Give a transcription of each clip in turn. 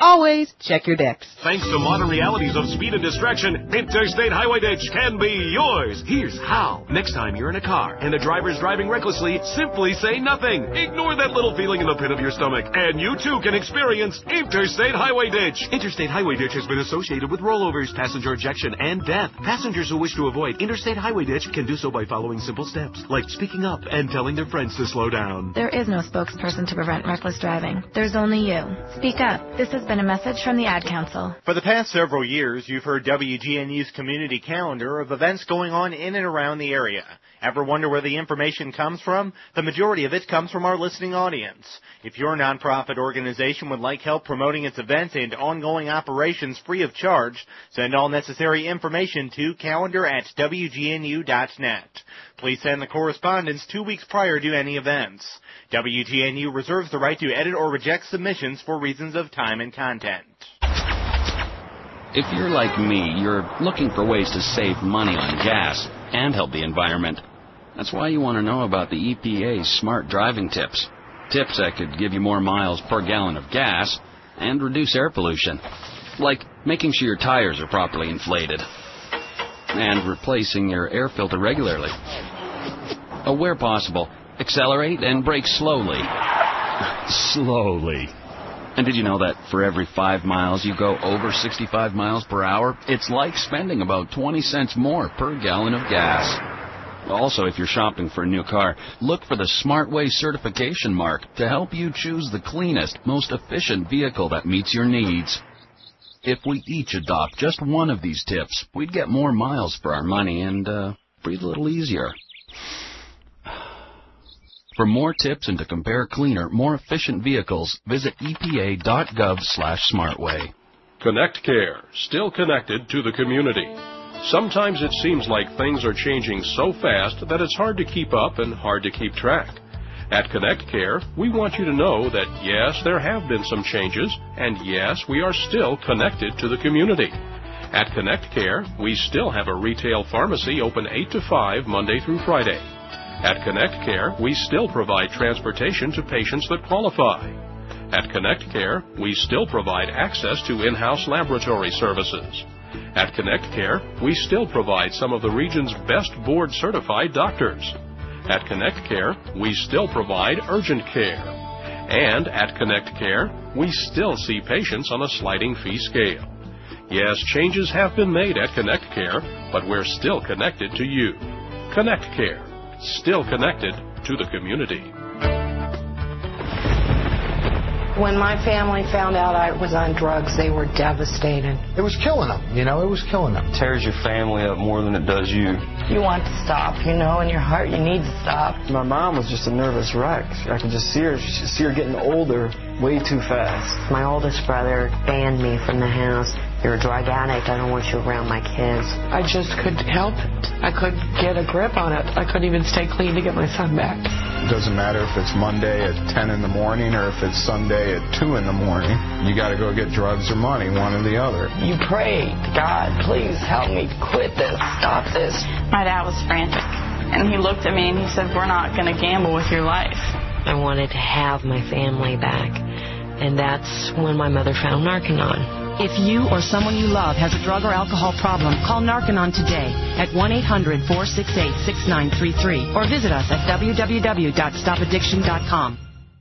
always check your decks. Thanks to modern realities of speed and distraction, Interstate Highway Ditch can be yours. Here's how. Next time you're in a car and the driver's driving recklessly, simply say nothing. Ignore that little feeling in the pit of your stomach, and you too can experience Interstate Highway Ditch. Interstate Highway Ditch has been associated with rollovers, passenger ejection, and death. Passengers who wish to avoid Interstate Highway Ditch can do so by following simple steps, like speaking up and telling their friends to slow down. There is no spokesperson to prevent reckless driving. There's only you. Speak up. This has been a message from the Ad Council. For the past several years, you've heard WGNU's community calendar of events going on in and around the area. Ever wonder where the information comes from? The majority of it comes from our listening audience. If your nonprofit organization would like help promoting its events and ongoing operations free of charge, send all necessary information to calendar@wgnu.net. Please send the correspondence 2 weeks prior to any events. WGNU reserves the right to edit or reject submissions for reasons of time and content. If you're like me, you're looking for ways to save money on gas and help the environment. That's why you want to know about the EPA's smart driving tips. Tips that could give you more miles per gallon of gas and reduce air pollution. Like making sure your tires are properly inflated and replacing your air filter regularly. Where possible, accelerate and brake slowly. Slowly. And did you know that for every 5 miles you go over 65 miles per hour, it's like spending about 20 cents more per gallon of gas? Also, if you're shopping for a new car, look for the SmartWay certification mark to help you choose the cleanest, most efficient vehicle that meets your needs. If we each adopt just one of these tips, we'd get more miles for our money and breathe a little easier. For more tips and to compare cleaner, more efficient vehicles, visit epa.gov/smartway. Connect Care, still connected to the community. Sometimes it seems like things are changing so fast that it's hard to keep up and hard to keep track. At Connect Care, we want you to know that yes, there have been some changes, and yes, we are still connected to the community. At Connect Care, we still have a retail pharmacy open 8 to 5 Monday through Friday. At Connect Care, we still provide transportation to patients that qualify. At Connect Care, we still provide access to in-house laboratory services. At Connect Care, we still provide some of the region's best board-certified doctors. At Connect Care, we still provide urgent care. And at Connect Care, we still see patients on a sliding fee scale. Yes, changes have been made at Connect Care, but we're still connected to you. Connect Care, still connected to the community. When my family found out I was on drugs, they were devastated. It was killing them, it was killing them. It tears your family up more than it does you. You want to stop, in your heart you need to stop. My mom was just a nervous wreck. I could just see her getting older way too fast. My oldest brother banned me from the house. You're a drug addict. I don't want you around my kids. I just couldn't help it. I couldn't get a grip on it. I couldn't even stay clean to get my son back. It doesn't matter if it's Monday at 10 in the morning or if it's Sunday at 2 in the morning. You got to go get drugs or money, one or the other. You pray, God, please help me quit this, stop this. My dad was frantic, and he looked at me and he said, we're not going to gamble with your life. I wanted to have my family back, and that's when my mother found Narconon. If you or someone you love has a drug or alcohol problem, call Narconon today at 1-800-468-6933 or visit us at www.stopaddiction.com.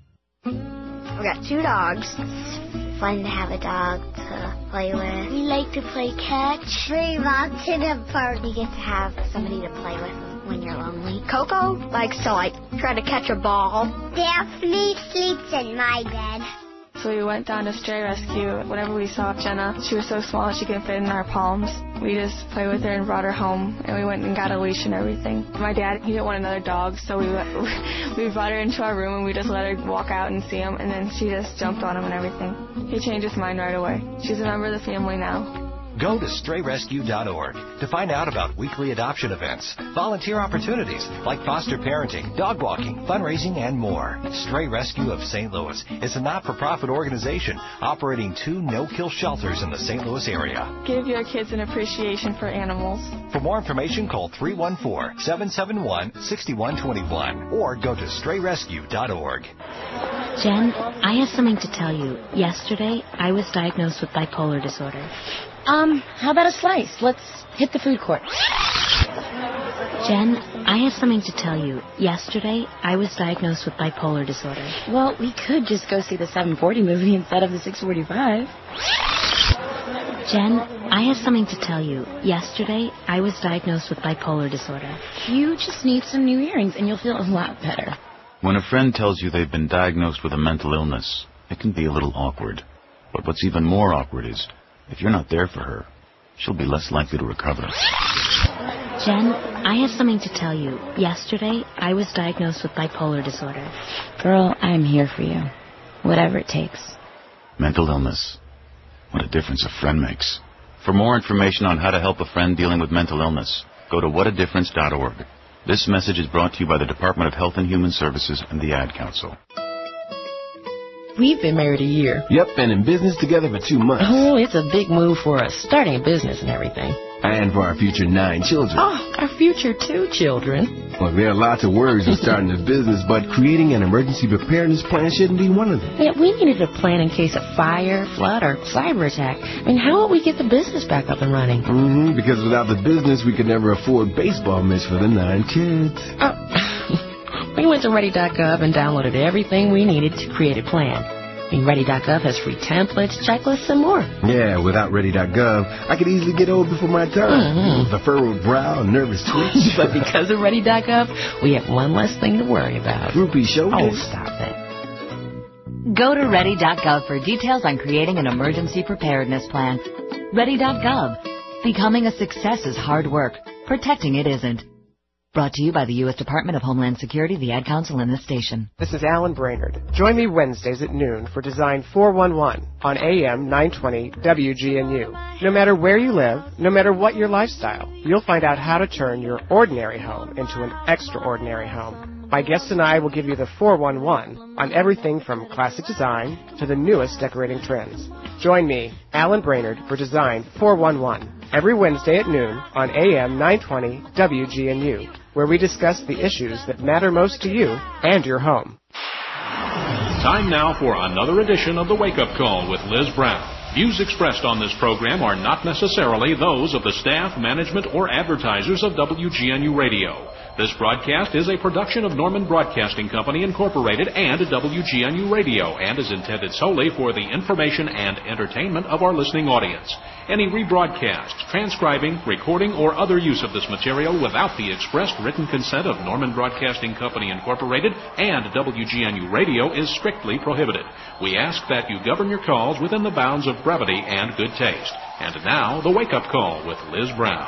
I've got 2 dogs. It's fun to have a dog to play with. We like to play catch. We walk to the park. You get to have somebody to play with when you're lonely. Coco likes to try to catch a ball. Daphne sleeps in my bed. So we went down to Stray Rescue. Whenever we saw Jenna, she was so small she couldn't fit in our palms. We just played with her and brought her home, and we went and got a leash and everything. My dad, he didn't want another dog, so we brought her into our room and we just let her walk out and see him, and then she just jumped on him and everything. He changed his mind right away. She's a member of the family now. Go to StrayRescue.org to find out about weekly adoption events, volunteer opportunities like foster parenting, dog walking, fundraising, and more. Stray Rescue of St. Louis is a not-for-profit organization operating 2 no-kill shelters in the St. Louis area. Give your kids an appreciation for animals. For more information, call 314-771-6121 or go to StrayRescue.org. Jen, I have something to tell you. Yesterday, I was diagnosed with bipolar disorder. How about a slice? Let's hit the food court. Jen, I have something to tell you. Yesterday, I was diagnosed with bipolar disorder. Well, we could just go see the 7:40 movie instead of the 6:45. Jen, I have something to tell you. Yesterday, I was diagnosed with bipolar disorder. You just need some new earrings and you'll feel a lot better. When a friend tells you they've been diagnosed with a mental illness, it can be a little awkward. But what's even more awkward is, if you're not there for her, she'll be less likely to recover. Jen, I have something to tell you. Yesterday, I was diagnosed with bipolar disorder. Girl, I'm here for you. Whatever it takes. Mental illness. What a difference a friend makes. For more information on how to help a friend dealing with mental illness, go to whatadifference.org. This message is brought to you by the Department of Health and Human Services and the Ad Council. We've been married a year. Yep, and in business together for 2 months. Oh, it's a big move for us, starting a business and everything. And for our future 9 children. Oh, our future 2 children. Well, there are lots of worries of starting a business, but creating an emergency preparedness plan shouldn't be one of them. Yeah, we needed a plan in case of fire, flood, or cyber attack. I mean, how would we get the business back up and running? Because without the business, we could never afford baseball mitts for the 9 kids. We went to Ready.gov and downloaded everything we needed to create a plan. I mean, Ready.gov has free templates, checklists, and more. Yeah, without Ready.gov, I could easily get old before my time. With a furrowed brow, nervous twitch. But because of Ready.gov, we have one less thing to worry about. Droopy shoulders. Oh, stop it. Go to Ready.gov for details on creating an emergency preparedness plan. Ready.gov. Becoming a success is hard work. Protecting it isn't. Brought to you by the U.S. Department of Homeland Security, the Ad Council, and this station. This is Alan Brainerd. Join me Wednesdays at noon for Design 411 on AM 920 WGNU. No matter where you live, no matter what your lifestyle, you'll find out how to turn your ordinary home into an extraordinary home. My guests and I will give you the 411 on everything from classic design to the newest decorating trends. Join me, Alan Brainerd, for Design 411. Every Wednesday at noon on AM 920 WGNU, where we discuss the issues that matter most to you and your home. Time now for another edition of the Wake Up Call with Liz Brown. Views expressed on this program are not necessarily those of the staff, management, or advertisers of WGNU Radio. This broadcast is a production of Norman Broadcasting Company, Incorporated, and WGNU Radio, and is intended solely for the information and entertainment of our listening audience. Any rebroadcast, transcribing, recording, or other use of this material without the expressed written consent of Norman Broadcasting Company, Incorporated, and WGNU Radio is strictly prohibited. We ask that you govern your calls within the bounds of brevity and good taste. And now, the Wake Up Call with Liz Brown.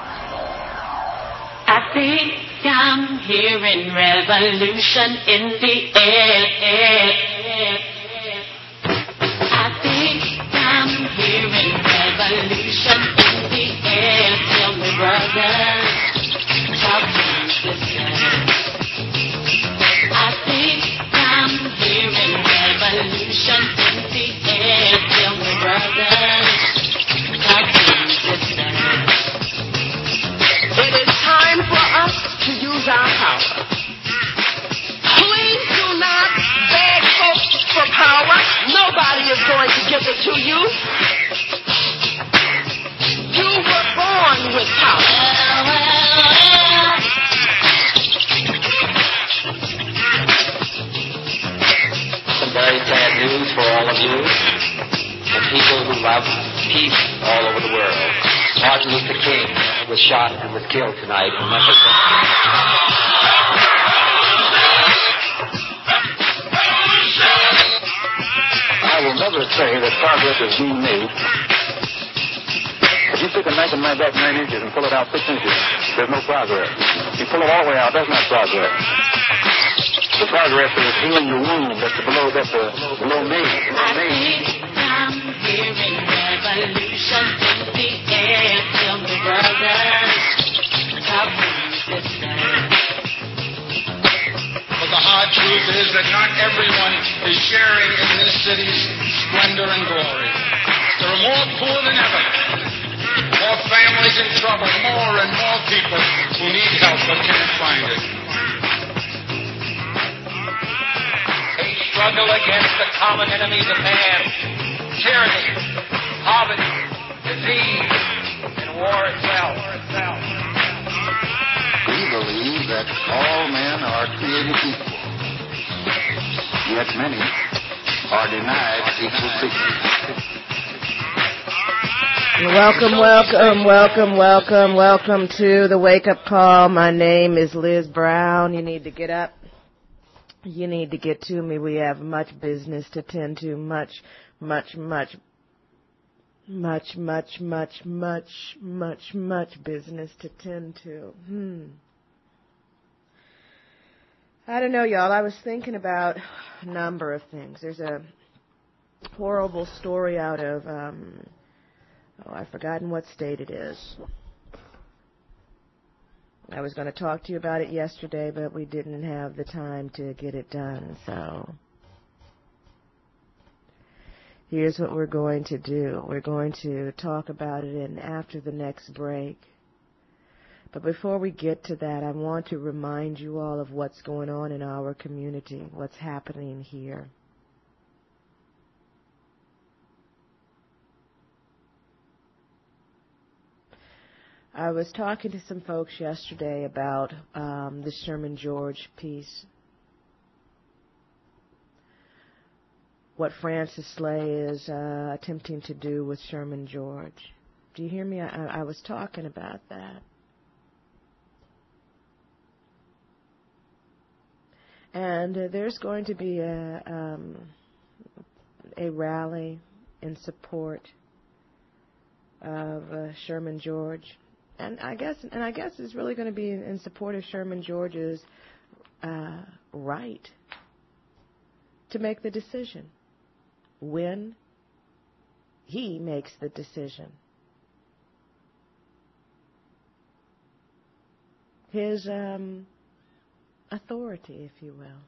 I think I'm hearing revolution in the air. I think I'm hearing revolution in the air. Tell me, brother, talk to me, sister. I think I'm hearing revolution in the air. Tell me, brother, talk to me, sister. It is time for us to use our power. Please do not beg folks for power. Nobody is going to give it to you. You were born with power. Some very sad news for all of you, the people who love peace all over the world. Martin Luther King was shot and was killed tonight in Memphis. I will never say that progress is being made. If you take a knife and knife back 9 inches and pull it out 6 inches, there's no progress. If you pull it all the way out, that's not progress. The progress is healing your wound that's below me. I'm hearing revolution in the air. Tell me, brother, talk to me, sister. But the hard truth is that not everyone is sharing in this city's splendor and glory. There are more poor than ever, more families in trouble, more and more people who need help but can't find it. struggle against the common enemies of man, tyranny, poverty, disease, and war itself. We believe that all men are created equal, yet many are denied equal dignity. Welcome to the Wake Up Call. My name is Liz Brown. You need to get up. You need to get to me. We have much business to tend to. Much business to tend to. I don't know, y'all. I was thinking about a number of things. There's a horrible story out of, I've forgotten what state it is. I was going to talk to you about it yesterday, but we didn't have the time to get it done, so here's what we're going to do. We're going to talk about it after the next break. But before we get to that, I want to remind you all of what's going on in our community, what's happening here. I was talking to some folks yesterday about the Sherman George piece. What Francis Slay is attempting to do with Sherman George. Do you hear me? I was talking about that. And there's going to be a rally in support of Sherman George. And I guess it's really going to be in support of Sherman George's right to make the decision when he makes the decision. His authority, if you will.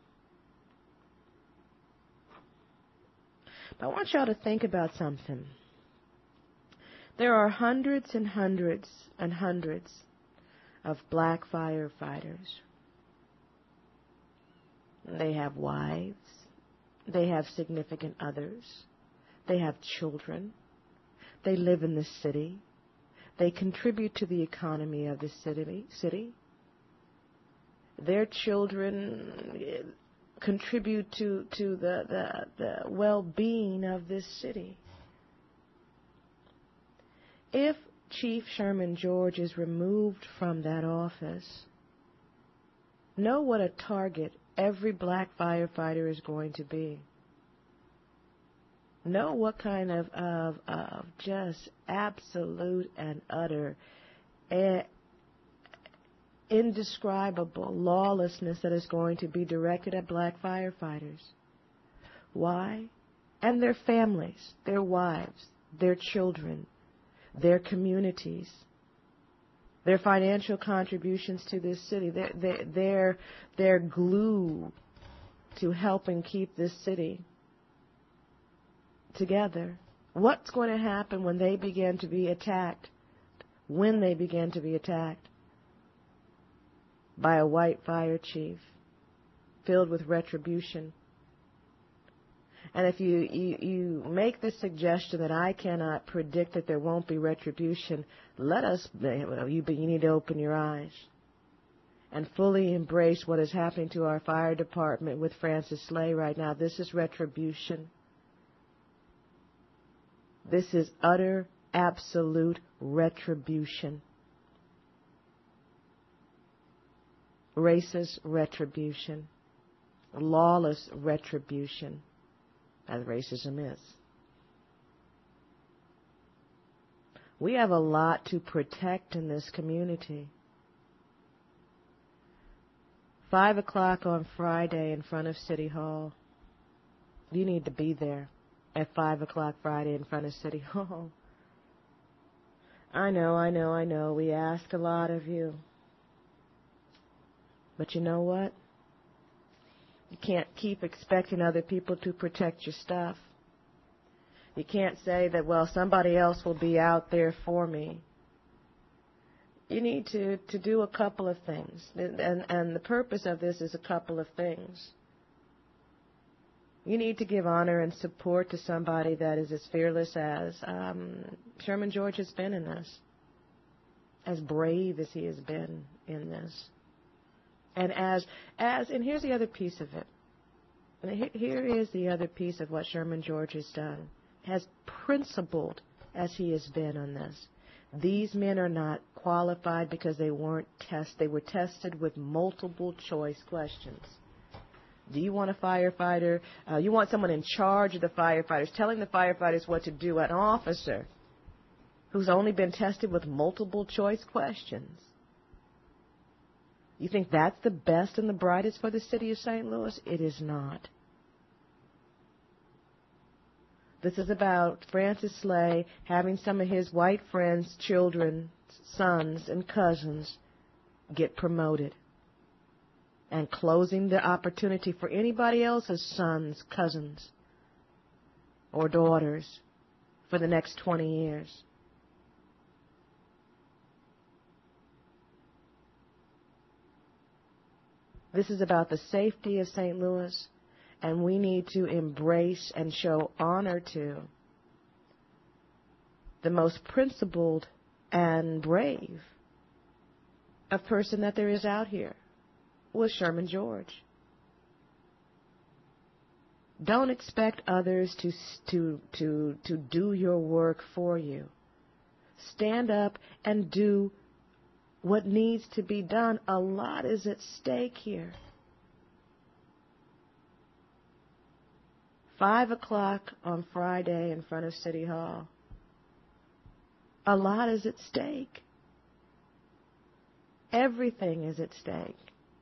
But I want y'all to think about something. There are hundreds and hundreds and hundreds of black firefighters. They have wives. They have significant others. They have children. They live in the city. They contribute to the economy of the city. Their children contribute to the well-being of this city. If Chief Sherman George is removed from that office, know what a target every black firefighter is going to be. Know what kind of just absolute and utter indescribable lawlessness that is going to be directed at black firefighters. Why? And their families, their wives, their children, their communities, their financial contributions to this city, their glue to helping keep this city together. What's going to happen when they begin to be attacked? When they begin to be attacked by a white fire chief filled with retribution? And if you make the suggestion that I cannot predict that there won't be retribution, you need to open your eyes and fully embrace what is happening to our fire department with Francis Slay right now. This is retribution. This is utter, absolute retribution. Racist retribution. Lawless retribution. As racism is. We have a lot to protect in this community. 5 o'clock on Friday in front of City Hall. You need to be there at 5 o'clock Friday in front of City Hall. I know. We ask a lot of you. But you know what? You can't keep expecting other people to protect your stuff. You can't say that, well, somebody else will be out there for me. You need to do a couple of things. And the purpose of this is a couple of things. You need to give honor and support to somebody that is as fearless as Sherman George has been in this, as brave as he has been in this. And and here's the other piece of it. Here is the other piece of what Sherman George has done, as principled as he has been on this. These men are not qualified because they weren't tested. They were tested with multiple choice questions. Do you want a firefighter? You want someone in charge of the firefighters, telling the firefighters what to do, an officer who's only been tested with multiple choice questions. You think that's the best and the brightest for the city of St. Louis? It is not. This is about Francis Slay having some of his white friends, children, sons, and cousins get promoted, and closing the opportunity for anybody else's sons, cousins, or daughters for the next 20 years. This is about the safety of St. Louis, and we need to embrace and show honor to the most principled and brave a person that there is out here, was Sherman George. Don't expect others to do your work for you. Stand up and do what needs to be done. A lot is at stake here. 5 o'clock on Friday in front of City Hall. A lot is at stake. Everything is at stake.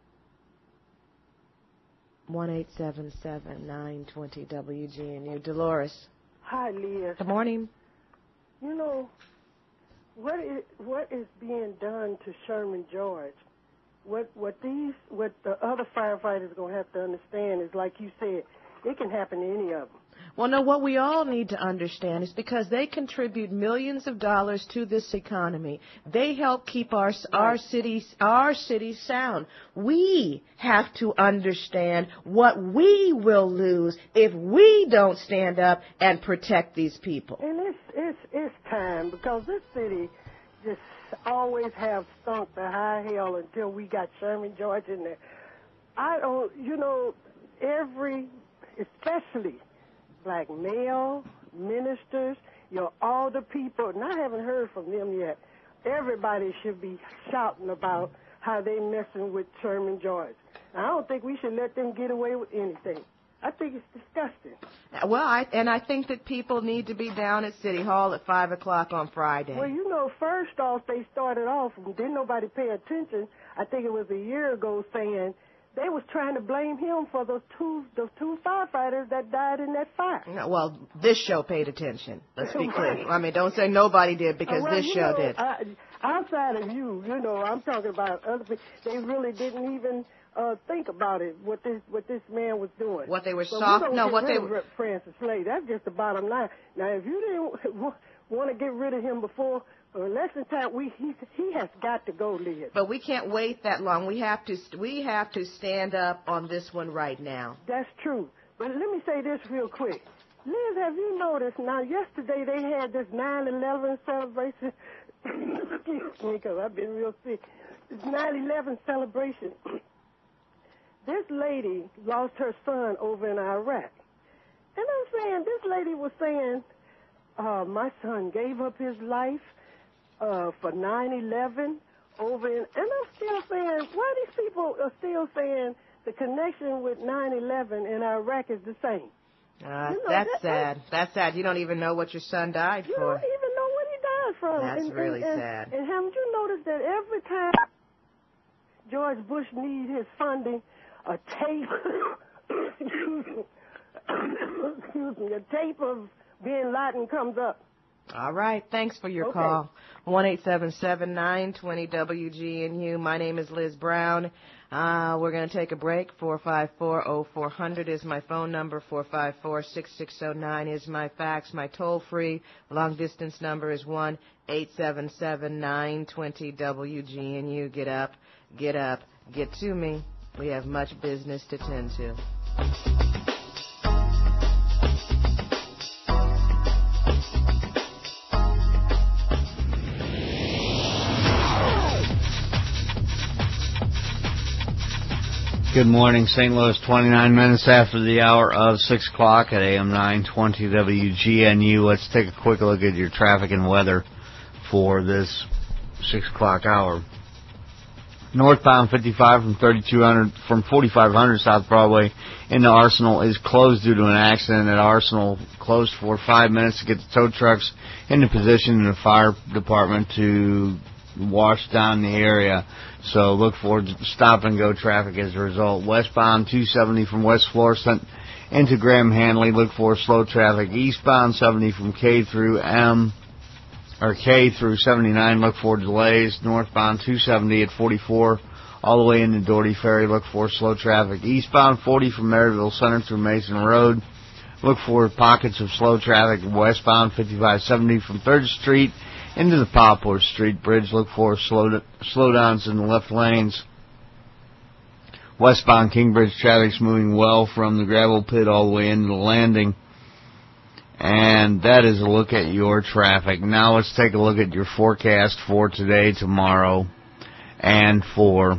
1-877-920-WGNU. Dolores. Hi, Liz. Good morning. You know, what is being done to Sherman George? What the other firefighters are going to have to understand is, like you said, it can happen to any of them. Well, no, what we all need to understand is because they contribute millions of dollars to this economy. They help keep our cities sound. We have to understand what we will lose if we don't stand up and protect these people. And it's time, because this city just always have stunk to high hell until we got Sherman George in there. Especially black male ministers, all the people, and I haven't heard from them yet. Everybody should be shouting about how they messing with Sherman George. I don't think we should let them get away with anything. I think it's disgusting. Well, I think that people need to be down at City Hall at 5 o'clock on Friday. Well, first off, they started off, and didn't nobody pay attention. I think it was a year ago, saying they was trying to blame him for those two firefighters that died in that fire. No, well, this show paid attention. Let's be clear. I mean, don't say nobody did, because this show did. Outside of you, I'm talking about other people. They really didn't even think about it. What this man was doing. What they were Francis Slay. That's just the bottom line. Now, if you didn't want to get rid of him before. Election time, he has got to go, Liz. But we can't wait that long. We have to stand up on this one right now. That's true. But let me say this real quick. Liz, have you noticed, now yesterday they had this 9/11 celebration. Excuse me, because I've been real sick. This 9/11 celebration. This lady lost her son over in Iraq. And I'm saying, this lady was saying, my son gave up his life for 9/11 over in, and I'm still saying, why these people are still saying the connection with 9/11 in Iraq is the same? That's sad. That's sad. You don't even know what your son died for. You don't even know what he died from. That's really sad. And haven't you noticed that every time George Bush needs his funding, a tape, a tape of Bin Laden comes up. All right. Thanks for your call. 1-877-920-WGNU. My name is Liz Brown. We're going to take a break. 454-0400 is my phone number. 454-6609 is my fax. My toll-free long-distance number is 1-877-920-WGNU. Get up, get to me. We have much business to tend to. Good morning, St. Louis, 29 minutes after the hour of 6 o'clock at AM 920 WGNU. Let's take a quick look at your traffic and weather for this 6 o'clock hour. Northbound 55 from 4500 South Broadway into Arsenal is closed due to an accident at Arsenal. Closed for 5 minutes to get the tow trucks into position in the fire department to wash down the area. So look for stop-and-go traffic as a result. Westbound 270 from West Florissant into Graham Hanley. Look for slow traffic. Eastbound 70 from K through 79. Look for delays. Northbound 270 at 44 all the way into Doherty Ferry. Look for slow traffic. Eastbound 40 from Maryville Center through Mason Road. Look for pockets of slow traffic. Westbound 5570 from 3rd Street into the Poplar Street Bridge. Look for slowdowns in the left lanes. Westbound Kingbridge traffic's moving well from the gravel pit all the way into the landing. And that is a look at your traffic. Now let's take a look at your forecast for today, tomorrow, and for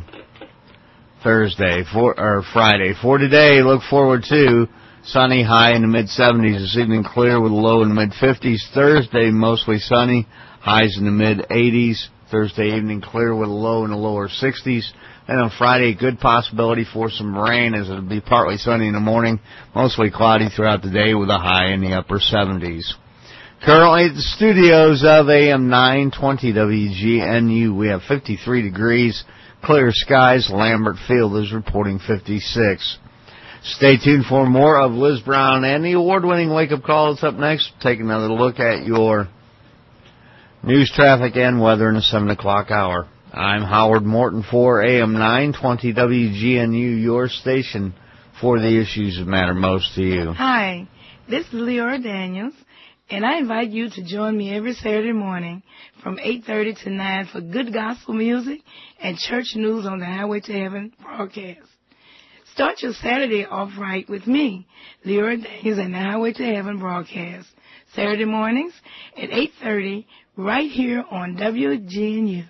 Friday. For today, look forward to sunny, high in the mid-70s. This evening clear with a low in the mid-50s. Thursday, mostly sunny, highs in the mid-80s. Thursday evening clear with a low in the lower 60s. And on Friday, good possibility for some rain as it'll be partly sunny in the morning, mostly cloudy throughout the day with a high in the upper 70s. Currently at the studios of AM 920 WGNU, we have 53 degrees, clear skies. Lambert Field is reporting 56. Stay tuned for more of Liz Brown and the award-winning wake-up call that's up next. Take another look at your news, traffic, and weather in the 7 o'clock hour. I'm Howard Morton for AM 920 WGNU, your station for the issues that matter most to you. Hi, this is Leora Daniels, and I invite you to join me every Saturday morning from 8:30 to 9 for good gospel music and church news on the Highway to Heaven broadcast. Start your Saturday off right with me, Leora Daniels, and the Highway to Heaven broadcast. Saturday mornings at 8:30 right here on WGNU.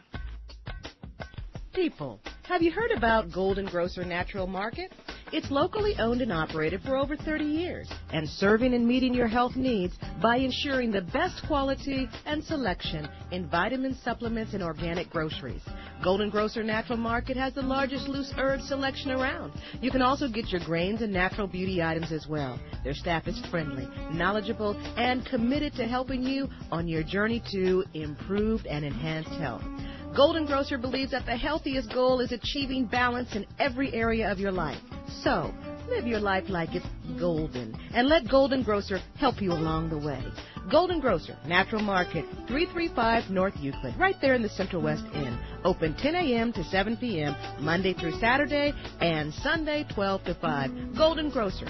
People, have you heard about Golden Grocer Natural Market? It's locally owned and operated for over 30 years and serving and meeting your health needs by ensuring the best quality and selection in vitamins, supplements, and organic groceries. Golden Grocer Natural Market has the largest loose herb selection around. You can also get your grains and natural beauty items as well. Their staff is friendly, knowledgeable, and committed to helping you on your journey to improved and enhanced health. Golden Grocer believes that the healthiest goal is achieving balance in every area of your life. So, live your life like it's golden, and let Golden Grocer help you along the way. Golden Grocer, Natural Market, 335 North Euclid, right there in the Central West End. Open 10 a.m. to 7 p.m., Monday through Saturday, and Sunday 12 to 5. Golden Grocer,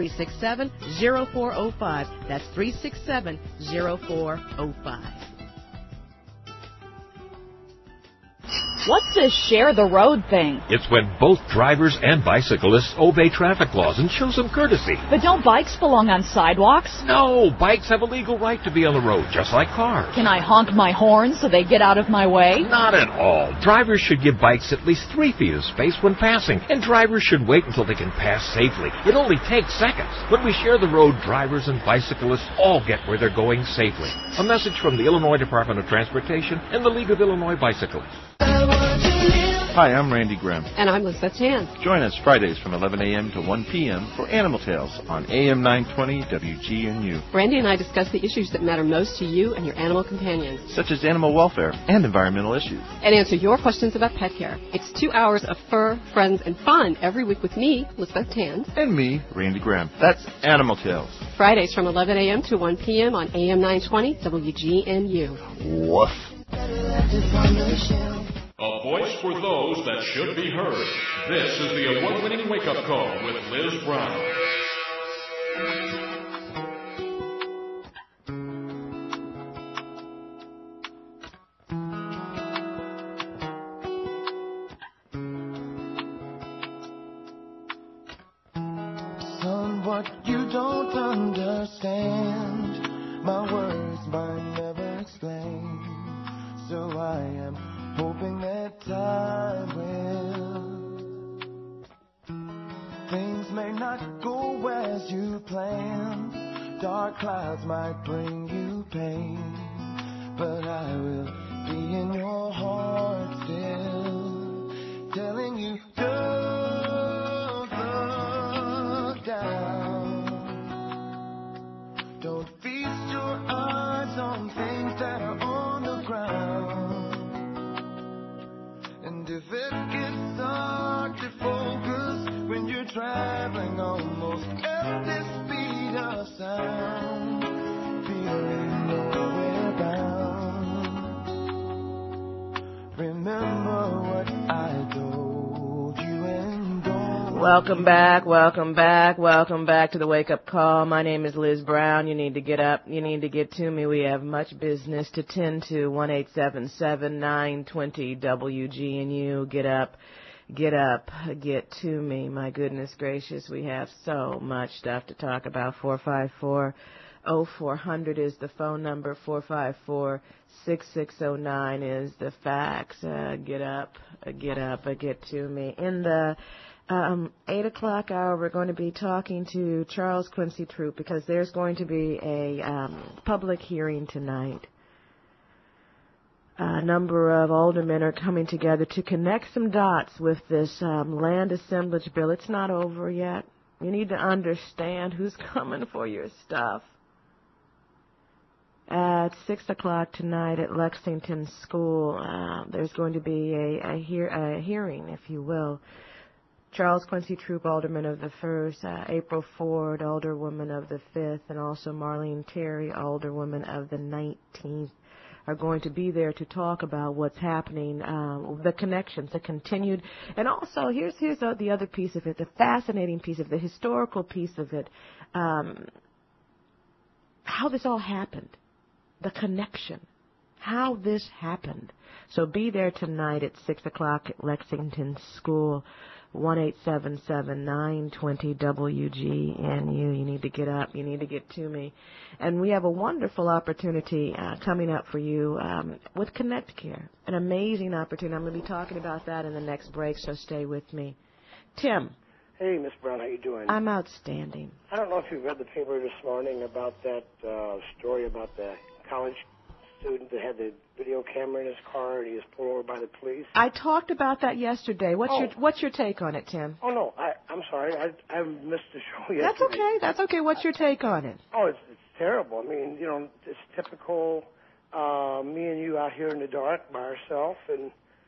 367-0405. That's 367-0405. What's this share the road thing? It's when both drivers and bicyclists obey traffic laws and show some courtesy. But don't bikes belong on sidewalks? No, bikes have a legal right to be on the road, just like cars. Can I honk my horn so they get out of my way? Not at all. Drivers should give bikes at least 3 feet of space when passing, and drivers should wait until they can pass safely. It only takes seconds. When we share the road, drivers and bicyclists all get where they're going safely. A message from the Illinois Department of Transportation and the League of Illinois Bicyclists. Hi, I'm Randy Grimm. And I'm Elizabeth Tan. Join us Fridays from 11 a.m. to 1 p.m. for Animal Tales on AM 920 WGNU. Randy and I discuss the issues that matter most to you and your animal companions, such as animal welfare and environmental issues, and answer your questions about pet care. It's 2 hours of fur, friends, and fun every week with me, Elizabeth Tan. And me, Randy Grimm. That's Animal Tales. Fridays from 11 a.m. to 1 p.m. on AM 920 WGNU. Woof. A voice for those that should be heard. This is the award-winning wake-up call with Liz Brown. Son, what you don't understand, my words might never explain. So I am hoping that time will Things may not go as you planned. Dark clouds might bring you pain, but I will be in your heart still, telling you don't look down. Don't feast your eyes on things that are on the ground. And if it gets hard to focus when you're traveling almost at the speed of sound, feeling nowhere bound, remember what I told you and don't. Welcome back to the Wake Up Call. My name is Liz Brown. You need to get up. You need to get to me. We have much business to tend to. 1-877-920-WGNU. Get up. Get to me. My goodness gracious, we have so much stuff to talk about. 454-0400 is the phone number. 454-6609 is the fax. Get up, get to me. In the 8 o'clock hour, we're going to be talking to Charles Quincy Troup because there's going to be a public hearing tonight. A number of aldermen are coming together to connect some dots with this land assemblage bill. It's not over yet. You need to understand who's coming for your stuff. At 6 o'clock tonight at Lexington School, there's going to be a hearing, if you will. Charles Quincy Troup, Alderman of the 1st, April Ford, Alderwoman of the 5th, and also Marlene Terry, Alderwoman of the 19th. Are going to be there to talk about what's happening, the connections, the continued, and also here's the other piece of it, the fascinating piece of it, the historical piece of it, how this all happened, the connection, how this happened. So be there tonight at 6 o'clock at Lexington School. 1-877-920-WGNU. You need to get up. You need to get to me. And we have a wonderful opportunity coming up for you with Connect Care. An amazing opportunity. I'm going to be talking about that in the next break, so stay with me. Tim. Hey, Miss Brown, how you doing? I'm outstanding. I don't know if you read the paper this morning about that story about the college student that had the video camera in his car and he was pulled over by the police. I talked about that yesterday. What's your take on it, Tim? Oh, no, I'm sorry. I missed the show yesterday. That's okay. What's your take on it? Oh, it's terrible. I mean, it's typical me and you out here in the dark by ourselves, and,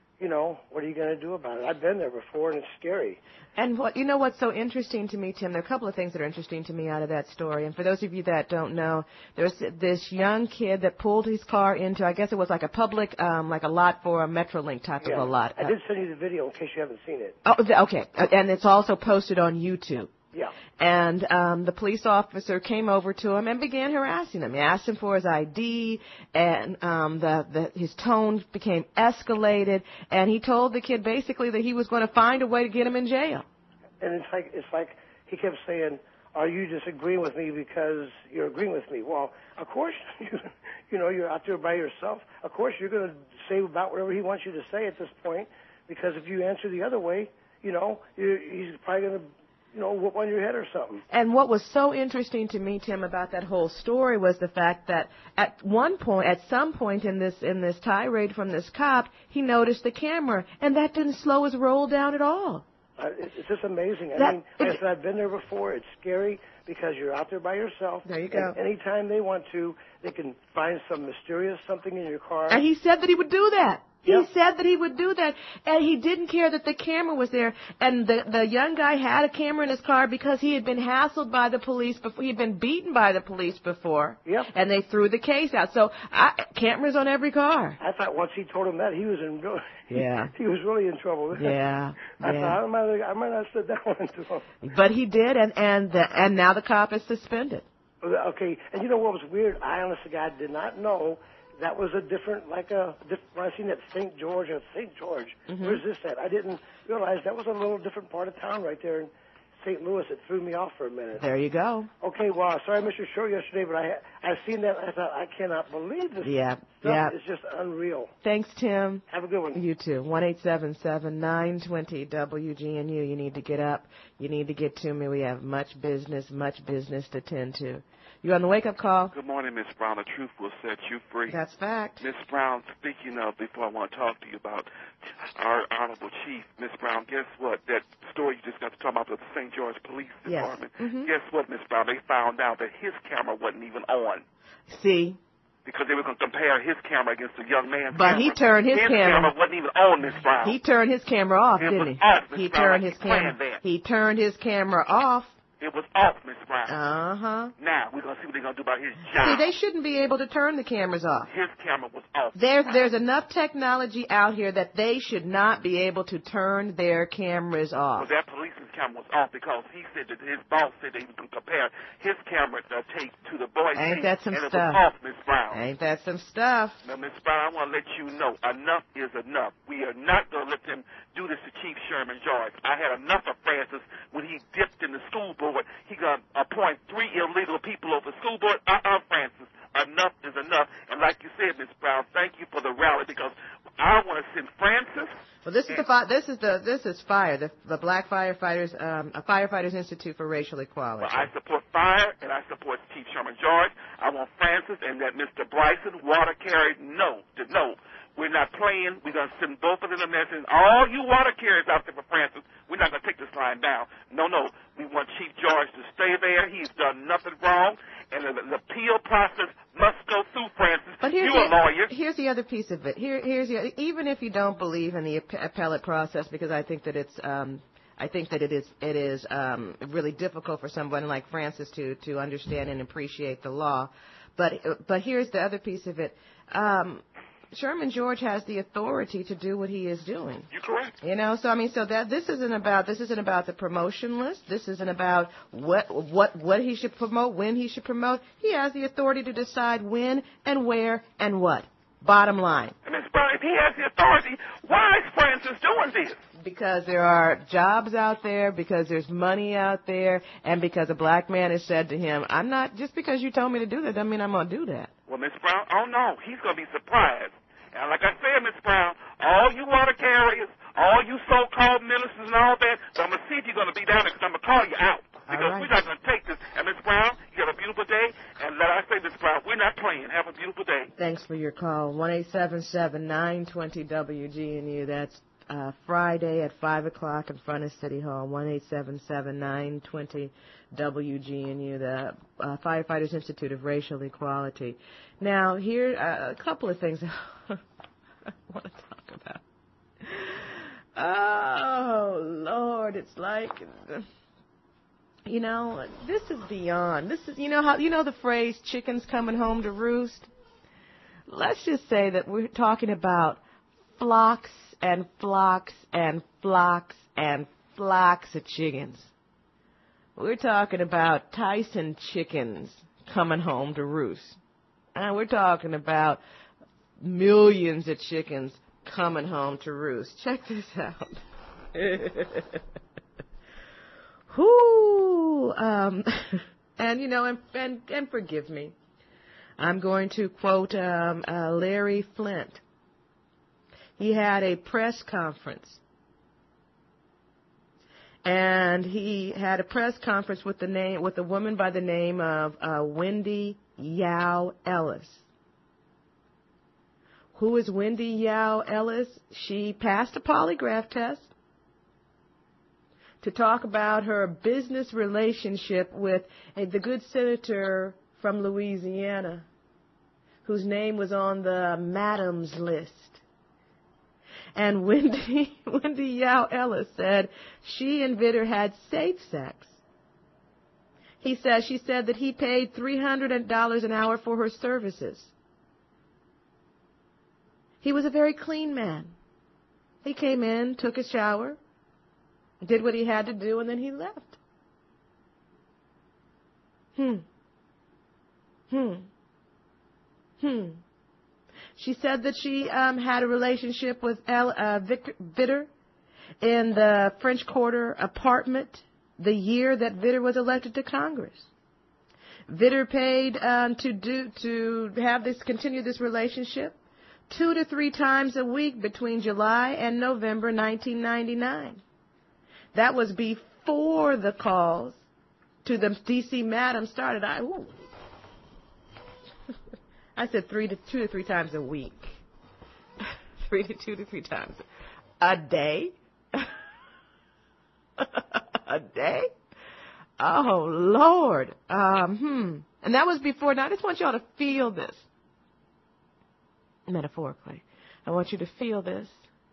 what are you going to do about it? I've been there before, and it's scary. And what's so interesting to me, Tim, there are a couple of things that are interesting to me out of that story. And for those of you that don't know, there's this young kid that pulled his car into, I guess it was like a public, like a lot for a Metrolink type of a lot. I did send you the video in case you haven't seen it. Oh, okay. And it's also posted on YouTube. Yeah. And the police officer came over to him and began harassing him. He asked him for his ID, and his tone became escalated, and he told the kid basically that he was going to find a way to get him in jail. And it's like he kept saying, "Are you disagreeing with me because you're agreeing with me?" Well, of course, you're out there by yourself. Of course, you're going to say about whatever he wants you to say at this point, because if you answer the other way, he's probably going to whoop on your head or something. And what was so interesting to me, Tim, about that whole story was the fact that at some point in this tirade from this cop, he noticed the camera, and that didn't slow his roll down at all. It's just amazing. Like I said, I've been there before. It's scary because you're out there by yourself. There you go. And anytime they want to, they can find some mysterious something in your car. And he said that he would do that. Yep. He said that he would do that, and he didn't care that the camera was there. And the young guy had a camera in his car because he had been hassled by the police before. He had been beaten by the police before. Yep. And they threw the case out. So cameras on every car. I thought once he told him that, he was in. Yeah. He was really in trouble. Yeah. I thought I might not have said that one to him. But he did, and now the cop is suspended. Okay. And you know what was weird? I honestly, did not know. That was a different, when I seen that St. George, Mm-hmm. Where's this at? I didn't realize that was a little different part of town right there in St. Louis. It threw me off for a minute. There you go. Okay, well, sorry I missed your show yesterday, but I seen that and I thought, I cannot believe this. Yeah. stuff is just unreal. Thanks, Tim. Have a good one. You too. 1-877-920-WGNU. You need to get up. You need to get to me. We have much business to tend to. You on the wake-up call? Good morning, Miss Brown. The truth will set you free. That's fact. Miss Brown, speaking of, before I want to talk to you about our Honorable Chief, Miss Brown, guess what? That story you just got to talk about the St. George Police Department. Guess what, Miss Brown? They found out that his camera wasn't even on. See? Because they were going to compare his camera against the young man's but camera. He turned his camera wasn't even on, Miss Brown. He turned his camera off, it didn't was he? Off, Ms. He Brown, turned like his camera. He turned his camera off. It was off, Miss Brown. Uh-huh. Now, we're going to see what they're going to do about his job. See, they shouldn't be able to turn the cameras off. His camera was off. There's enough technology out here that they should not be able to turn their cameras off. Well, that policeman's camera was off because he said that his boss said that he was going to compare his camera tape to the boy's Ain't tape, that some and stuff? It was off, Miss Brown. Ain't that some stuff? Now, Miss Brown, I want to let you know, enough is enough. We are not going to let them do this to Chief Sherman George. I had enough of Francis when he dipped in the school board. He got to appoint 3 illegal people over the school board. Francis, enough is enough. And like you said, Miss Brown, thank you for the rally because I want to send Francis. Well, this is FIRE, the Black Firefighters, Firefighters Institute for Racial Equality. Well, I support FIRE and I support Chief Sherman George. I want Francis and that Mr. Bryson, water carrier, no. We're not playing. We're going to send both of them a message. All you water carriers out there for Francis, we're not going to take this line down. No. We want Chief George to stay there. He's done nothing wrong. And the appeal process must go through, Francis. But You're a lawyer. Here's the other piece of it. Even if you don't believe in the appellate process, because I think that it is really difficult for someone like Francis to understand and appreciate the law. But here's the other piece of it. Sherman George has the authority to do what he is doing. You're correct. This isn't about the promotion list. This isn't about what he should promote, when he should promote. He has the authority to decide when and where and what. Bottom line. Ms. Brown, if he has the authority, why is Francis doing this? Because there are jobs out there, because there's money out there, and because a black man has said to him, I'm not, just because you told me to do that doesn't mean I'm going to do that. Well, Ms. Brown, oh no, he's going to be surprised. And like I said, Ms. Brown, all you water carriers, all you so-called ministers and all that, so I'm going to see if you're going to be down there because I'm going to call you out. Because we're not going to take this. And Ms. Brown, you have a beautiful day. And let I say, Ms. Brown, we're not playing. Have a beautiful day. Thanks for your call. 1-877-920-WGNU. That's Friday at 5 o'clock in front of City Hall. 1-877-920-WGNU, the Firefighters Institute of Racial Equality. Now, here a couple of things I want to talk about. Oh, Lord, it's like... this is beyond. This is, the phrase, chickens coming home to roost? Let's just say that we're talking about flocks and flocks and flocks and flocks of chickens. We're talking about Tyson chickens coming home to roost. And we're talking about millions of chickens coming home to roost. Check this out. Whoo! And forgive me. I'm going to quote Larry Flint. He had a press conference. And he had a press conference with a woman by the name of Wendy Yao Ellis. Who is Wendy Yao Ellis? She passed a polygraph test to talk about her business relationship with the good senator from Louisiana, whose name was on the Madams list. And Wendy Yao Ellis said she and Vitter had safe sex. She said that he paid $300 an hour for her services. He was a very clean man. He came in, took a shower, did what he had to do, and then he left. She said that she had a relationship with Vitter in the French Quarter apartment the year that Vitter was elected to Congress. Vitter paid to continue this relationship 2 to 3 times a week between July and November 1999. That was before the calls to the D.C. Madam started. I said 2 to 3 times a week. 2 to 3 times a day. A day? Oh, Lord. And that was before. Now, I just want y'all to feel this. Metaphorically. I want you to feel this.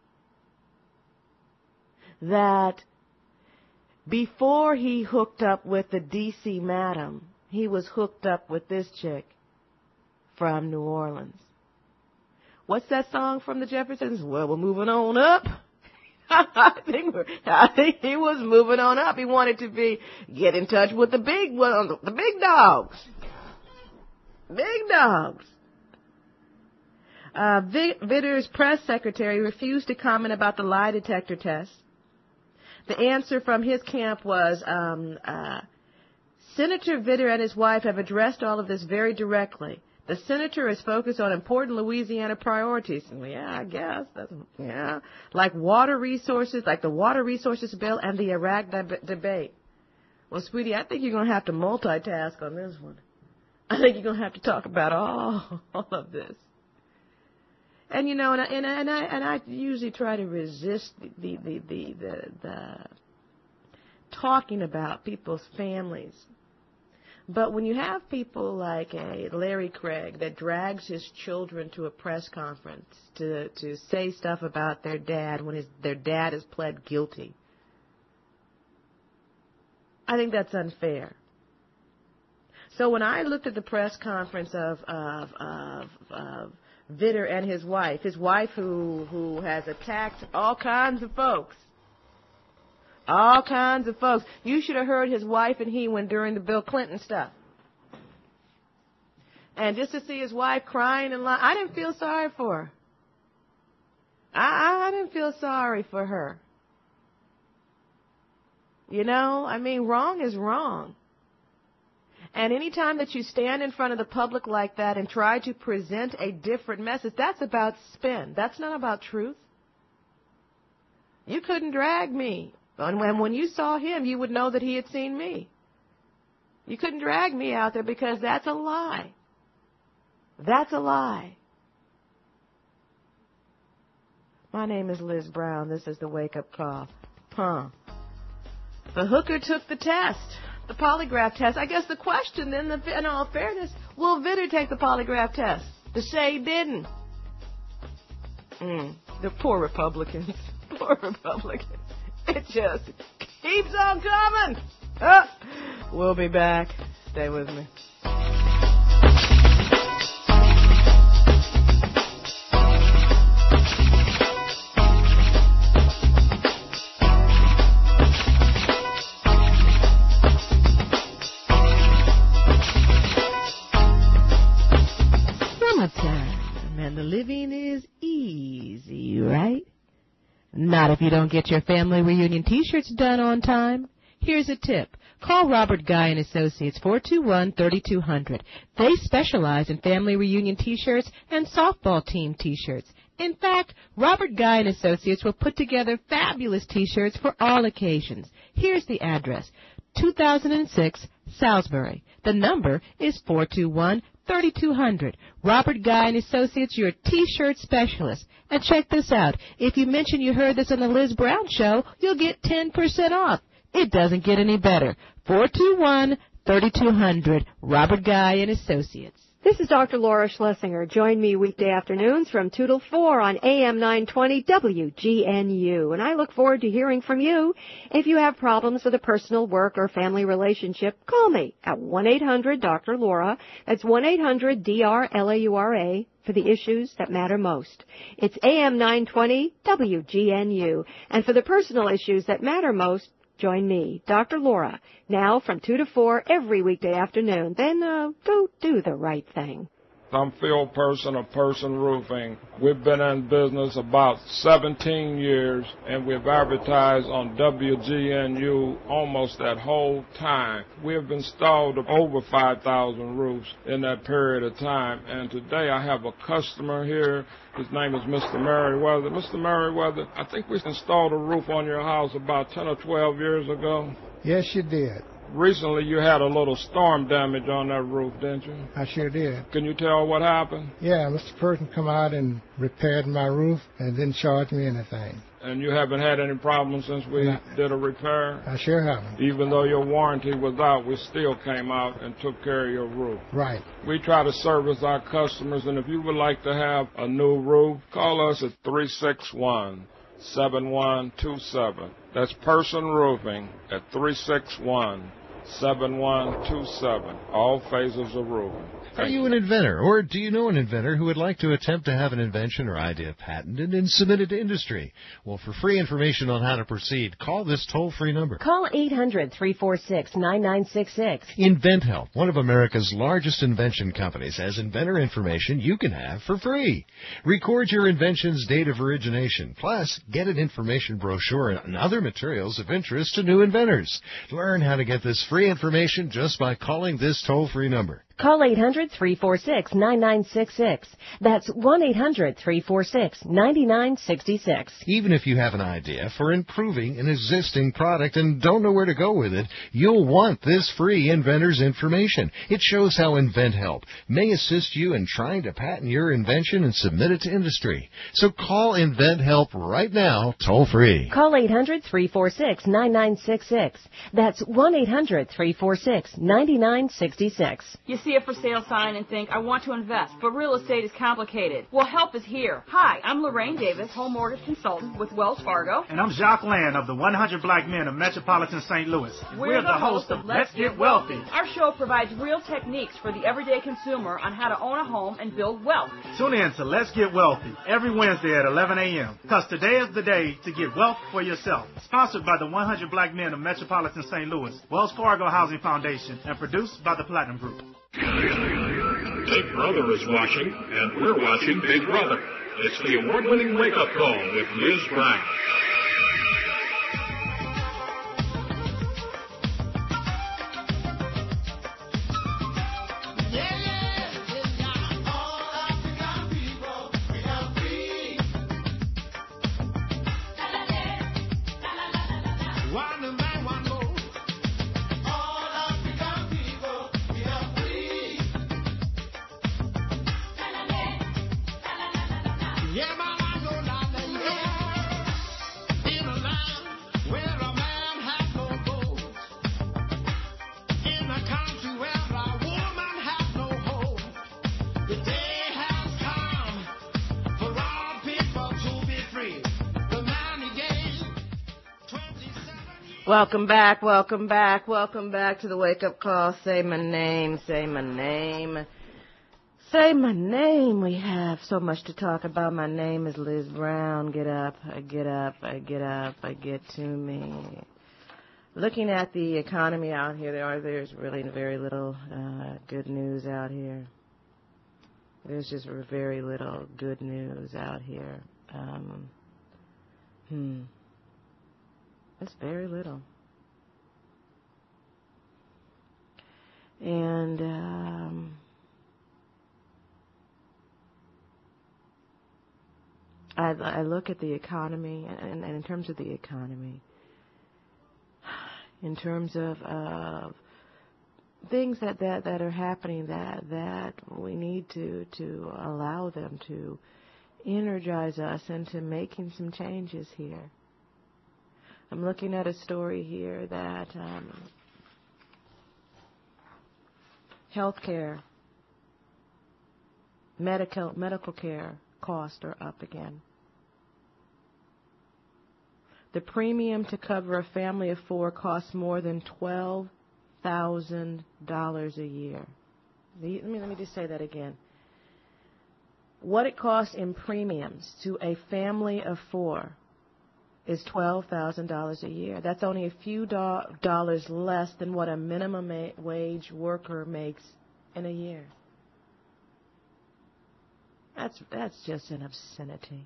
That before he hooked up with the D.C. Madam, he was hooked up with this chick from New Orleans. What's that song from the Jeffersons? Well, we're moving on up. I think he was moving on up. He wanted to get in touch with the big dogs. Big dogs. Vitter's press secretary refused to comment about the lie detector test. The answer from his camp was, Senator Vitter and his wife have addressed all of this very directly. The senator is focused on important Louisiana priorities. Yeah, I guess. Like water resources, like the water resources bill and the Iraq debate. Well, sweetie, I think you're going to have to multitask on this one. I think you're going to have to talk about all of this. And you know, and I usually try to resist the talking about people's families. But when you have people like a Larry Craig that drags his children to a press conference to say stuff about their dad when their dad has pled guilty, I think that's unfair. So when I looked at the press conference of Vitter and his wife who has attacked all kinds of folks. All kinds of folks. You should have heard his wife and he when during the Bill Clinton stuff. And just to see his wife crying and lying, I didn't feel sorry for her. I didn't feel sorry for her. You know, I mean, wrong is wrong. And any time that you stand in front of the public like that and try to present a different message, that's about spin. That's not about truth. You couldn't drag me. And when you saw him, you would know that he had seen me. You couldn't drag me out there because that's a lie. That's a lie. My name is Liz Brown. This is the Wake Up Call. The hooker took the test, the polygraph test. I guess the question then, in all fairness, will Vitter take the polygraph test? To say he didn't. The poor Republicans. Poor Republicans. It just keeps on coming. We'll be back. Stay with me. Summertime, and the living is easy, right? Not if you don't get your family reunion T-shirts done on time. Here's a tip. Call Robert Guy and Associates, 421-3200. They specialize in family reunion T-shirts and softball team T-shirts. In fact, Robert Guy and Associates will put together fabulous T-shirts for all occasions. Here's the address. 2006 Salisbury. The number is 421-3200. Robert Guy and Associates, your T-shirt specialist. And check this out. If you mention you heard this on the Liz Brown Show, you'll get 10% off. It doesn't get any better. 421-3200. Robert Guy and Associates. This is Dr. Laura Schlesinger. Join me weekday afternoons from 2 till 4 on AM 920 WGNU. And I look forward to hearing from you. If you have problems with a personal, work, or family relationship, call me at 1-800-DR-LAURA. That's 1-800-DR-LAURA for the issues that matter most. It's AM 920 WGNU. And for the personal issues that matter most, join me, Dr. Laura, now from 2 to 4 every weekday afternoon. Then go do the right thing. I'm Phil Person of Person Roofing. We've been in business about 17 years, and we've advertised on WGNU almost that whole time. We have installed over 5,000 roofs in that period of time, and today I have a customer here. His name is Mr. Merriweather. Mr. Merriweather, I think we installed a roof on your house about 10 or 12 years ago. Yes, you did. Recently, you had a little storm damage on that roof, didn't you? I sure did. Can you tell what happened? Yeah, Mr. Person come out and repaired my roof and didn't charge me anything. And you haven't had any problems since we did a repair? I sure haven't. Even though your warranty was out, we still came out and took care of your roof. Right. We try to service our customers, and if you would like to have a new roof, call us at 361-7127. That's Person Roofing at 361-7127. All phases of roofing. Are you an inventor, or do you know an inventor who would like to attempt to have an invention or idea patented and submitted to industry? Well, for free information on how to proceed, call this toll-free number. Call 800-346-9966. InventHelp, one of America's largest invention companies, has inventor information you can have for free. Record your invention's date of origination, plus get an information brochure and other materials of interest to new inventors. Learn how to get this free information just by calling this toll-free number. Call 800-346-9966. That's 1-800-346-9966. Even if you have an idea for improving an existing product and don't know where to go with it, you'll want this free inventor's information. It shows how InventHelp may assist you in trying to patent your invention and submit it to industry. So call InventHelp right now, toll free. Call 800-346-9966. That's 1-800-346-9966. You see a for sale sign and think, I want to invest, but real estate is complicated. Well, help is here. Hi, I'm Lorraine Davis, home mortgage consultant with Wells Fargo. And I'm Jacques Land of the 100 Black Men of Metropolitan St. Louis. We're the host of Let's Get Wealthy. Our show provides real techniques for the everyday consumer on how to own a home and build wealth. Tune in to Let's Get Wealthy every Wednesday at 11 a.m. because today is the day to get wealth for yourself. Sponsored by the 100 Black Men of Metropolitan St. Louis, Wells Fargo Housing Foundation, and produced by the Platinum Group. Big Brother is watching, and we're watching Big Brother. It's the award-winning wake-up call with Liz Brown. Welcome back to the Wake Up Call. Say my name, say my name. Say my name. We have so much to talk about. My name is Liz Brown. Get up, get to me. Looking at the economy out here, there's really very little good news out here. There's just very little good news out here. It's very little. And I look at the economy, and in terms of the economy, in terms of things that are happening that we need to allow them to energize us into making some changes here. I'm looking at a story here that healthcare, medical care costs are up again. The premium to cover a family of 4 costs more than $12,000 a year. Let me just say that again. What it costs in premiums to a family of 4 is $12,000 a year. That's only a few dollars less than what a minimum wage worker makes in a year. That's just an obscenity.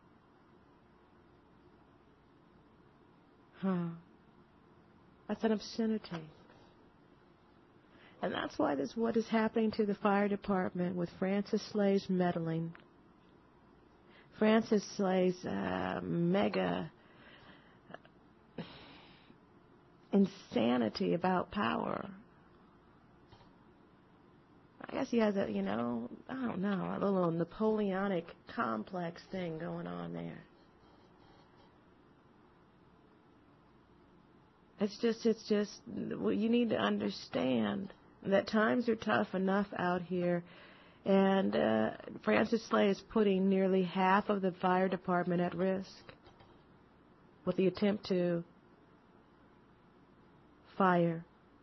That's an obscenity. And that's why this what is happening to the fire department with Francis Slade's meddling. Francis Slade's mega insanity about power. I guess he has a, I don't know, a little Napoleonic complex thing going on there. It's just, well, you need to understand that times are tough enough out here, and Francis Slade is putting nearly half of the fire department at risk with the attempt to fire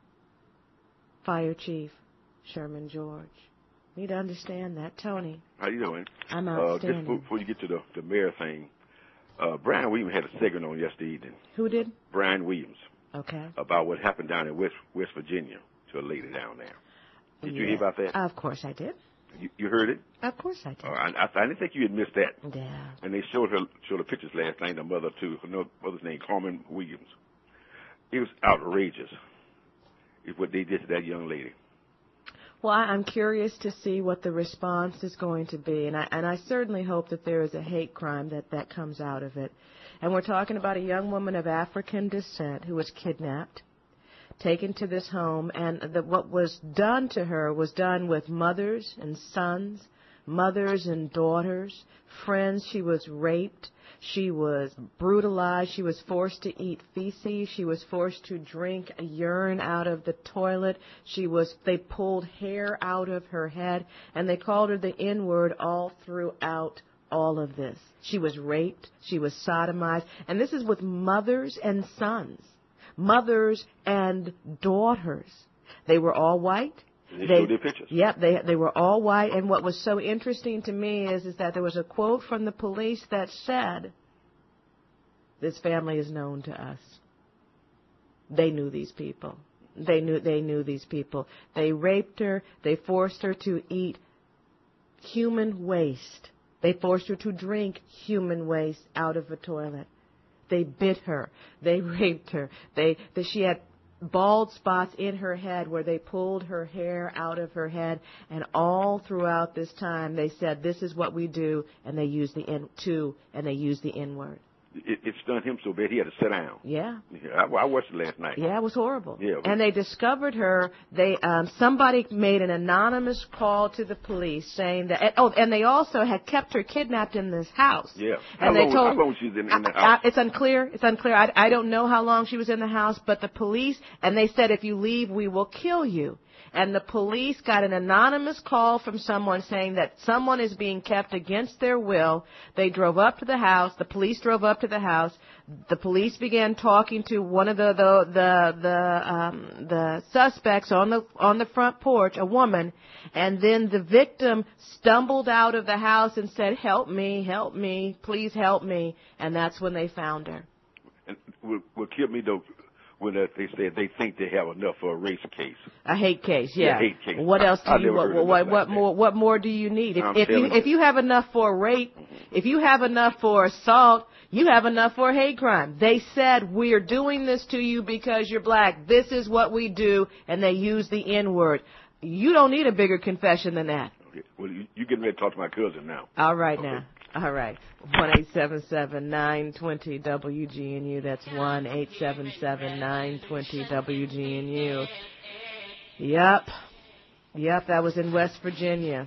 Fire Chief Sherman George. You need to understand that. Tony. How you doing? I'm outstanding. Just before you get to the mayor thing, Brian Williams had a segment on yesterday evening. Who did? Brian Williams. Okay. About what happened down in West Virginia to a lady down there. Did you hear about that? Of course I did. You heard it? Of course I did. I didn't think you had missed that. Yeah. And they showed the pictures last night, the mother too. Her mother's name, Carmen Williams. It was outrageous. It's what they did to that young lady. Well, I'm curious to see what the response is going to be, and I certainly hope that there is a hate crime that comes out of it. And we're talking about a young woman of African descent who was kidnapped, taken to this home, and what was done to her was done with mothers and sons, mothers and daughters, friends. She was raped. She was brutalized. She was forced to eat feces. She was forced to drink urine out of the toilet. They pulled hair out of her head, and they called her the N-word all throughout all of this. She was raped. She was sodomized. And this is with mothers and sons, mothers and daughters. They were all white. They showed their pictures. Yep, they were all white. And what was so interesting to me is that there was a quote from the police that said, "This family is known to us." They knew these people. They knew these people. They raped her. They forced her to eat human waste. They forced her to drink human waste out of a toilet. They bit her. They raped her. She had bald spots in her head where they pulled her hair out of her head, and all throughout this time they said, "This is what we do," and they used the N-word. It stunned him so bad he had to sit down. Yeah. I watched it last night. Yeah, it was horrible. Yeah. And they discovered her. Somebody made an anonymous call to the police saying that. And they also had kept her kidnapped in this house. Yeah. And how long she was in the house? It's unclear. I don't know how long she was in the house, but the police, and they said, "If you leave, we will kill you." And the police got an anonymous call from someone saying that someone is being kept against their will. They drove up to the house. The police drove up to the house. The police began talking to one of the suspects on the front porch, a woman, and then the victim stumbled out of the house and said, help me, please help me," and that's when they found her. And what killed me though, when they said they think they have enough for a race case. A hate case, yeah. Hate case. What else do you what more do you need? If you have enough for rape, if you have enough for assault, you have enough for a hate crime. They said, "We are doing this to you because you're black. This is what we do," and they used the N-word. You don't need a bigger confession than that. Okay. Well, you getting ready to talk to my cousin now. All right, okay. Now. All right. 1-877-920-WGNU. That's 1-877-920-WGNU. Yep, that was in West Virginia.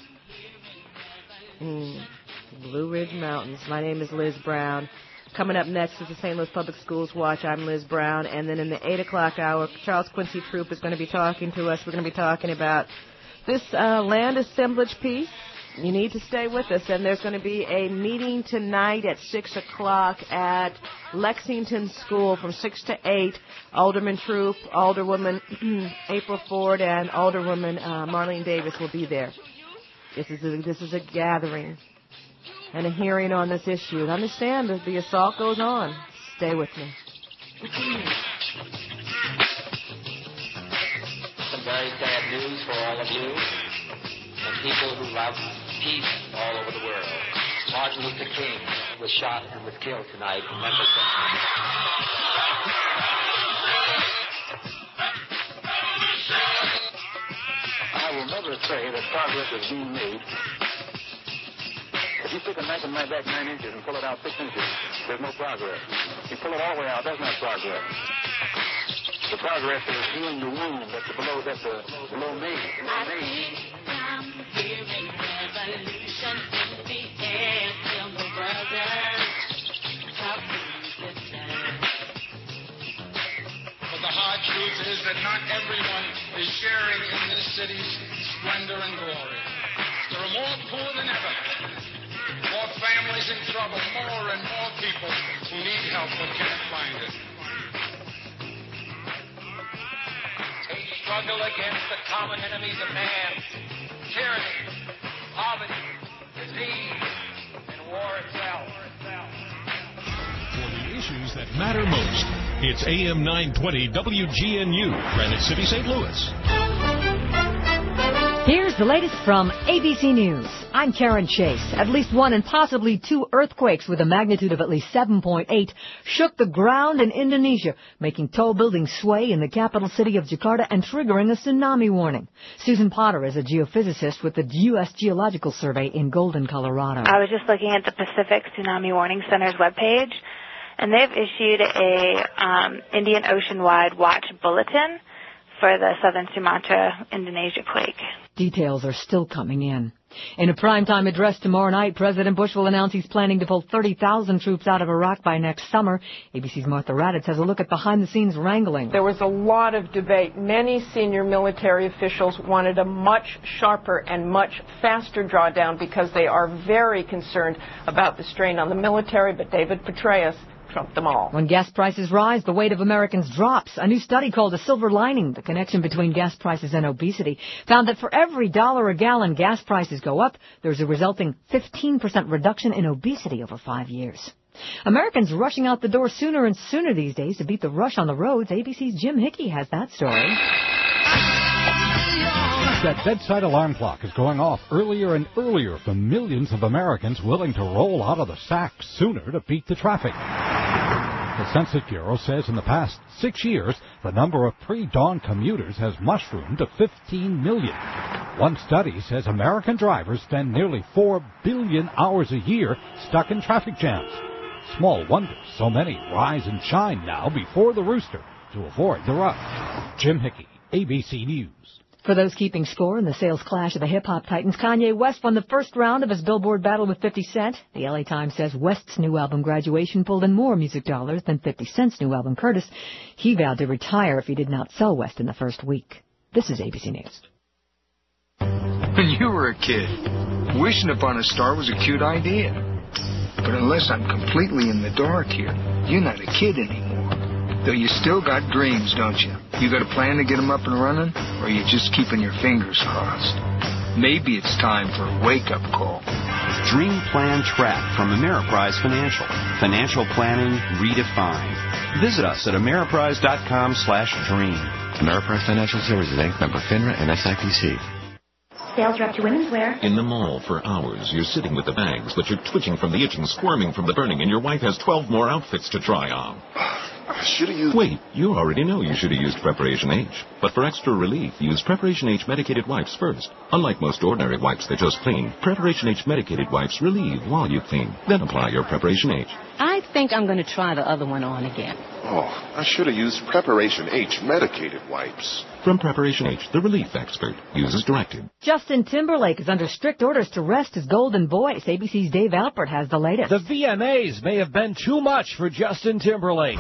Blue Ridge Mountains. My name is Liz Brown. Coming up next is the St. Louis Public Schools Watch. I'm Liz Brown. And then in the 8 o'clock hour, Charles Quincy Troop is going to be talking to us. We're going to be talking about this land assemblage piece. You need to stay with us, and there's going to be a meeting tonight at 6 o'clock at Lexington School from 6 to 8. Alderman Troop, Alderwoman April Ford, and Alderwoman Marlene Davis will be there. This is a gathering and a hearing on this issue. And understand that the assault goes on. Stay with me. Some very sad news for all of you and people who love peace all over the world. Martin Luther King was shot and was killed tonight in Memphis. I will never say that progress is being made. If you stick a knife in my back 9 inches and pull it out 6 inches, there's no progress. If you pull it all the way out, that's not progress. The progress is healing the wound that's below me. I'm hearing revolution in the air. Tell the brothers, how can But the hard truth is that not everyone is sharing in this city's splendor and glory. There are more poor than ever, more families in trouble, more and more people who need help but can't find it. A struggle against the common enemies of man, tyranny, poverty, disease, and war itself. For the issues that matter most, it's AM 920 WGNU, Granite City, St. Louis. Here's the latest from ABC News. I'm Karen Chase. At least one and possibly two earthquakes with a magnitude of at least 7.8 shook the ground in Indonesia, making tall buildings sway in the capital city of Jakarta and triggering a tsunami warning. Susan Potter is a geophysicist with the U.S. Geological Survey in Golden, Colorado. I was just looking at the Pacific Tsunami Warning Center's webpage, and they've issued a Indian Ocean-wide watch bulletin for the southern Sumatra, Indonesia quake. Details are still coming in. In a primetime address tomorrow night, President Bush will announce he's planning to pull 30,000 troops out of Iraq by next summer. ABC's Martha Raddatz has a look at behind-the-scenes wrangling. There was a lot of debate. Many senior military officials wanted a much sharper and much faster drawdown because they are very concerned about the strain on the military, but David Petraeus trumped them all. When gas prices rise, the weight of Americans drops. A new study called A Silver Lining, the connection between gas prices and obesity, found that for every $1 a gallon gas prices go up, there's a resulting 15% reduction in obesity over 5 years. Americans rushing out the door sooner and sooner these days to beat the rush on the roads. ABC's Jim Hickey has that story. That bedside alarm clock is going off earlier and earlier for millions of Americans willing to roll out of the sack sooner to beat the traffic. The Census Bureau says in the past 6 years, the number of pre-dawn commuters has mushroomed to 15 million. One study says American drivers spend nearly 4 billion hours a year stuck in traffic jams. Small wonder so many rise and shine now before the rooster to avoid the rush. Jim Hickey, ABC News. For those keeping score in the sales clash of the hip-hop titans, Kanye West won the first round of his Billboard battle with 50 Cent. The LA Times says West's new album, Graduation, pulled in more music dollars than 50 Cent's new album, Curtis. He vowed to retire if he did not sell West in the first week. This is ABC News. When you were a kid, wishing upon a star was a cute idea. But unless I'm completely in the dark here, you're not a kid anymore. Though you still got dreams, don't you? You got a plan to get them up and running, or are you just keeping your fingers crossed? Maybe it's time for a wake-up call. Dream Plan Track from Ameriprise Financial. Financial planning redefined. Visit us at ameriprise.com/dream. Ameriprise Financial Services, Inc., member FINRA and SIPC. Sales rep to women's wear. In the mall for hours, you're sitting with the bags, but you're twitching from the itching, squirming from the burning, and your wife has 12 more outfits to try on. I should have used... Wait, you already know you should have used Preparation H. But for extra relief, use Preparation H medicated wipes first. Unlike most ordinary wipes that just clean, Preparation H medicated wipes relieve while you clean. Then apply your Preparation H. I think I'm going to try the other one on again. Oh, I should have used Preparation H medicated wipes. From Preparation H, the relief expert. Use as directed. Justin Timberlake is under strict orders to rest his golden voice. ABC's Dave Alpert has the latest. The VMAs may have been too much for Justin Timberlake.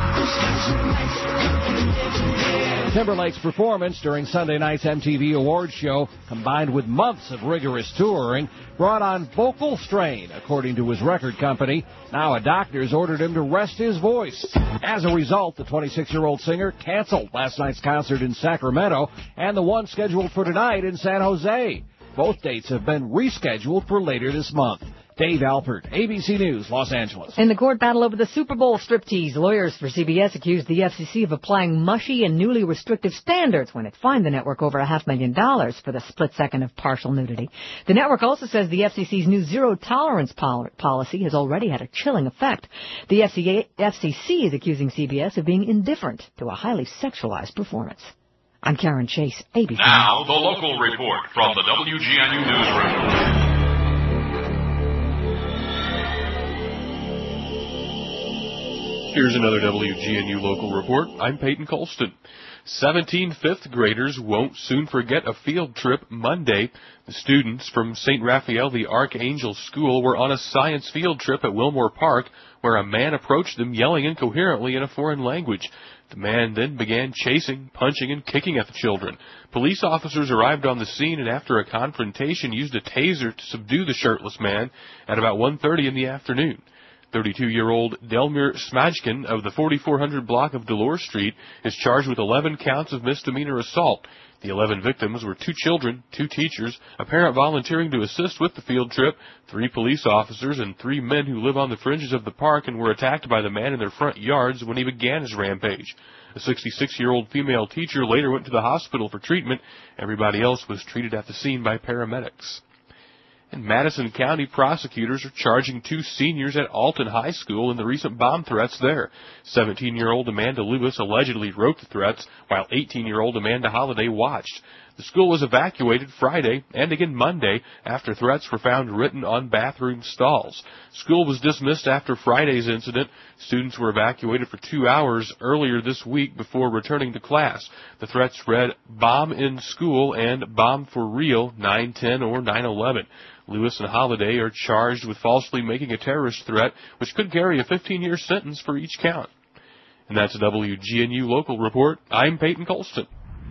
Timberlake's performance during Sunday night's MTV Awards show, combined with months of rigorous touring, brought on vocal strain, according to his record company. Now a doctor's ordered him to rest his voice. As a result, the 26-year-old singer canceled last night's concert in Sacramento and the one scheduled for tonight in San Jose. Both dates have been rescheduled for later this month. Dave Alpert, ABC News, Los Angeles. In the court battle over the Super Bowl striptease, lawyers for CBS accused the FCC of applying mushy and newly restrictive standards when it fined the network over $500,000 for the split second of partial nudity. The network also says the FCC's new zero-tolerance policy has already had a chilling effect. The FCC is accusing CBS of being indifferent to a highly sexualized performance. I'm Karen Chase, ABC. Now, the local report from the WGNU Newsroom. Here's another WGNU local report. I'm Peyton Colston. 17 fifth graders won't soon forget a field trip Monday. The students from St. Raphael the Archangel School were on a science field trip at Wilmore Park where a man approached them yelling incoherently in a foreign language. The man then began chasing, punching, and kicking at the children. Police officers arrived on the scene and after a confrontation used a taser to subdue the shirtless man at about 1:30 in the afternoon. 32-year-old Delmir Smajkin of the 4400 block of Dolores Street is charged with 11 counts of misdemeanor assault. The 11 victims were 2 children, 2 teachers, a parent volunteering to assist with the field trip, 3 police officers, and 3 men who live on the fringes of the park and were attacked by the man in their front yards when he began his rampage. A 66-year-old female teacher later went to the hospital for treatment. Everybody else was treated at the scene by paramedics. And Madison County prosecutors are charging 2 seniors at Alton High School in the recent bomb threats there. 17-year-old Amanda Lewis allegedly wrote the threats, while 18-year-old Amanda Holliday watched. The school was evacuated Friday and again Monday after threats were found written on bathroom stalls. School was dismissed after Friday's incident. Students were evacuated for 2 hours earlier this week before returning to class. The threats read, "Bomb in school" and "Bomb for real, 9/10 or 9/11. Lewis and Holliday are charged with falsely making a terrorist threat, which could carry a 15-year sentence for each count. And that's a WGNU local report. I'm Peyton Colston.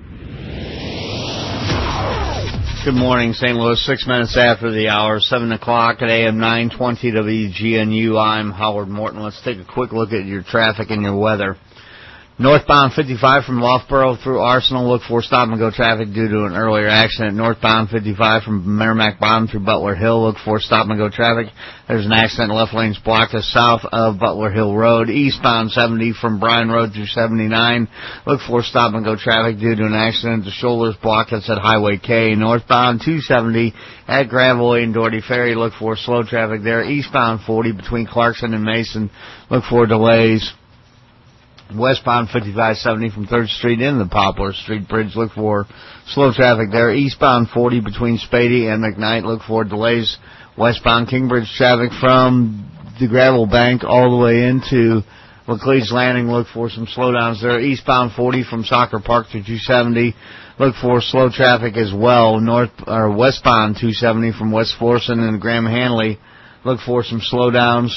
Good morning, St. Louis. 6 minutes after the hour, 7 o'clock at AM 920 WGNU. I'm Howard Morton. Let's take a quick look at your traffic and your weather. Northbound 55 from Loughborough through Arsenal, look for stop-and-go traffic due to an earlier accident. Northbound 55 from Merrimack Bottom through Butler Hill, look for stop-and-go traffic. There's an accident, left lane's blocked to south of Butler Hill Road. Eastbound 70 from Bryan Road through 79, look for stop-and-go traffic due to an accident. The shoulder's blocked, that's at Highway K. Northbound 270 at Gravois and Doherty Ferry, look for slow traffic there. Eastbound 40 between Clarkson and Mason, look for delays. Westbound 5570 from 3rd Street into the Poplar Street Bridge, look for slow traffic there. Eastbound 40 between Spady and McKnight, look for delays. Westbound Kingbridge traffic from the Gravel Bank all the way into Laclede's Landing, look for some slowdowns there. Eastbound 40 from Soccer Park to 270, look for slow traffic as well. Westbound 270 from West Florissant and Graham Hanley, look for some slowdowns.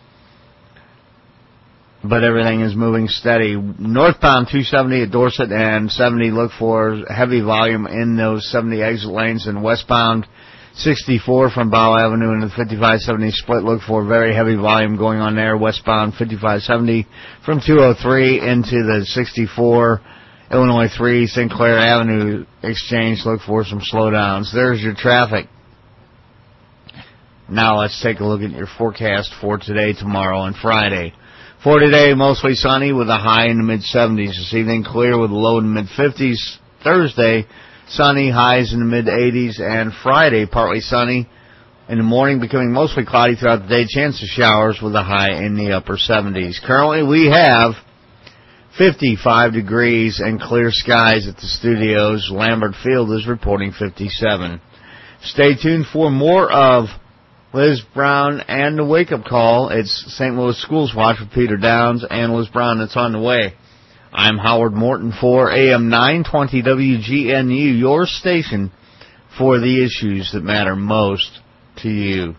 But everything is moving steady. Northbound 270 at Dorset and 70, look for heavy volume in those 70 exit lanes. And westbound 64 from Bow Avenue into the 5570 split, look for very heavy volume going on there. Westbound 5570 from 203 into the 64 Illinois 3 St. Clair Avenue exchange, look for some slowdowns. There's your traffic. Now let's take a look at your forecast for today, tomorrow, and Friday. For today, mostly sunny with a high in the mid-70s. This evening, clear with a low in the mid-50s. Thursday, sunny, highs in the mid-80s. And Friday, partly sunny. In the morning, becoming mostly cloudy throughout the day. Chance of showers with a high in the upper 70s. Currently, we have 55 degrees and clear skies at the studios. Lambert Field is reporting 57. Stay tuned for more of Liz Brown and the wake-up call. It's St. Louis Schools Watch with Peter Downs and Liz Brown. That's on the way. I'm Howard Morton for AM 920 WGNU, your station for the issues that matter most to you.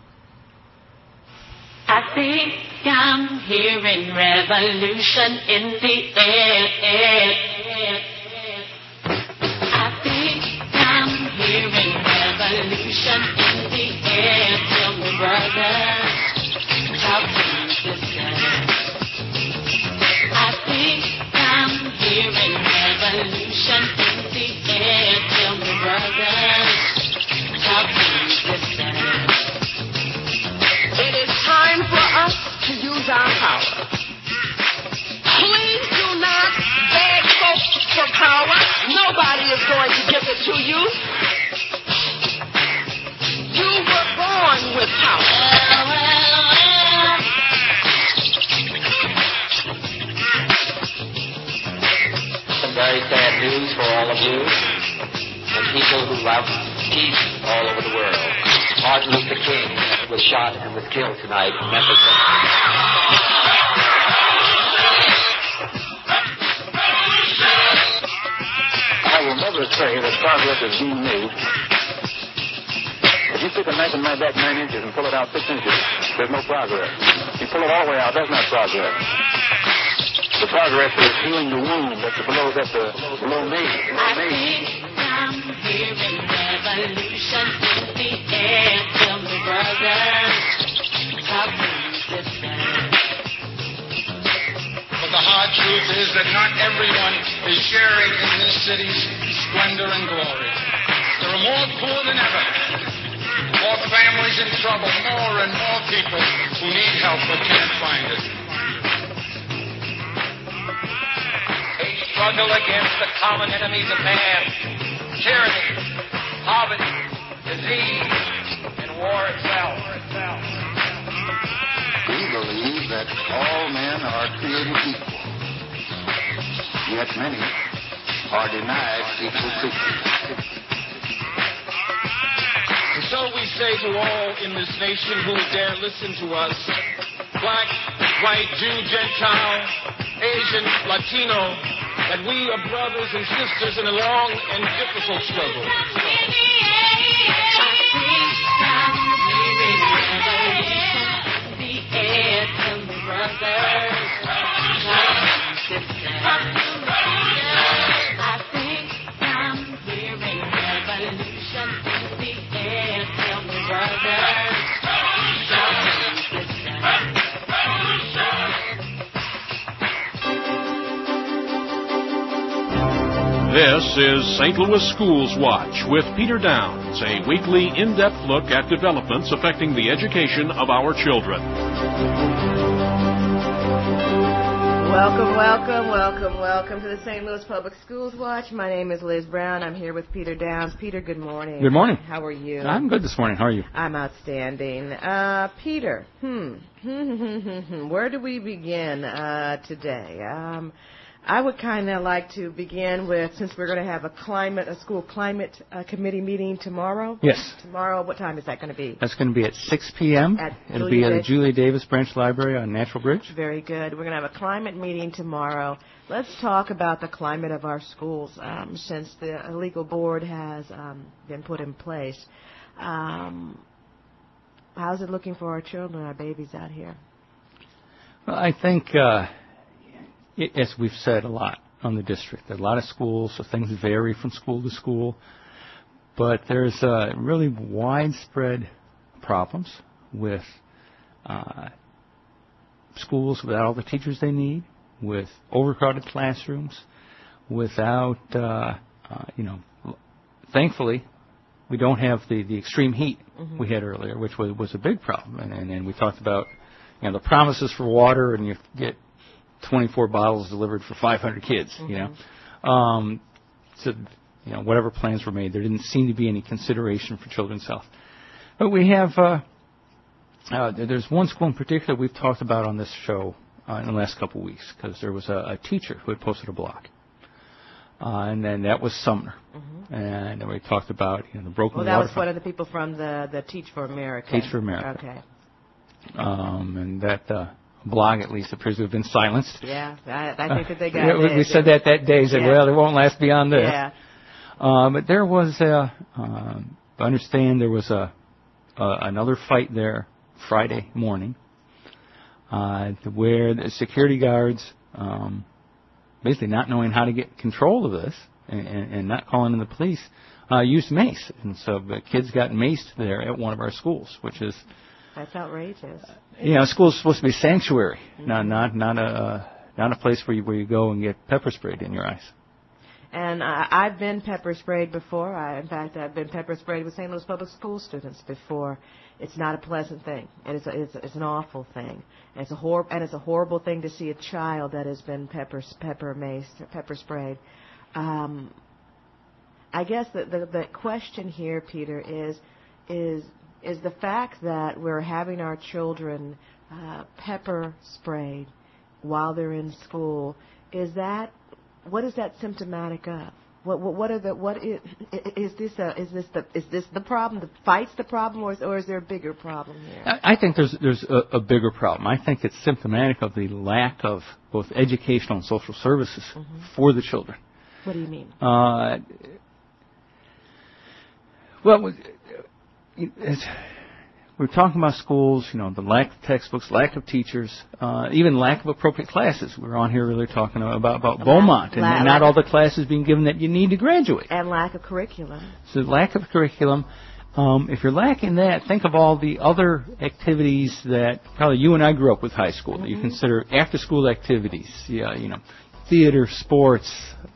I think I'm hearing revolution in the air. I think I'm hearing revolution in the air. Tell me, brother, talk to me, sister. I think I'm hearing revolution in the air. Tell me, brother, talk to me, sister. it to you. You were born with power. Some very sad news for all of you and people who love peace all over the world. Martin Luther King was shot and was killed tonight in Memphis. I will never say that progress is being made. If you pick a knife and knife back 9 inches and pull it out 6 inches, there's no progress. You pull it all the way out, that's not progress. The progress is healing the wound that's below me. I think I'm hearing revolution in the air. Tell me, brothers, how can this be? But the hard truth is that not everyone is sharing in this city's splendor and glory. There are more poor than ever, more families in trouble, more and more people who need help but can't find it. A struggle against the common enemies of man, tyranny, poverty, disease, and war itself. We believe that all men are created equal, yet many are denied equal treatment. And so we say to all in this nation who dare listen to us, black, white, Jew, Gentile, Asian, Latino, that we are brothers and sisters in a long and difficult struggle. This is St. Louis Schools Watch with Peter Downs, a weekly in-depth look at developments affecting the education of our children. Welcome to the St. Louis Public Schools Watch. My name is Liz Brown. I'm here with Peter Downs. Peter, good morning. Good morning. How are you? I'm good this morning. How are you? I'm outstanding. Peter, where do we begin today? I would kind of like to begin with, since we're going to have a school climate committee meeting tomorrow. Yes. Tomorrow, what time is that going to be? That's going to be at 6 p.m. It'll be at the Julia Davis Branch Library on Natural Bridge. Very good. We're going to have a climate meeting tomorrow. Let's talk about the climate of our schools since the legal board has been put in place. How's it looking for our children, our babies out here? Well, I think... as we've said a lot on the district, there are a lot of schools, so things vary from school to school. But there's really widespread problems with schools without all the teachers they need, with overcrowded classrooms, without, thankfully, we don't have the extreme heat we had earlier, which was a big problem. And we talked about, the promises for water, and you get 24 bottles delivered for 500 kids, So, whatever plans were made, there didn't seem to be any consideration for children's health. But we have, there's one school in particular we've talked about on this show in the last couple of weeks, because there was a teacher who had posted a blog. And then that was Sumner. And then we talked about, the broken water. Well, that was one of the people from the Teach for America. Teach for America. Okay. And that... blog at least appears to have been silenced. Yeah, I think that they got it. We said that day. Said, well, it won't last beyond this. Yeah. But there was, I understand there was another fight there Friday morning where the security guards, basically not knowing how to get control of this and not calling in the police, used mace. And so the kids got maced there at one of our schools, which is... That's outrageous. A school is supposed to be a sanctuary, not a place where you go and get pepper sprayed in your eyes. And I've been pepper sprayed before. In fact, I've been pepper sprayed with St. Louis Public School students before. It's not a pleasant thing. It's an awful thing. And it's a horrible thing to see a child that has been pepper sprayed. And I guess the question here, Peter, is the fact that we're having our children pepper sprayed while they're in school. What is that symptomatic of? Is this the problem that fights the problem, or is there a bigger problem here? I think there's a bigger problem. I think it's symptomatic of the lack of both educational and social services for the children. What do you mean? We're talking about schools, the lack of textbooks, lack of teachers, even lack of appropriate classes. We're on here really talking about Beaumont and not all the classes being given that you need to graduate. And lack of curriculum. So lack of curriculum. If you're lacking that, think of all the other activities that probably you and I grew up with high school that you consider after-school activities. Theater, sports,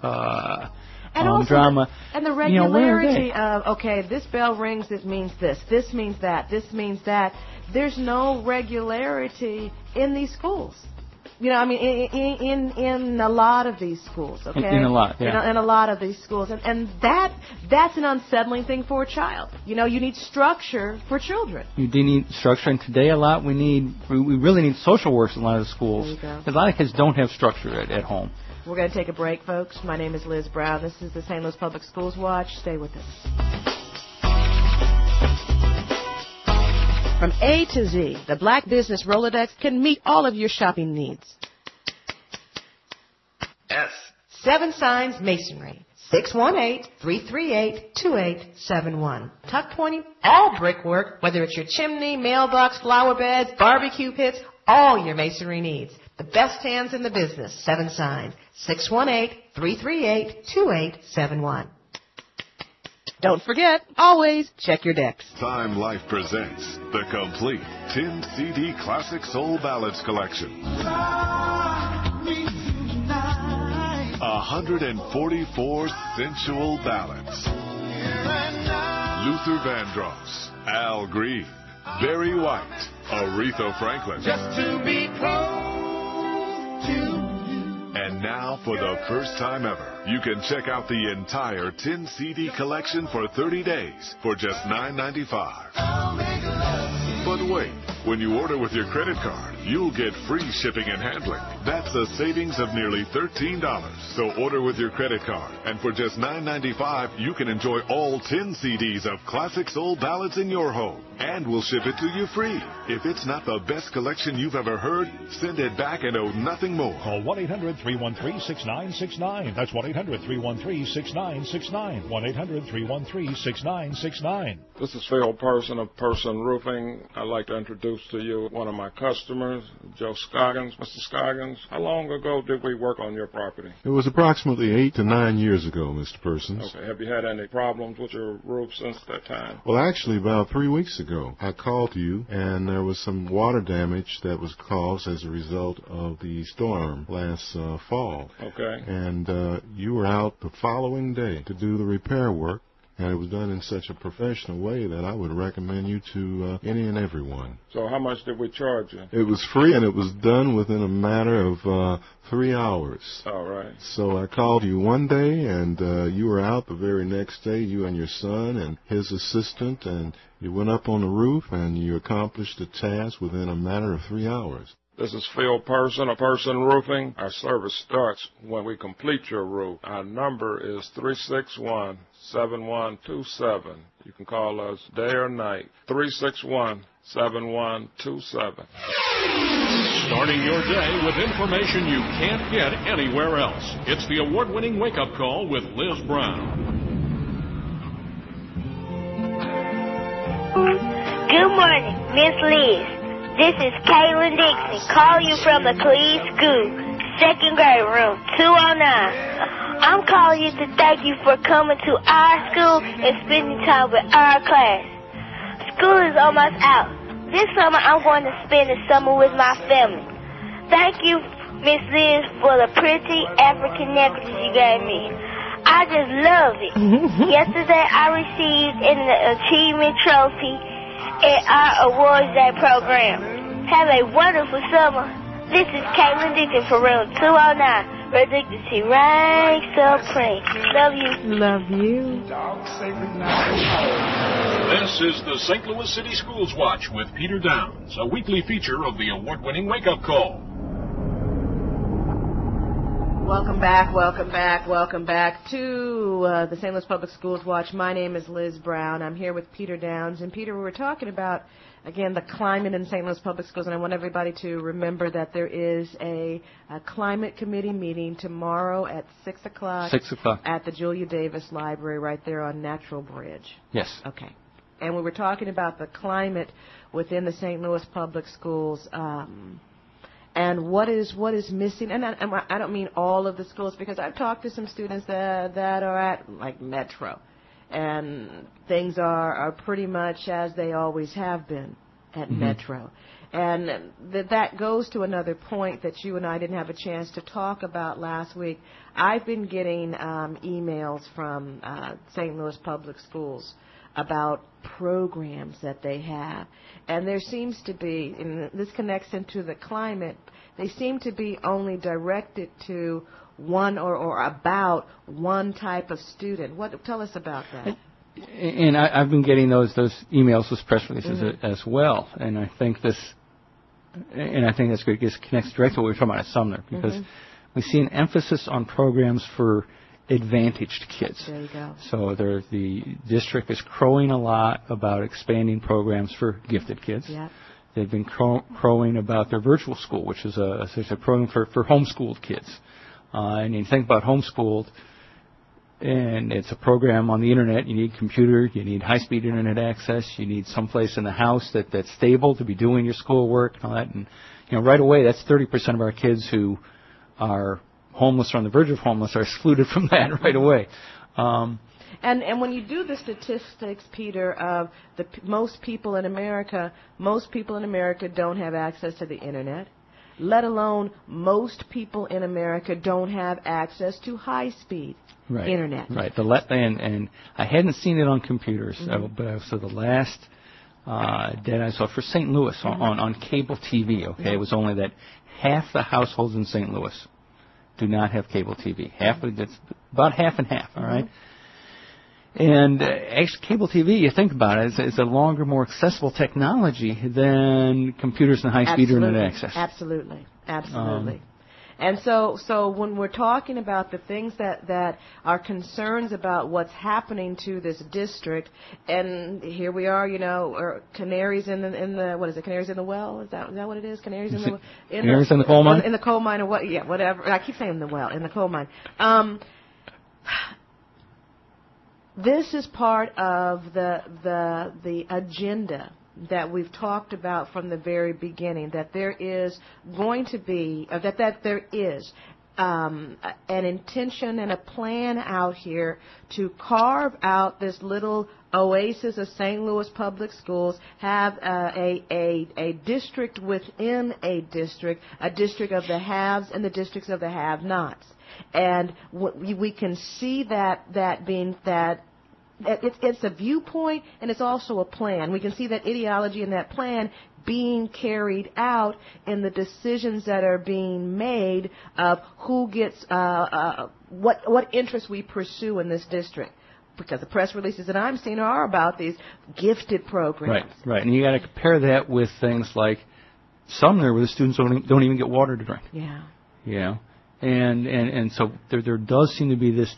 drama. And the regularity of, this bell rings, it means this means that, this means that. There's no regularity in these schools. In a lot of these schools, okay? In a lot, yeah. In a lot of these schools. And that's an unsettling thing for a child. You need structure for children. You do need structure, and today we really need social workers in a lot of the schools. Because a lot of kids don't have structure at home. We're going to take a break, folks. My name is Liz Brown. This is the St. Louis Public Schools Watch. Stay with us. From A to Z, the Black Business Rolodex can meet all of your shopping needs. S. Seven Signs Masonry. 618-338-2871. Tuck pointing, all brickwork, whether it's your chimney, mailbox, flower beds, barbecue pits, all your masonry needs. The best hands in the business. Seven Signs. 618-338-2871. Don't forget, always check your decks. Time Life presents the complete 10 CD Classic Soul Ballads collection. 144 sensual ballads. Luther Vandross, Al Green, Barry White, Aretha Franklin. Just to be close to you. And now, for the first time ever, you can check out the entire 10 CD collection for 30 days for just $9.95. But wait, when you order with your credit card, you'll get free shipping and handling. That's a savings of nearly $13. So order with your credit card, and for just $9.95, you can enjoy all 10 CDs of classic soul ballads in your home. And we'll ship it to you free. If it's not the best collection you've ever heard, send it back and owe nothing more. Call 1-800-313-6969. That's 1-800-313-6969. 1-800-313-6969. This is Phil Person of Person Roofing. I'd like to introduce to you one of my customers, Joe Scoggins. Mr. Scoggins, how long ago did we work on your property? It was approximately 8 to 9 years ago, Mr. Persons. Okay. Have you had any problems with your roof since that time? Well, actually, about 3 weeks ago, I called you, and there was some water damage that was caused as a result of the storm last fall. Okay. And you were out the following day to do the repair work. And it was done in such a professional way that I would recommend you to any and everyone. So how much did we charge you? It was free, and it was done within a matter of 3 hours. All right. So I called you one day, and you were out the very next day, you and your son and his assistant, and you went up on the roof, and you accomplished the task within a matter of 3 hours. This is Phil Person of Person Roofing. Our service starts when we complete your roof. Our number is 361-7127. You can call us day or night. 361-7127. Starting your day with information you can't get anywhere else. It's the award-winning wake-up call with Liz Brown. Good morning, Miss Liz. This is Kaylin Dixon, call you from the Cleve School, 2nd grade, room 209. I'm calling you to thank you for coming to our school and spending time with our class. School is almost out. This summer, I'm going to spend the summer with my family. Thank you, Miss Liz, for the pretty African necklace you gave me. I just love it. Yesterday, I received an achievement trophy at our Awards Day program. Have a wonderful summer. This is Caitlin Dixon for room 209 where dignity reigns supreme. Love you. Love you. This is the St. Louis City Schools Watch with Peter Downs, a weekly feature of the award-winning Wake Up Call. Welcome back to the St. Louis Public Schools Watch. My name is Liz Brown. I'm here with Peter Downs. And Peter, we were talking about, again, the climate in St. Louis Public Schools, and I want everybody to remember that there is a climate committee meeting tomorrow at 6 o'clock. 6 o'clock. At the Julia Davis Library right there on Natural Bridge. Yes. Okay. And we were talking about the climate within the St. Louis Public Schools, and what is missing. And I don't mean all of the schools, because I've talked to some students that are at, like, Metro, and things are pretty much as they always have been at Metro. And that goes to another point that you and I didn't have a chance to talk about last week. I've been getting emails from St. Louis Public Schools about programs that they have. And there seems to be, and this connects into the climate, they seem to be only directed to one or about one type of student. Tell us about that. And I've been getting those emails, those press releases as well. And I think that's great. This connects directly to what we were talking about at Sumner, because we see an emphasis on programs for advantaged kids. There you go. So the district is crowing a lot about expanding programs for gifted kids. Yep. They've been crowing about their virtual school, which is a program for homeschooled kids. And you think about homeschooled, and it's a program on the internet. You need a computer, you need high-speed internet access, you need someplace in the house that's stable to be doing your schoolwork and all that. And right away, that's 30% of our kids who are homeless or on the verge of homeless are excluded from that right away. And when you do the statistics, Peter, of most people in America don't have access to the internet, let alone most people in America don't have access to high-speed internet. Right. And I hadn't seen it on computers, but I saw the last data I saw for St. Louis on cable TV. Okay, it was only that half the households in St. Louis do not have cable TV. That's about half and half. All right. And actually, cable TV, you think about it, is a longer, more accessible technology than computers and high-speed internet access. Absolutely. And so when we're talking about the things that are concerns about what's happening to this district, and here we are, or canaries in the what is it? Canaries in the well? Is that what it is? Canaries in the coal mine? In the coal mine, or what? Yeah, whatever. I keep saying the well, in the coal mine. This is part of the agenda that we've talked about from the very beginning, that there is going to be, that there is an intention and a plan out here to carve out this little oasis of St. Louis Public Schools, have a district within a district of the haves and the districts of the have-nots. And we can see that being that. It's a viewpoint, and it's also a plan. We can see that ideology and that plan being carried out in the decisions that are being made of who gets what interests we pursue in this district. Because the press releases that I'm seeing are about these gifted programs. Right. And you got to compare that with things like Sumner, where the students don't even get water to drink. Yeah. And so there does seem to be this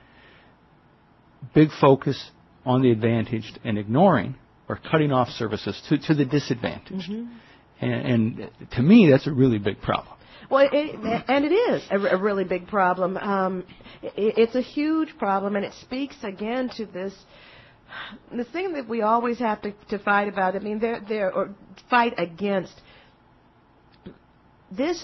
big focus on the advantaged and ignoring or cutting off services to the disadvantaged. And to me, that's a really big problem. Well, it is a really big problem. It's a huge problem, and it speaks again to the thing that we always have to fight about. I mean, or fight against. These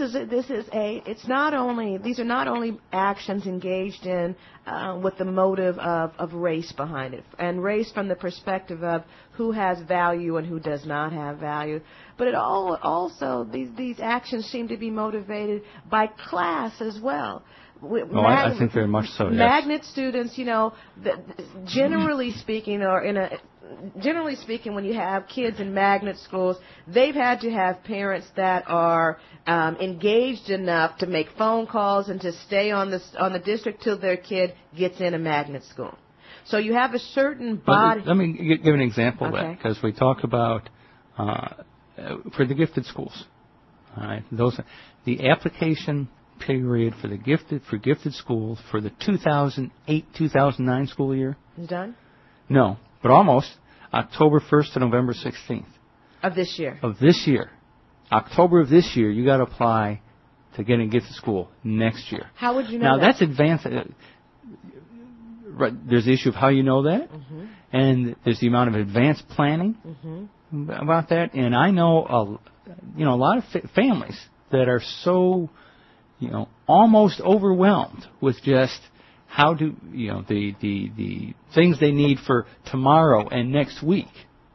are not only actions engaged in with the motive of race behind it, and race from the perspective of who has value and who does not have value, but it also these actions seem to be motivated by class as well. I think very much so. Yes. Magnet students, generally speaking, when you have kids in magnet schools, they've had to have parents that are engaged enough to make phone calls and to stay on the district till their kid gets in a magnet school. So you have a certain body. Let me give an example of that, because we talk about for the gifted schools. All right, the application period for gifted schools for the 2008-2009 school year is done? No, but almost. October 1st to November 16th. Of this year? Of this year. October of this year, you got to apply to get in gifted school next year. How would you know that? Now, that's advanced. There's the issue of how you know that, and there's the amount of advanced planning about that. And I know a lot of families that are so, almost overwhelmed with just how do the things they need for tomorrow and next week,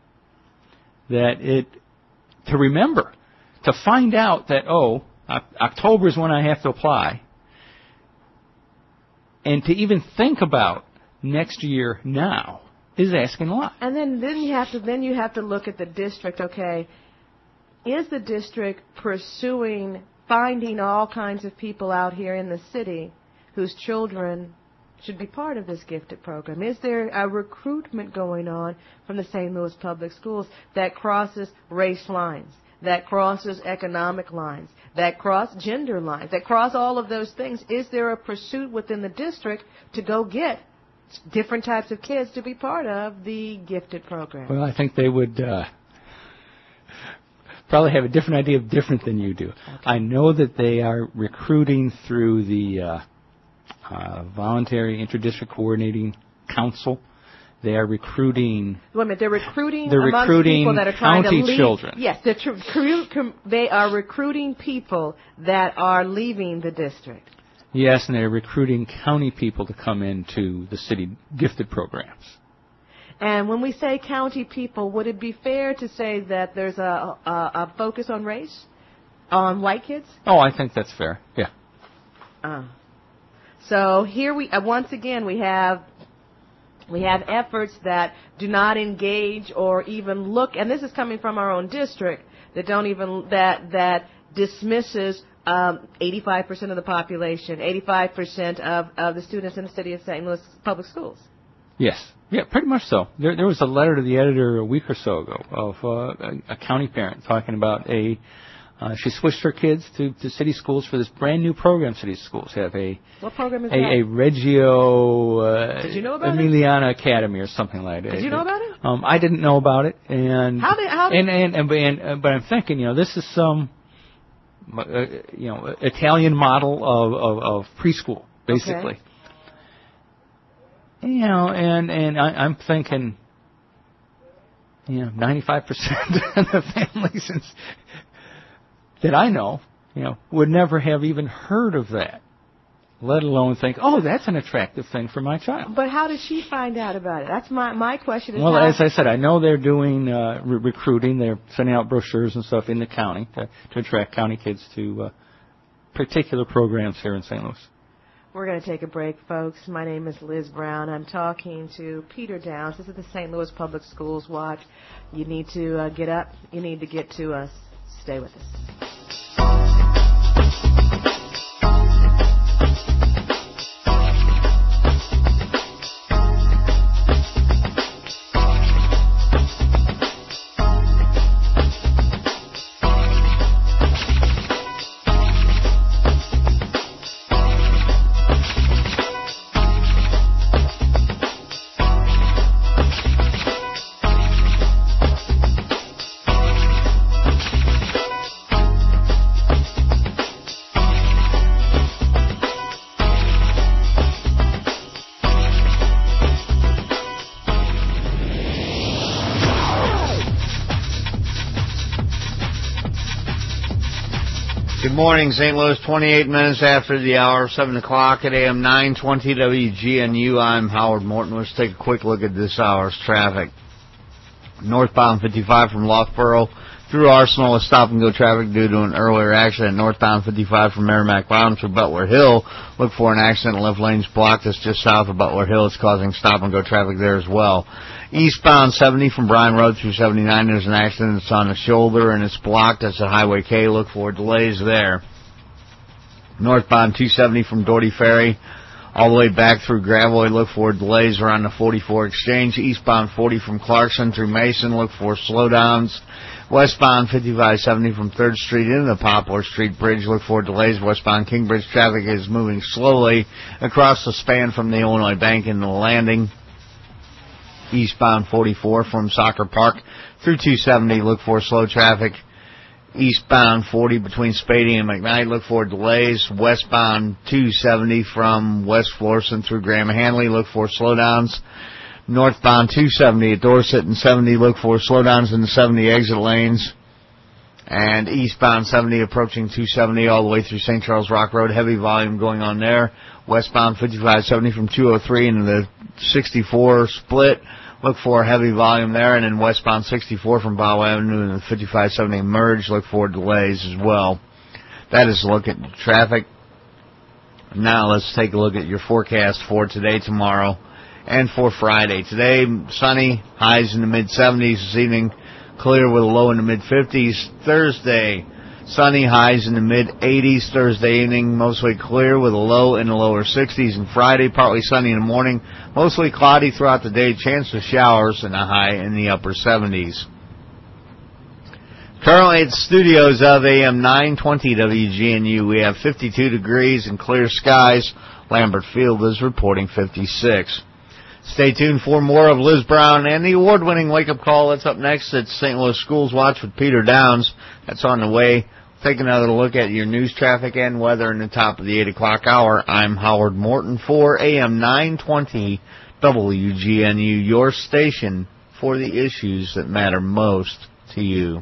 to remember, to find out that October is when I have to apply, and to even think about next year now is asking a lot. And then you have to look at the district. Okay, is the district finding all kinds of people out here in the city whose children should be part of this gifted program? Is there a recruitment going on from the St. Louis Public Schools that crosses race lines, that crosses economic lines, that cross gender lines, that cross all of those things? Is there a pursuit within the district to go get different types of kids to be part of the gifted program? Well, I think they would probably have a different idea of different than you do. Okay. I know that they are recruiting through the Voluntary Interdistrict Coordinating Council. They are recruiting. Wait a minute, they're recruiting people that are trying to leave. County children. Yes, they are recruiting people that are leaving the district. Yes, and they're recruiting county people to come into the city gifted programs. And when we say county people, would it be fair to say that there's a focus on race, on white kids? Oh, I think that's fair. Yeah. So here once again we have efforts that do not engage or even look, and this is coming from our own district, that dismisses 85% of the population, 85% of the students in the city of St. Louis Public Schools. Yes. Yeah, pretty much so. There was a letter to the editor a week or so ago of a county parent talking about she switched her kids to city schools for this brand new program. City schools have what program is that? A Reggio Did you know about Emiliana Academy or something like that. Did you know about it? I didn't know about it, and but I'm thinking, this is some Italian model of preschool, basically. Okay. And I'm thinking, 95% of the families that I know, would never have even heard of that, let alone think, that's an attractive thing for my child. But how did she find out about it? That's my question. Well, as I said, I know they're doing recruiting. They're sending out brochures and stuff in the county to attract county kids to particular programs here in St. Louis. We're going to take a break, folks. My name is Liz Brown. I'm talking to Peter Downs. This is the St. Louis Public Schools Watch. You need to get up. You need to get to us. Stay with us. Good morning, St. Louis, 28 minutes after the hour, 7 o'clock at AM 920 WGNU. I'm Howard Morton. Let's take a quick look at this hour's traffic. Northbound 55 from Loughborough Through Arsenal with stop-and-go traffic due to an earlier accident northbound 55 from Merrimack Bound through Butler Hill. Look for an accident. Left lane's blocked. It's just south of Butler Hill. It's causing stop-and-go traffic there as well. Eastbound 70 from Bryan Road through 79. There's an accident. It's on the shoulder, and it's blocked. That's at Highway K. Look for delays there. Northbound 270 from Doherty Ferry all the way back through Gravois. Look for delays around the 44 Exchange. Eastbound 40 from Clarkson through Mason. Look for slowdowns. Westbound 5570 from 3rd Street into the Poplar Street Bridge. Look for delays. Westbound Kingbridge traffic is moving slowly across the span from the Illinois Bank into the landing. Eastbound 44 from Soccer Park through 270. Look for slow traffic. Eastbound 40 between Spady and McKnight. Look for delays. Westbound 270 from West Florissant through Graham Hanley. Look for slowdowns. Northbound 270 at Dorset and 70. Look for slowdowns in the 70 exit lanes. And eastbound 70 approaching 270 all the way through St. Charles Rock Road. Heavy volume going on there. Westbound 5570 from 203 into the 64 split. Look for heavy volume there. And then westbound 64 from Bow Avenue and the 5570 merge. Look for delays as well. That is a look at traffic. Now let's take a look at your forecast for today, tomorrow, and for Friday. Today, sunny, highs in the mid-70s. This evening, clear with a low in the mid-50s. Thursday, sunny, highs in the mid-80s. Thursday evening, mostly clear with a low in the lower 60s. And Friday, partly sunny in the morning, mostly cloudy throughout the day. Chance of showers and a high in the upper 70s. Currently at the studios of AM 920 WGNU, we have 52 degrees and clear skies. Lambert Field is reporting 56. Stay tuned for more of Liz Brown and the award-winning wake-up call. That's up next. It's St. Louis Schools Watch with Peter Downs. That's on the way. Take another look at your news, traffic, and weather in the top of the 8 o'clock hour. I'm Howard Morton for AM 920 WGNU, your station for the issues that matter most to you.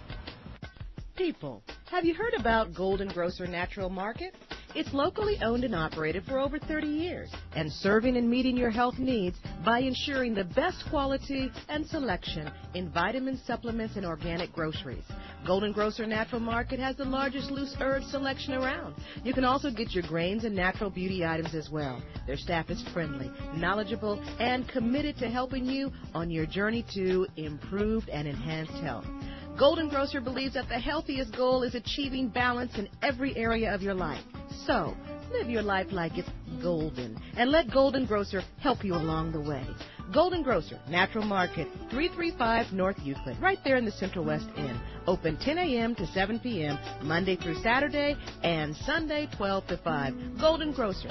People, have you heard about Golden Grocer Natural Market? It's locally owned and operated for over 30 years and serving and meeting your health needs by ensuring the best quality and selection in vitamins, supplements, and organic groceries. Golden Grocer Natural Market has the largest loose herb selection around. You can also get your grains and natural beauty items as well. Their staff is friendly, knowledgeable, and committed to helping you on your journey to improved and enhanced health. Golden Grocer believes that the healthiest goal is achieving balance in every area of your life. So, live your life like it's golden, and let Golden Grocer help you along the way. Golden Grocer, Natural Market, 335 North Euclid, right there in the Central West End. Open 10 a.m. to 7 p.m., Monday through Saturday, and Sunday 12 to 5. Golden Grocer,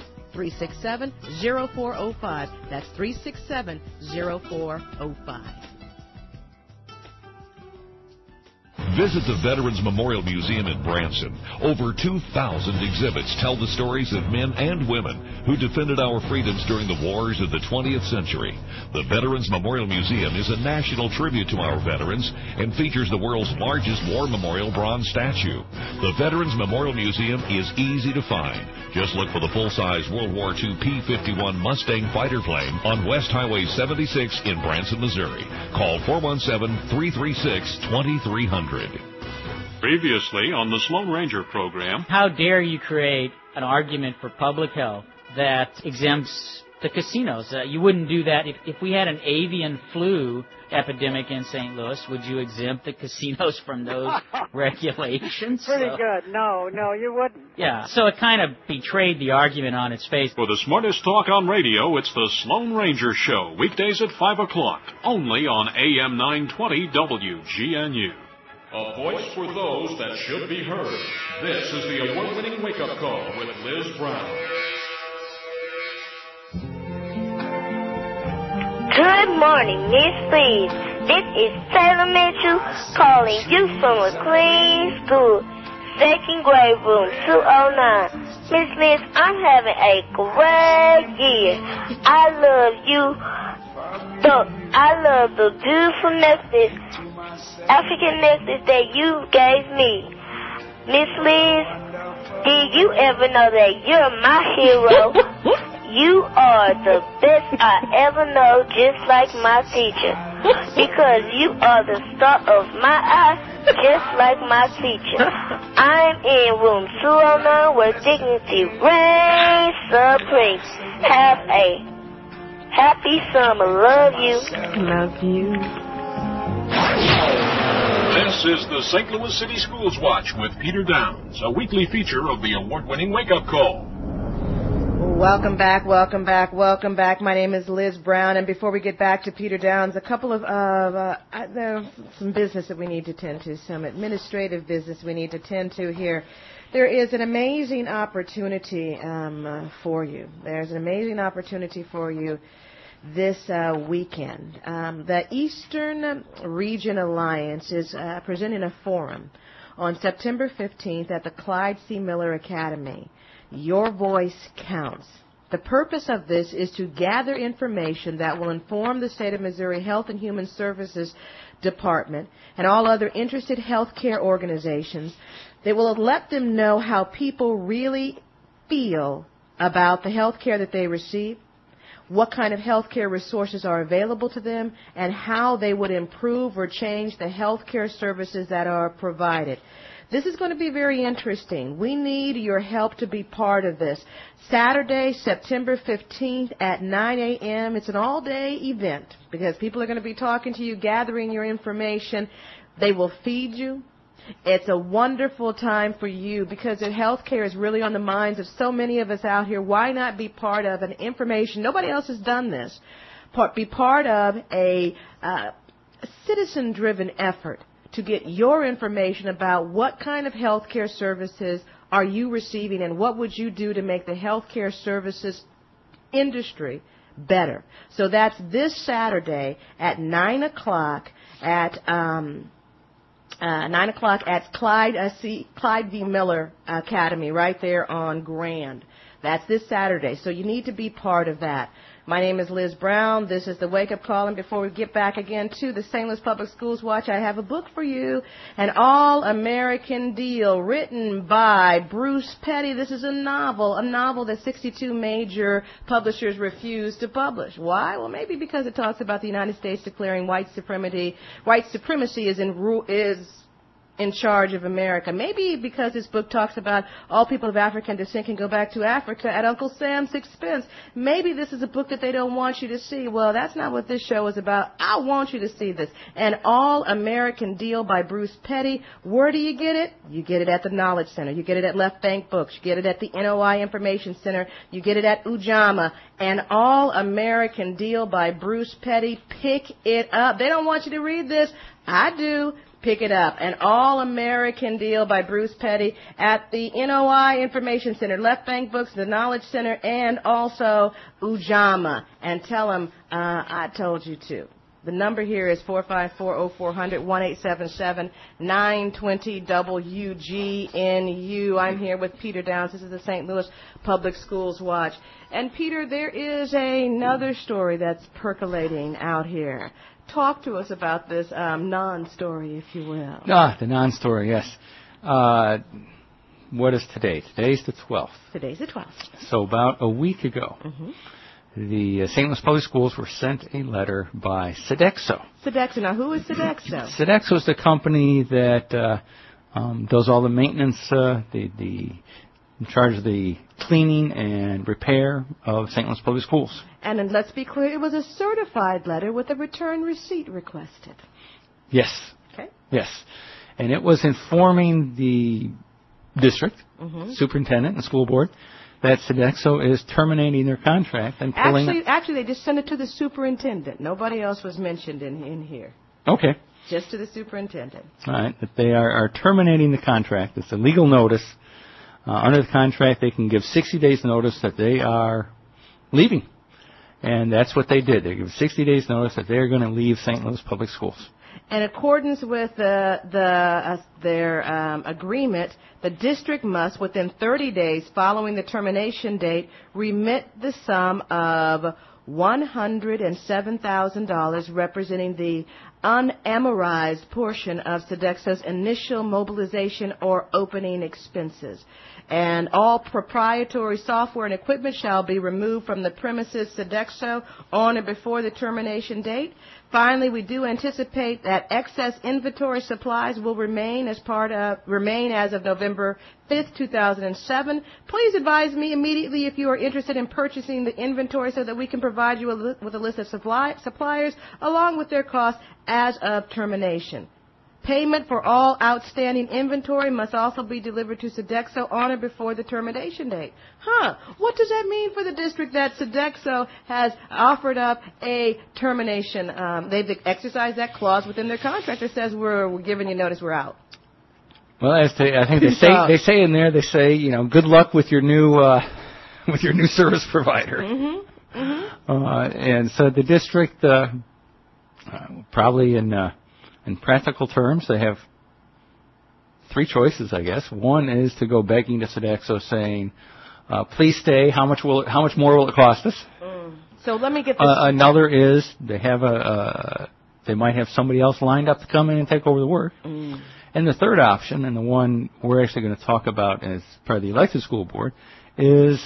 367-0405. That's 367-0405. Visit the Veterans Memorial Museum in Branson. Over 2,000 exhibits tell the stories of men and women who defended our freedoms during the wars of the 20th century. The Veterans Memorial Museum is a national tribute to our veterans and features the world's largest war memorial bronze statue. The Veterans Memorial Museum is easy to find. Just look for the full-size World War II P-51 Mustang fighter plane on West Highway 76 in Branson, Missouri. Call 417-336-2300. Previously on the Sloan Ranger program. How dare you create an argument for public health that exempts the casinos? You wouldn't do that. If we had an avian flu epidemic in St. Louis, would you exempt the casinos from those regulations? Pretty good. No, you wouldn't. Yeah, so it kind of betrayed the argument on its face. For the smartest talk on radio, it's the Sloan Ranger Show, weekdays at 5 o'clock, only on AM 920 WGNU. A voice for those that should be heard. This is the award-winning wake-up call with Liz Brown. Good morning, Miss Lees. This is Taylor Mitchell calling you from McLean School, second grade room 209. Miss Liz, I'm having a great year. I love the beautiful necklace, African necklace that you gave me. Miss Liz, did you ever know that you're my hero? You are the best I ever know, just like my teacher. Because you are the star of my eye, just like my teacher. I'm in room 209 where dignity reigns supreme. Have a happy summer. Love you. Love you. This is the St. Louis City Schools Watch with Peter Downs, a weekly feature of the award-winning Wake Up Call. Welcome back, welcome back, welcome back. My name is Liz Brown, and before we get back to Peter Downs, a couple of there's some business that we need to tend to, some administrative business we need to tend to here. There is an amazing opportunity for you. There's an amazing opportunity for you this weekend. The Eastern Region Alliance is presenting a forum on September 15th at the Clyde C. Miller Academy. Your voice counts. The purpose of this is to gather information that will inform the State of Missouri Health and Human Services Department and all other interested healthcare organizations. They will let them know how people really feel about the health care that they receive, what kind of health care resources are available to them, and how they would improve or change the health care services that are provided. This is going to be very interesting. We need your help to be part of this. Saturday, September 15th at 9 a.m. It's an all-day event because people are going to be talking to you, gathering your information. They will feed you. It's a wonderful time for you because health care is really on the minds of so many of us out here. Why not be part of an information? Nobody else has done this. Be part of a citizen-driven effort to get your information about what kind of health care services are you receiving and what would you do to make the health care services industry better. So that's this Saturday at 9 o'clock at 9 o'clock at Clyde V. Miller Academy right there on Grand. That's this Saturday, so you need to be part of that. My name is Liz Brown. This is the Wake Up Call, and before we get back again to the St. Louis Public Schools Watch, I have a book for you, An All-American Deal, written by Bruce Petty. This is a novel that 62 major publishers refused to publish. Why? Well, maybe because it talks about the United States declaring white supremacy is in charge of America. Maybe because this book talks about all people of African descent can go back to Africa at Uncle Sam's expense. Maybe this is a book that they don't want you to see. Well, that's not what this show is about. I want you to see this. An All-American Deal by Bruce Petty. Where do you get it? You get it at the Knowledge Center. You get it at Left Bank Books. You get it at the NOI Information Center. You get it at Ujamaa. An All-American Deal by Bruce Petty. Pick it up. They don't want you to read this. I do. Pick it up. An All-American Deal by Bruce Petty at the NOI Information Center, Left Bank Books, the Knowledge Center, and also Ujamaa. And tell them I told you to. The number here is 454-0400, 1-877-920-WGNU. I'm here with Peter Downs. This is the St. Louis Public Schools Watch. And, Peter, there is another story that's percolating out here. Talk to us about this non-story, if you will. The non-story, yes. What is today? Today's the 12th. Today's the 12th. So about a week ago, the St. Louis Public Schools were sent a letter by Sodexo. Sodexo. Now, who is Sodexo? Sodexo is the company that does all the maintenance, in charge of the cleaning and repair of St. Louis Public Schools. And then let's be clear, it was a certified letter with a return receipt requested. Yes. Okay. Yes. And it was informing the district, superintendent, and school board that Sodexo is terminating their contract and pulling... Actually, they just sent it to the superintendent. Nobody else was mentioned in here. Okay. Just to the superintendent. All right. That they are terminating the contract. It's a legal notice. Under the contract, they can give 60 days notice that they are leaving. And that's what they did. They give 60 days notice that they're going to leave St. Louis Public Schools. In accordance with their agreement, the district must, within 30 days following the termination date, remit the sum of $107,000, representing the unamortized portion of Sodexo's initial mobilization or opening expenses. And all proprietary software and equipment shall be removed from the premises Sodexo on or before the termination date. Finally, we do anticipate that excess inventory supplies will remain as of November 5th, 2007. Please advise me immediately if you are interested in purchasing the inventory so that we can provide you with a list of suppliers along with their costs as of termination. Payment for all outstanding inventory must also be delivered to Sodexo on or before the termination date. What does that mean for the district that Sodexo has offered up a termination? They've exercised that clause within their contract that says we're giving you notice, we're out. Well, I think they say in there, good luck with your new service provider. Mm-hmm. Mm-hmm. And so the district, probably in practical terms, they have three choices, I guess. One is to go begging to Sodexo saying, please stay, how much more will it cost us? So let me get this. Another is they might have somebody else lined up to come in and take over the work. And the third option, and the one we're actually going to talk about as part of the elected school board, is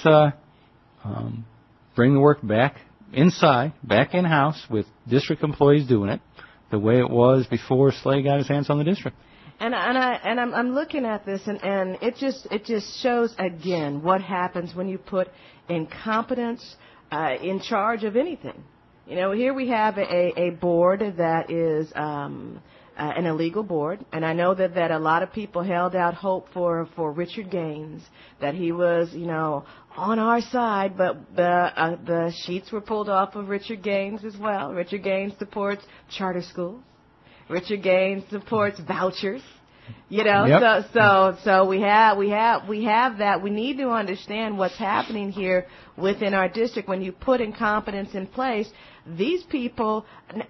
bring the work back inside, back in-house, with district employees doing it, the way it was before Slay got his hands on the district. And I'm looking at this, and it just shows again what happens when you put incompetence in charge of anything. You know, here we have a board that is an illegal board, and I know that a lot of people held out hope for Richard Gaines, that he was, on our side, but the sheets were pulled off of Richard Gaines as well. Richard Gaines supports charter schools. Richard Gaines supports vouchers. Yep. So we have that. We need to understand what's happening here within our district. When you put incompetence in place, these people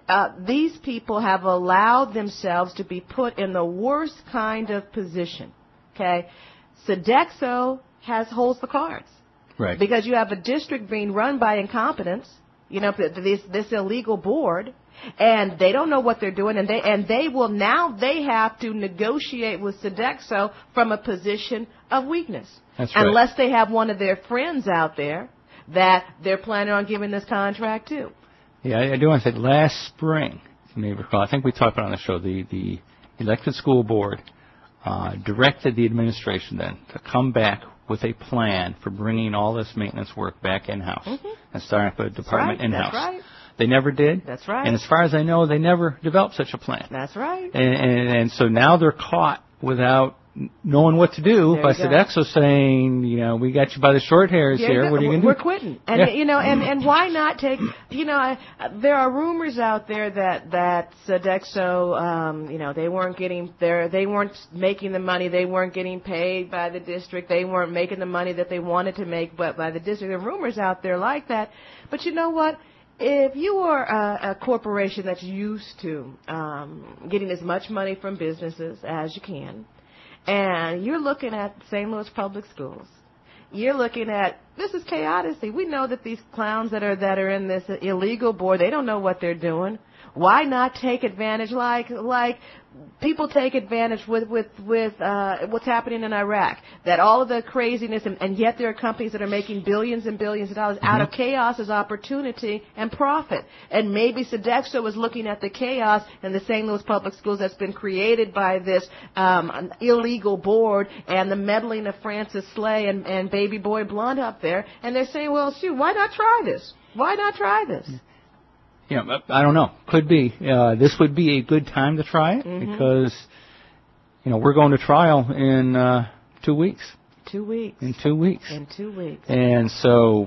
have allowed themselves to be put in the worst kind of position. Okay, Sodexo holds the cards. Right. Because you have a district being run by incompetence, this illegal board, and they don't know what they're doing, and they have to negotiate with Sodexo from a position of weakness. That's right. Unless they have one of their friends out there that they're planning on giving this contract to. Yeah, I do want to say last spring, if you may recall, I think we talked about on the show, the elected school board directed the administration then to come back with a plan for bringing all this maintenance work back in-house and starting up a department in-house. That's right. They never did. That's right. And as far as I know, they never developed such a plan. That's right. And so now they're caught without knowing what to do by Sodexo saying, we got you by the short hairs here. What are you going to do? We're quitting. And, and why not take, there are rumors out there that Sodexo, they weren't making the money. They weren't getting paid by the district. They weren't making the money that they wanted to make by the district. There are rumors out there like that. But you know what? If you are a corporation that's used to getting as much money from businesses as you can, and you're looking at St. Louis Public Schools, you're looking at, this is chaos. We know that these clowns that are in this illegal board, they don't know what they're doing. Why not take advantage like people take advantage with what's happening in Iraq? That all of the craziness, and yet there are companies that are making billions and billions of dollars out of chaos as opportunity and profit. And maybe Sodexo is looking at the chaos in the St. Louis Public Schools that's been created by this illegal board and the meddling of Francis Slay and Baby Boy Blunt up there, and they're saying, well, shoot, why not try this? Why not try this? I don't know. Could be. This would be a good time to try it because, we're going to trial in 2 weeks. 2 weeks. In 2 weeks. In 2 weeks. And so,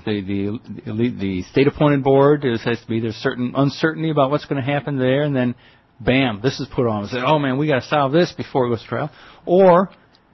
the state-appointed board has to be, there's certain uncertainty about what's going to happen there, and then, bam, this is put on. And say, oh, man, we got to solve this before it goes to trial. Or,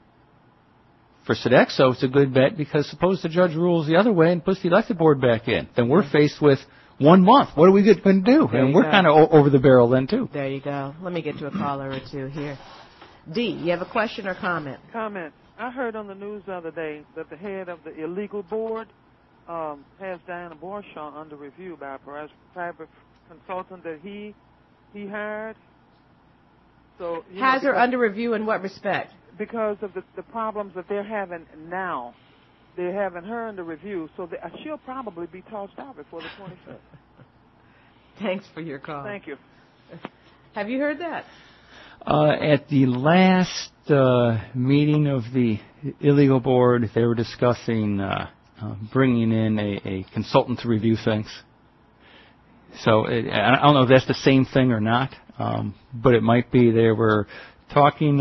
for Sodexo, it's a good bet because suppose the judge rules the other way and puts the elected board back in. Then we're faced with 1 month. What are we going to do? And we're kind of over the barrel then, too. There you go. Let me get to a caller or two here. D, you have a question or comment? Comment. I heard on the news the other day that the head of the illegal board has Diana Borshaw under review by a private consultant that he hired. So has her under review in what respect? Because of the problems that they're having now. They're having her under review, so she'll probably be tossed out before the 25th. Thanks for your call. Thank you. Have you heard that? At the last meeting of the illegal board, they were discussing bringing in a consultant to review things. So I don't know if that's the same thing or not, but it might be. They were talking.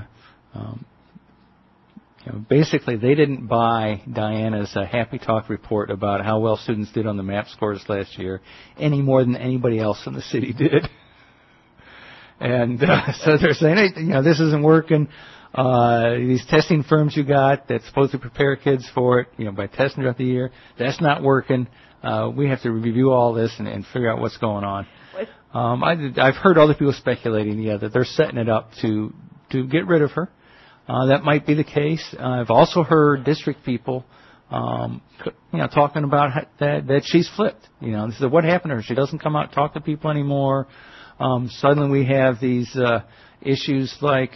Basically, they didn't buy Diana's Happy Talk report about how well students did on the MAP scores last year any more than anybody else in the city did. And so they're saying, hey, this isn't working. These testing firms you got that's supposed to prepare kids for it, by testing throughout the year, that's not working. We have to review all this and figure out what's going on. I've heard other people speculating, that they're setting it up to get rid of her. That might be the case. I've also heard district people, talking about that she's flipped. They said, what happened to her? She doesn't come out and talk to people anymore. Suddenly we have these issues like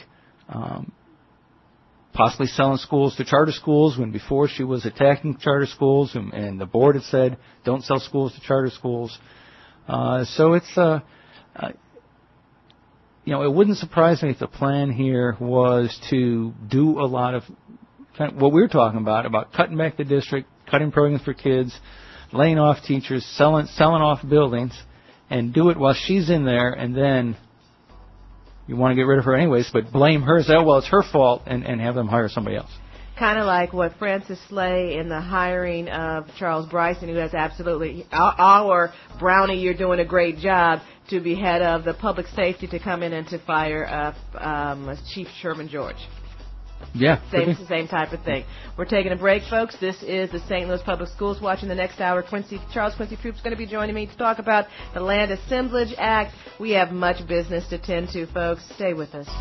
possibly selling schools to charter schools when before she was attacking charter schools and the board had said don't sell schools to charter schools. So it's it wouldn't surprise me if the plan here was to do a lot of kind of what we were talking about cutting back the district, cutting programs for kids, laying off teachers, selling off buildings, and do it while she's in there, and then you want to get rid of her anyways, but blame her, say, it's her fault, and have them hire somebody else. Kind of like what Francis Slay in the hiring of Charles Bryson, who has absolutely our Brownie, you're doing a great job, to be head of the public safety to come in and to fire Chief Sherman George. Yeah. Same type of thing. We're taking a break, folks. This is the St. Louis Public Schools Watch. In the next hour, Charles Quincy Troop's going to be joining me to talk about the Land Assemblage Act. We have much business to tend to, folks. Stay with us.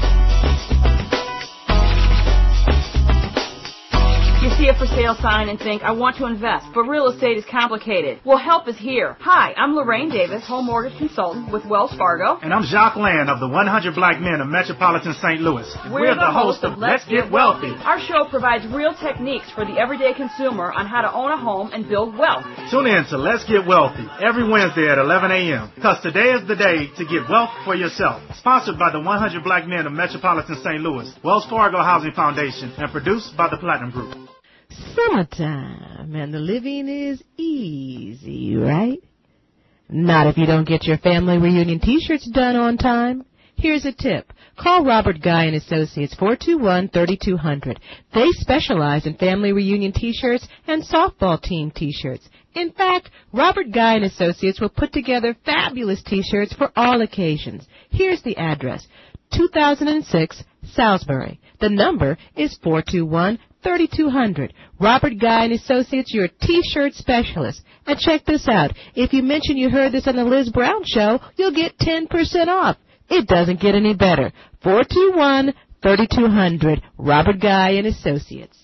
You see a for sale sign and think, I want to invest, but real estate is complicated. Well, help is here. Hi, I'm Lorraine Davis, home mortgage consultant with Wells Fargo. And I'm Jacques Land of the 100 Black Men of Metropolitan St. Louis. We're the host of Let's Get Wealthy. Our show provides real techniques for the everyday consumer on how to own a home and build wealth. Tune in to Let's Get Wealthy every Wednesday at 11 a.m. because today is the day to get wealth for yourself. Sponsored by the 100 Black Men of Metropolitan St. Louis, Wells Fargo Housing Foundation, and produced by the Platinum Group. Summertime, and the living is easy, right? Not if you don't get your family reunion T-shirts done on time. Here's a tip. Call Robert Guy and Associates, 421-3200. They specialize in family reunion T-shirts and softball team T-shirts. In fact, Robert Guy and Associates will put together fabulous T-shirts for all occasions. Here's the address. 2006 Salisbury. The number is 421-3200. Robert Guy and Associates, your T-shirt specialist. And check this out. If you mention you heard this on the Liz Brown Show, you'll get 10% off. It doesn't get any better. 421-3200. Robert Guy and Associates.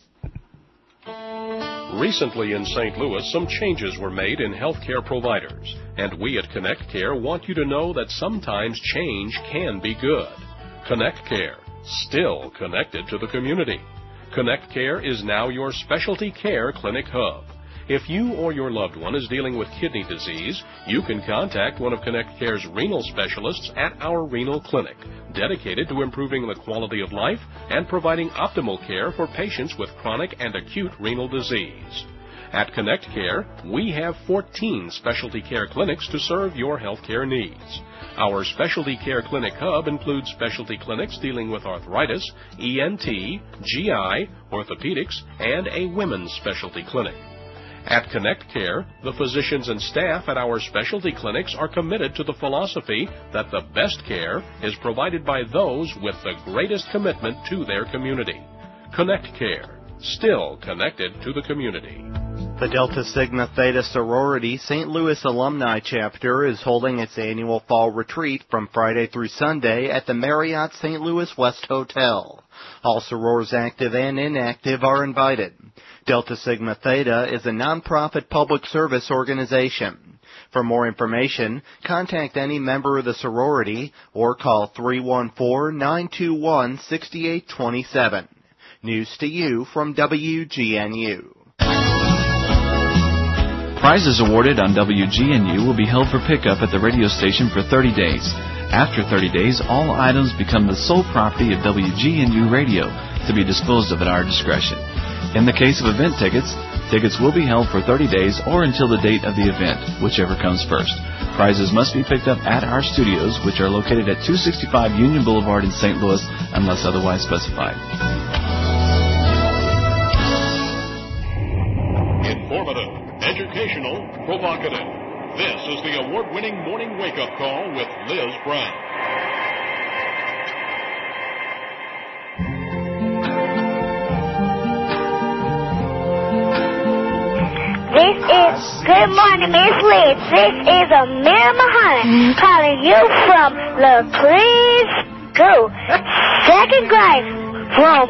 Recently in St. Louis, some changes were made in healthcare providers, and we at Connect Care want you to know that sometimes change can be good. Connect Care, still connected to the community. Connect Care is now your specialty care clinic hub. If you or your loved one is dealing with kidney disease, you can contact one of Connect Care's renal specialists at our renal clinic, dedicated to improving the quality of life and providing optimal care for patients with chronic and acute renal disease. At Connect Care, we have 14 specialty care clinics to serve your healthcare needs. Our specialty care clinic hub includes specialty clinics dealing with arthritis, ENT, GI, orthopedics, and a women's specialty clinic. At Connect Care, the physicians and staff at our specialty clinics are committed to the philosophy that the best care is provided by those with the greatest commitment to their community. Connect Care, still connected to the community. The Delta Sigma Theta sorority St. Louis alumni chapter is holding its annual fall retreat from Friday through Sunday at the Marriott St. Louis West Hotel. All sorors active and inactive are invited. Delta Sigma Theta is a nonprofit public service organization. For more information, contact any member of the sorority or call 314-921-6827. News to you from WGNU. Prizes awarded on WGNU will be held for pickup at the radio station for 30 days. After 30 days, all items become the sole property of WGNU Radio to be disposed of at our discretion. In the case of event tickets, tickets will be held for 30 days or until the date of the event, whichever comes first. Prizes must be picked up at our studios, which are located at 265 Union Boulevard in St. Louis, unless otherwise specified. Informative, educational, provocative. This is the award-winning Morning Wake-Up Call with Liz Brown. Good morning, Miss Liz. This is Amir Muhammad calling you from LaCleese School, second grade, from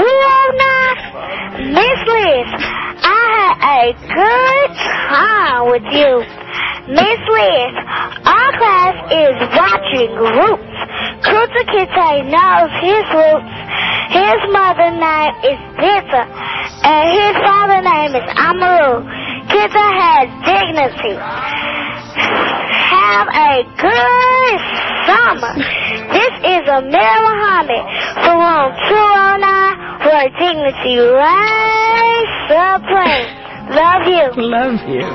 209. Miss Liz, I had a good time with you. Miss Liz, our class is watching Roots. Kunta Kinte knows his roots. His mother's name is Ditha, and his father's name is Amaru. Kinte has dignity. Have a good summer. This is Amir Muhammad from room 209, where dignity reigns supreme. Love you. Love you.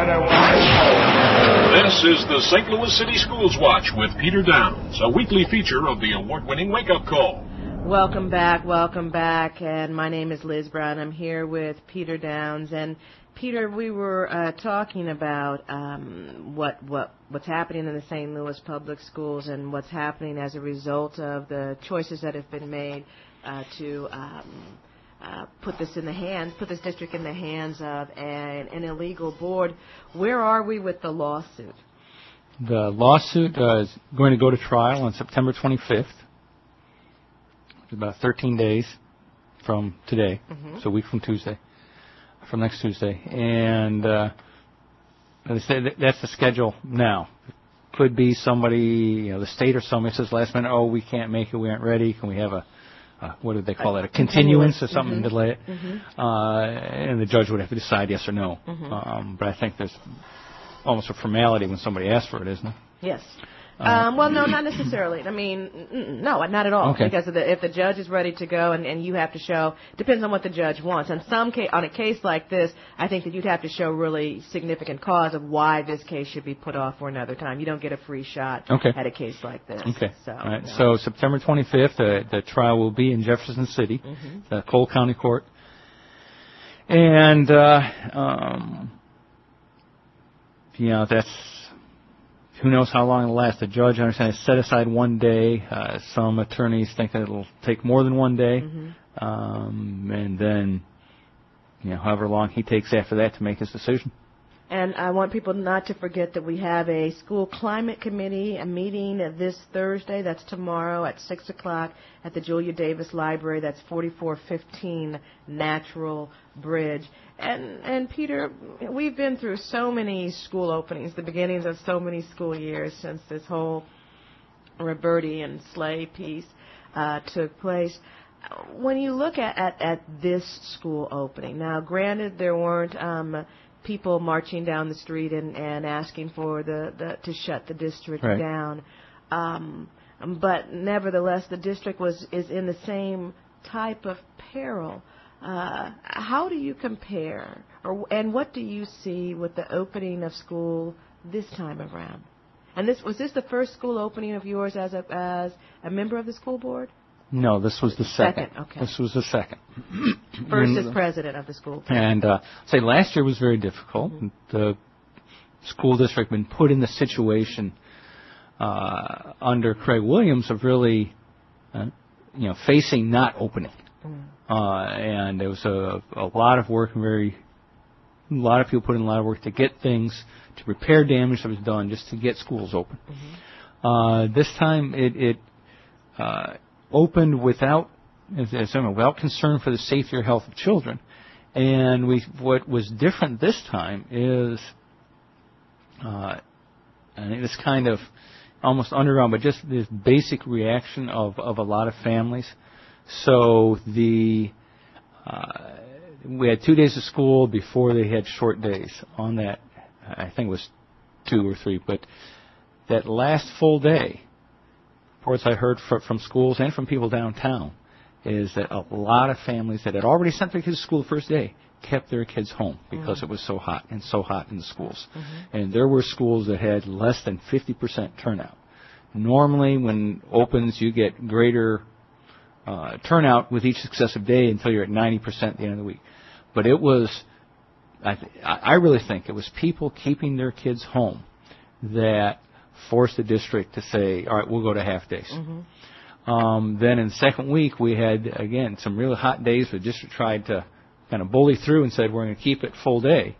This is the St. Louis City Schools Watch with Peter Downs, a weekly feature of the award-winning Wake-Up Call. Welcome back, and my name is Liz Brown. I'm here with Peter Downs, and Peter, we were talking about what's happening in the St. Louis public schools and what's happening as a result of the choices that have been made to put this district in the hands of an illegal board. Where are we with the lawsuit? The lawsuit is going to go to trial on September 25th. It's about 13 days from today, so a week from next Tuesday. And they say that's the schedule now. It could be somebody, the state or somebody says last minute, oh, we can't make it, we aren't ready. Can we have a what do they call it, a continuance or something to delay it? And the judge would have to decide yes or no. But I think there's almost a formality when somebody asks for it, isn't it? Yes. Well, no, not necessarily. I mean, no, not at all. Okay. Because if the judge is ready to go and you have to show, depends on what the judge wants. On a case like this, I think that you'd have to show really significant cause of why this case should be put off for another time. You don't get a free shot at a case like this. Okay. So, all right. No. So September 25th, the trial will be in Jefferson City, the Cole County Court. And, that's... Who knows how long it'll last? The judge, I understand, has set aside 1 day. Some attorneys think that it'll take more than 1 day. And then, however long he takes after that to make his decision. And I want people not to forget that we have a school climate committee, a meeting this Thursday. That's tomorrow at 6 o'clock at the Julia Davis Library. That's 4415 Natural Bridge. And Peter, we've been through so many school openings, the beginnings of so many school years since this whole Roberti and Slay piece took place. When you look at this school opening, now granted there weren't people marching down the street and asking for to shut the district down, but nevertheless the district is in the same type of peril. How do you compare, and what do you see with the opening of school this time around? And was this the first school opening of yours as a member of the school board? No, this was the second. Okay. This was the second. First as president of the school board. And say last year was very difficult. The school district had been put in the situation under Craig Williams of really, facing not opening. And there was a lot of work and very lot of people put in a lot of work to get things, to repair damage that was done, just to get schools open. This time it opened without concern for the safety or health of children. And what was different this time is, I think this kind of almost underground, but just this basic reaction of a lot of families. So we had 2 days of school before they had short days. On that, I think it was 2 or 3, but that last full day, reports I heard from schools and from people downtown, is that a lot of families that had already sent their kids to school the first day kept their kids home because it was so hot in the schools. And there were schools that had less than 50% turnout. Normally, when opens, you get greater turnout with each successive day until you're at 90% at the end of the week. But it was, I really think it was people keeping their kids home that forced the district to say, all right, we'll go to half days. Then in the second week, we had, again, some really hot days. The district tried to kind of bully through and said, we're going to keep it full day.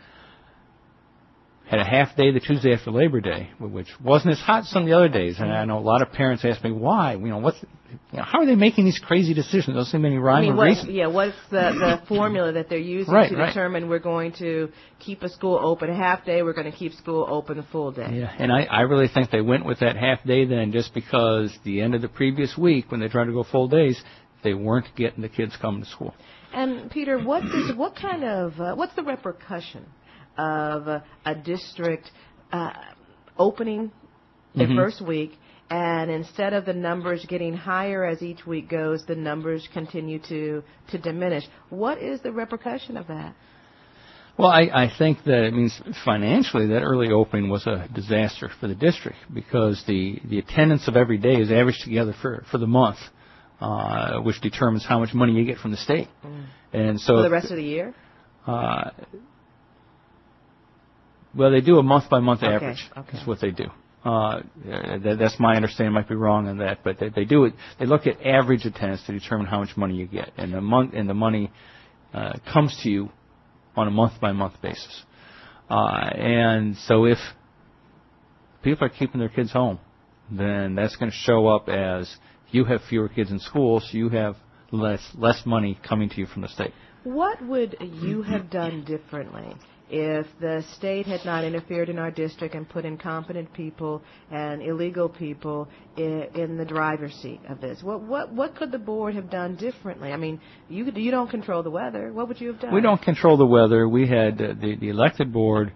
Had a half day the Tuesday after Labor Day, which wasn't as hot as some of the other days. And I know a lot of parents ask me, why? How are they making these crazy decisions? Don't seem any rhyme or reason. What's the formula that they're using to determine we're going to keep a school open a half day, we're going to keep school open a full day? Yeah, and I really think they went with that half day then just because the end of the previous week, when they tried to go full days, they weren't getting the kids coming to school. And Peter, what's the repercussion of a district opening the first week, and instead of the numbers getting higher as each week goes, the numbers continue to diminish? What is the repercussion of that? Well, I think that it means financially that early opening was a disaster for the district because the attendance of every day is averaged together for the month, which determines how much money you get from the state. And so for the rest of the year? Well, they do a month-by-month average. Is what they do. That's my understanding. Might be wrong on that, but they do it. They look at average attendance to determine how much money you get, and the money comes to you on a month-by-month basis. And so if people are keeping their kids home, then that's going to show up as you have fewer kids in school, so you have less money coming to you from the state. What would you have done differently if the state had not interfered in our district and put incompetent people and illegal people in the driver's seat of this? What could the board have done differently? I mean, you don't control the weather. What would you have done? We don't control the weather. We had the elected board.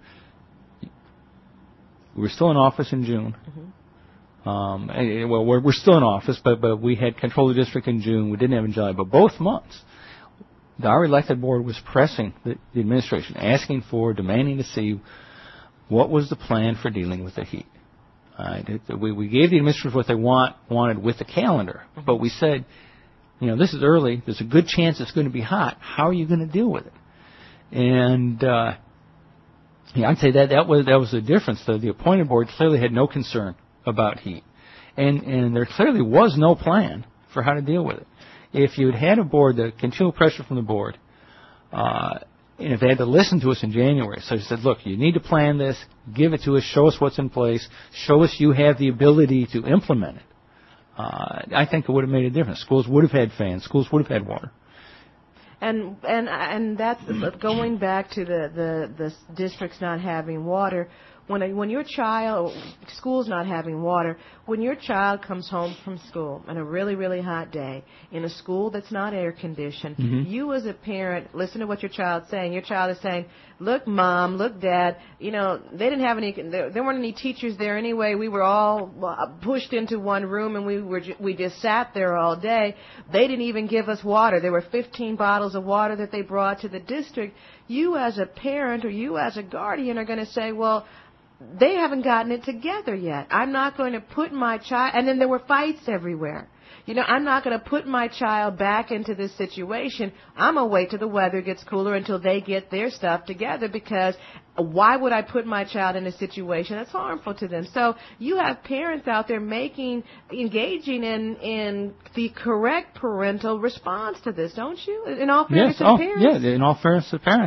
We were still in office in June. Well, we're still in office, but we had control of the district in June. We didn't have in July, but both months. Our elected board was pressing the administration, demanding to see what was the plan for dealing with the heat. We gave the administrators what they wanted with the calendar, but we said, this is early. There's a good chance it's going to be hot. How are you going to deal with it? And I'd say that was the difference. The appointed board clearly had no concern about heat, and there clearly was no plan for how to deal with it. If you had a board, the continual pressure from the board, and if they had to listen to us in January, so they said, look, you need to plan this, give it to us, show us what's in place, show us you have the ability to implement it, I think it would have made a difference. Schools would have had fans. Schools would have had water. And that's going back to the districts not having water. When your school's not having water, when your child comes home from school on a really, really hot day in a school that's not air conditioned, you as a parent listen to what your child's saying. Your child is saying, "Look, Mom, look, Dad. They didn't have there weren't any teachers there anyway. We were all pushed into one room and we just sat there all day. They didn't even give us water. There were 15 bottles of water that they brought to the district." You as a parent or you as a guardian are going to say, well, they haven't gotten it together yet. I'm not going to put my child, and then there were fights everywhere. I'm not going to put my child back into this situation. I'm going to wait till the weather gets cooler until they get their stuff together, because why would I put my child in a situation that's harmful to them? So you have parents out there engaging in the correct parental response to this, don't you? In all fairness to parents? Yeah, in all fairness to parents.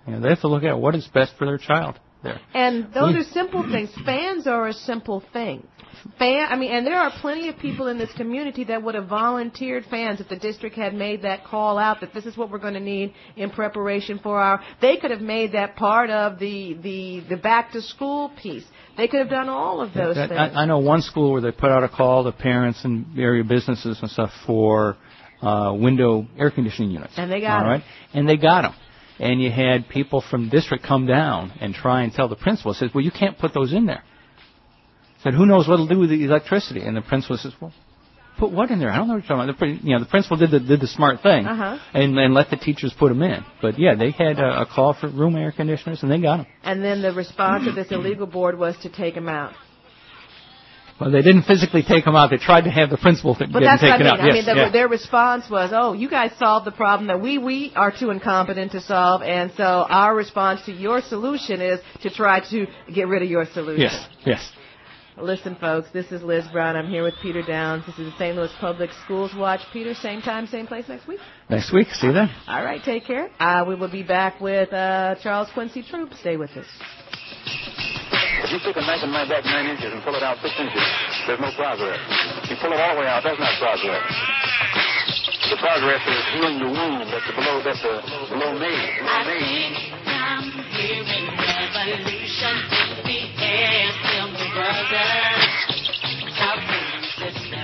They have to look at what is best for their child there. And those are simple things. Fans are a simple thing. And there are plenty of people in this community that would have volunteered fans if the district had made that call out that this is what we're going to need in preparation for they could have made that part of the back to school piece. They could have done all of those things. I know one school where they put out a call to parents and area businesses and stuff for window air conditioning units. And they got them. And they got them. And you had people from the district come down and try and tell the principal, says, well, you can't put those in there. Said, who knows what it'll do with the electricity? And the principal says, well, put what in there? I don't know what you're talking about. The principal did the smart thing and let the teachers put them in. But, yeah, they had a call for room air conditioners, and they got them. And then the response of this illegal board was to take them out. Well, they didn't physically take them out. They tried to have the principal get them taken out. Their response was, oh, you guys solved the problem that we are too incompetent to solve, and so our response to your solution is to try to get rid of your solution. Yes. Listen, folks, this is Liz Brown. I'm here with Peter Downs. This is the St. Louis Public Schools Watch. Peter, same time, same place next week? Next week. See you then. All right, take care. We will be back with Charles Quincy Troop. Stay with us. If you take a knife and knife back 9 inches and pull it out 6 inches, there's no progress. You pull it all the way out, that's not progress. The progress is healing the wound that's below me. I think I'm hearing revolution in the air. Tell me, brother, talk to me, sister.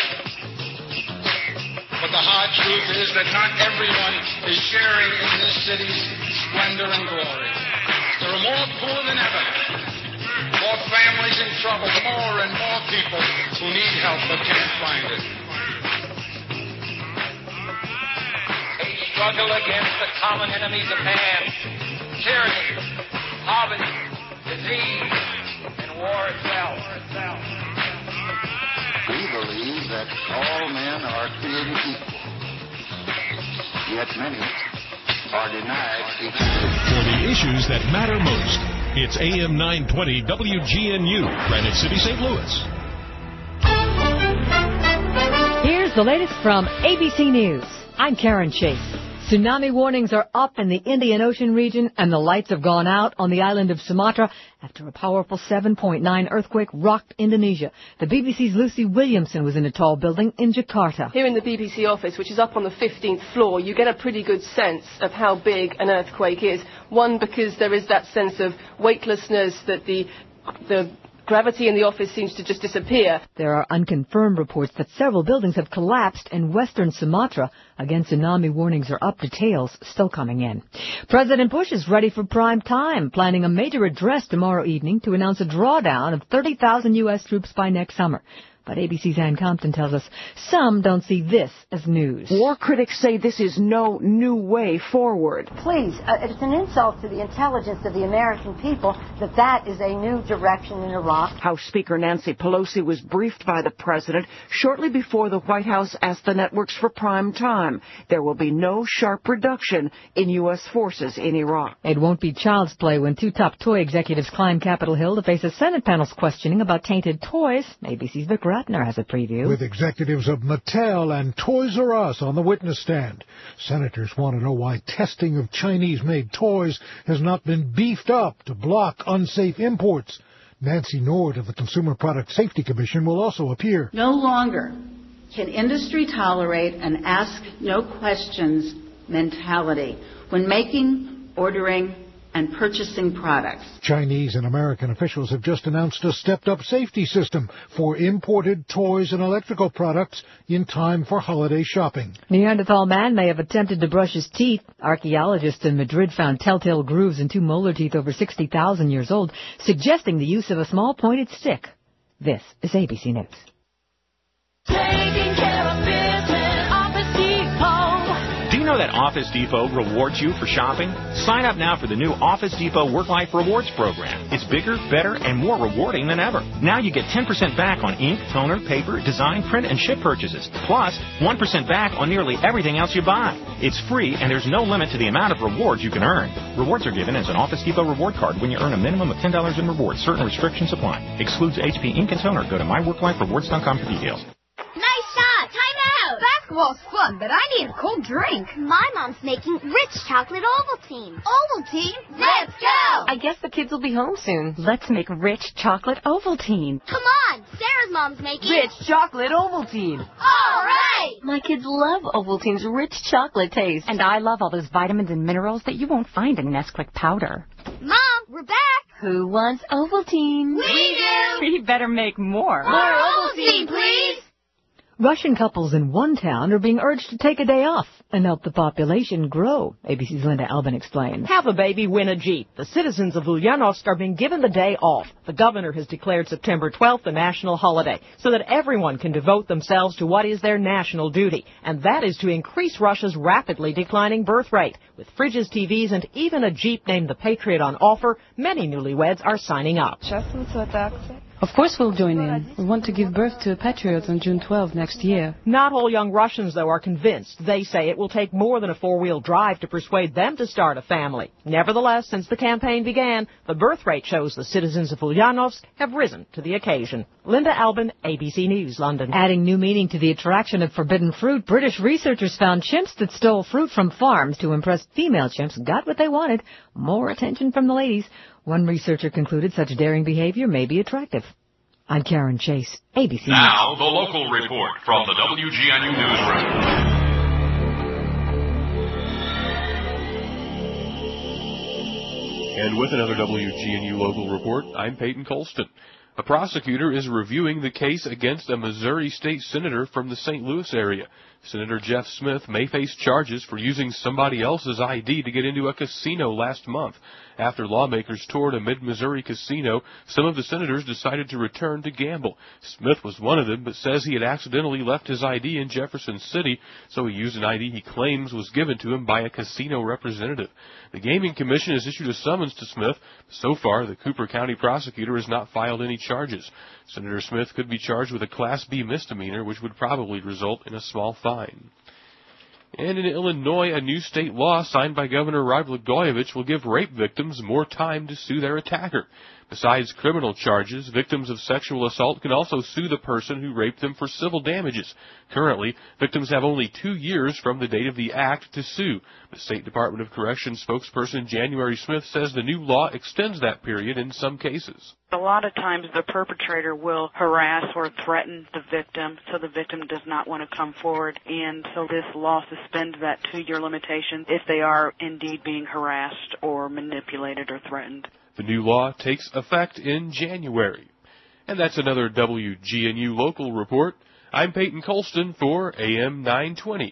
But the hard truth is that not everyone is sharing in this city's splendor and glory. There are more poor than ever. More families in trouble, more and more people who need help but can't find it. A struggle against the common enemies of man, tyranny, poverty, disease, and war itself. We believe that all men are created equal, yet many are denied equality. For the issues that matter most, it's AM 920 WGNU, Granite City, St. Louis. Here's the latest from ABC News. I'm Karen Chase. Tsunami warnings are up in the Indian Ocean region, and the lights have gone out on the island of Sumatra after a powerful 7.9 earthquake rocked Indonesia. The BBC's Lucy Williamson was in a tall building in Jakarta. Here in the BBC office, which is up on the 15th floor, you get a pretty good sense of how big an earthquake is. One, because there is that sense of weightlessness, that the gravity in the office seems to just disappear. There are unconfirmed reports that several buildings have collapsed in western Sumatra. Again, tsunami warnings are up. Details still coming in. President Bush is ready for prime time, planning a major address tomorrow evening to announce a drawdown of 30,000 U.S. troops by next summer. But ABC's Ann Compton tells us some don't see this as news. War critics say this is no new way forward. Please, it's an insult to the intelligence of the American people that is a new direction in Iraq. House Speaker Nancy Pelosi was briefed by the president shortly before the White House asked the networks for prime time. There will be no sharp reduction in U.S. forces in Iraq. It won't be child's play when two top toy executives climb Capitol Hill to face a Senate panel's questioning about tainted toys. ABC's Vic Ratner has a preview. With executives of Mattel and Toys R Us on the witness stand, senators want to know why testing of Chinese-made toys has not been beefed up to block unsafe imports. Nancy Nord of the Consumer Product Safety Commission will also appear. No longer can industry tolerate an ask no questions mentality when making, ordering, and purchasing products. Chinese and American officials have just announced a stepped-up safety system for imported toys and electrical products in time for holiday shopping. Neanderthal man may have attempted to brush his teeth. Archaeologists in Madrid found telltale grooves in two molar teeth over 60,000 years old, suggesting the use of a small pointed stick. This is ABC News. Taking care of business, Office Depot. Do you know that Office Depot rewards you for shopping? Sign up now for the new Office Depot Work-Life Rewards program. It's bigger, better, and more rewarding than ever. Now you get 10% back on ink, toner, paper, design, print, and ship purchases. Plus, 1% back on nearly everything else you buy. It's free, and there's no limit to the amount of rewards you can earn. Rewards are given as an Office Depot reward card when you earn a minimum of $10 in rewards. Certain restrictions apply. Excludes HP ink and toner. Go to myworkliferewards.com for details. Nice shot! Time out! Back Basketball's fun, but I need a cold drink. My mom's making rich chocolate Ovaltine. Ovaltine? Let's go! I guess the kids will be home soon. Let's make rich chocolate Ovaltine. Come on, Sarah's mom's making rich chocolate Ovaltine. All right! My kids love Ovaltine's rich chocolate taste. And I love all those vitamins and minerals that you won't find in Nesquik powder. Mom, we're back! Who wants Ovaltine? We do! We better make more. More Ovaltine, please! Russian couples in one town are being urged to take a day off and help the population grow. ABC's Linda Albin explains. Have a baby, win a Jeep. The citizens of Ulyanovsk are being given the day off. The governor has declared September 12th a national holiday so that everyone can devote themselves to what is their national duty, and that is to increase Russia's rapidly declining birth rate. With fridges, TVs, and even a Jeep named the Patriot on offer, many newlyweds are signing up. Of course we'll join in. We want to give birth to a Patriot on June 12 next year. Not all young Russians, though, are convinced. They say it will take more than a four-wheel drive to persuade them to start a family. Nevertheless, since the campaign began, the birth rate shows the citizens of Ulyanovsk have risen to the occasion. Linda Albin, ABC News, London. Adding new meaning to the attraction of forbidden fruit, British researchers found chimps that stole fruit from farms to impress female chimps got what they wanted, more attention from the ladies. One researcher concluded such daring behavior may be attractive. I'm Karen Chase, ABC Now, the local report from the WGNU Newsroom. And with another WGNU local report, I'm Peyton Colston. A prosecutor is reviewing the case against a Missouri state senator from the St. Louis area. Senator Jeff Smith may face charges for using somebody else's ID to get into a casino last month. After lawmakers toured a mid-Missouri casino, some of the senators decided to return to gamble. Smith was one of them, but says he had accidentally left his ID in Jefferson City, so he used an ID he claims was given to him by a casino representative. The Gaming Commission has issued a summons to Smith. So far, the Cooper County prosecutor has not filed any charges. Senator Smith could be charged with a Class B misdemeanor, which would probably result in a small fine. And in Illinois, a new state law signed by Governor Rod Blagojevich will give rape victims more time to sue their attacker. Besides criminal charges, victims of sexual assault can also sue the person who raped them for civil damages. Currently, victims have only 2 years from the date of the act to sue. The State Department of Corrections spokesperson January Smith says the new law extends that period in some cases. A lot of times the perpetrator will harass or threaten the victim, so the victim does not want to come forward, and so this law suspends that 2-year limitation if they are indeed being harassed or manipulated or threatened. The new law takes effect in January. And that's another WGNU local report. I'm Peyton Colston for AM 920.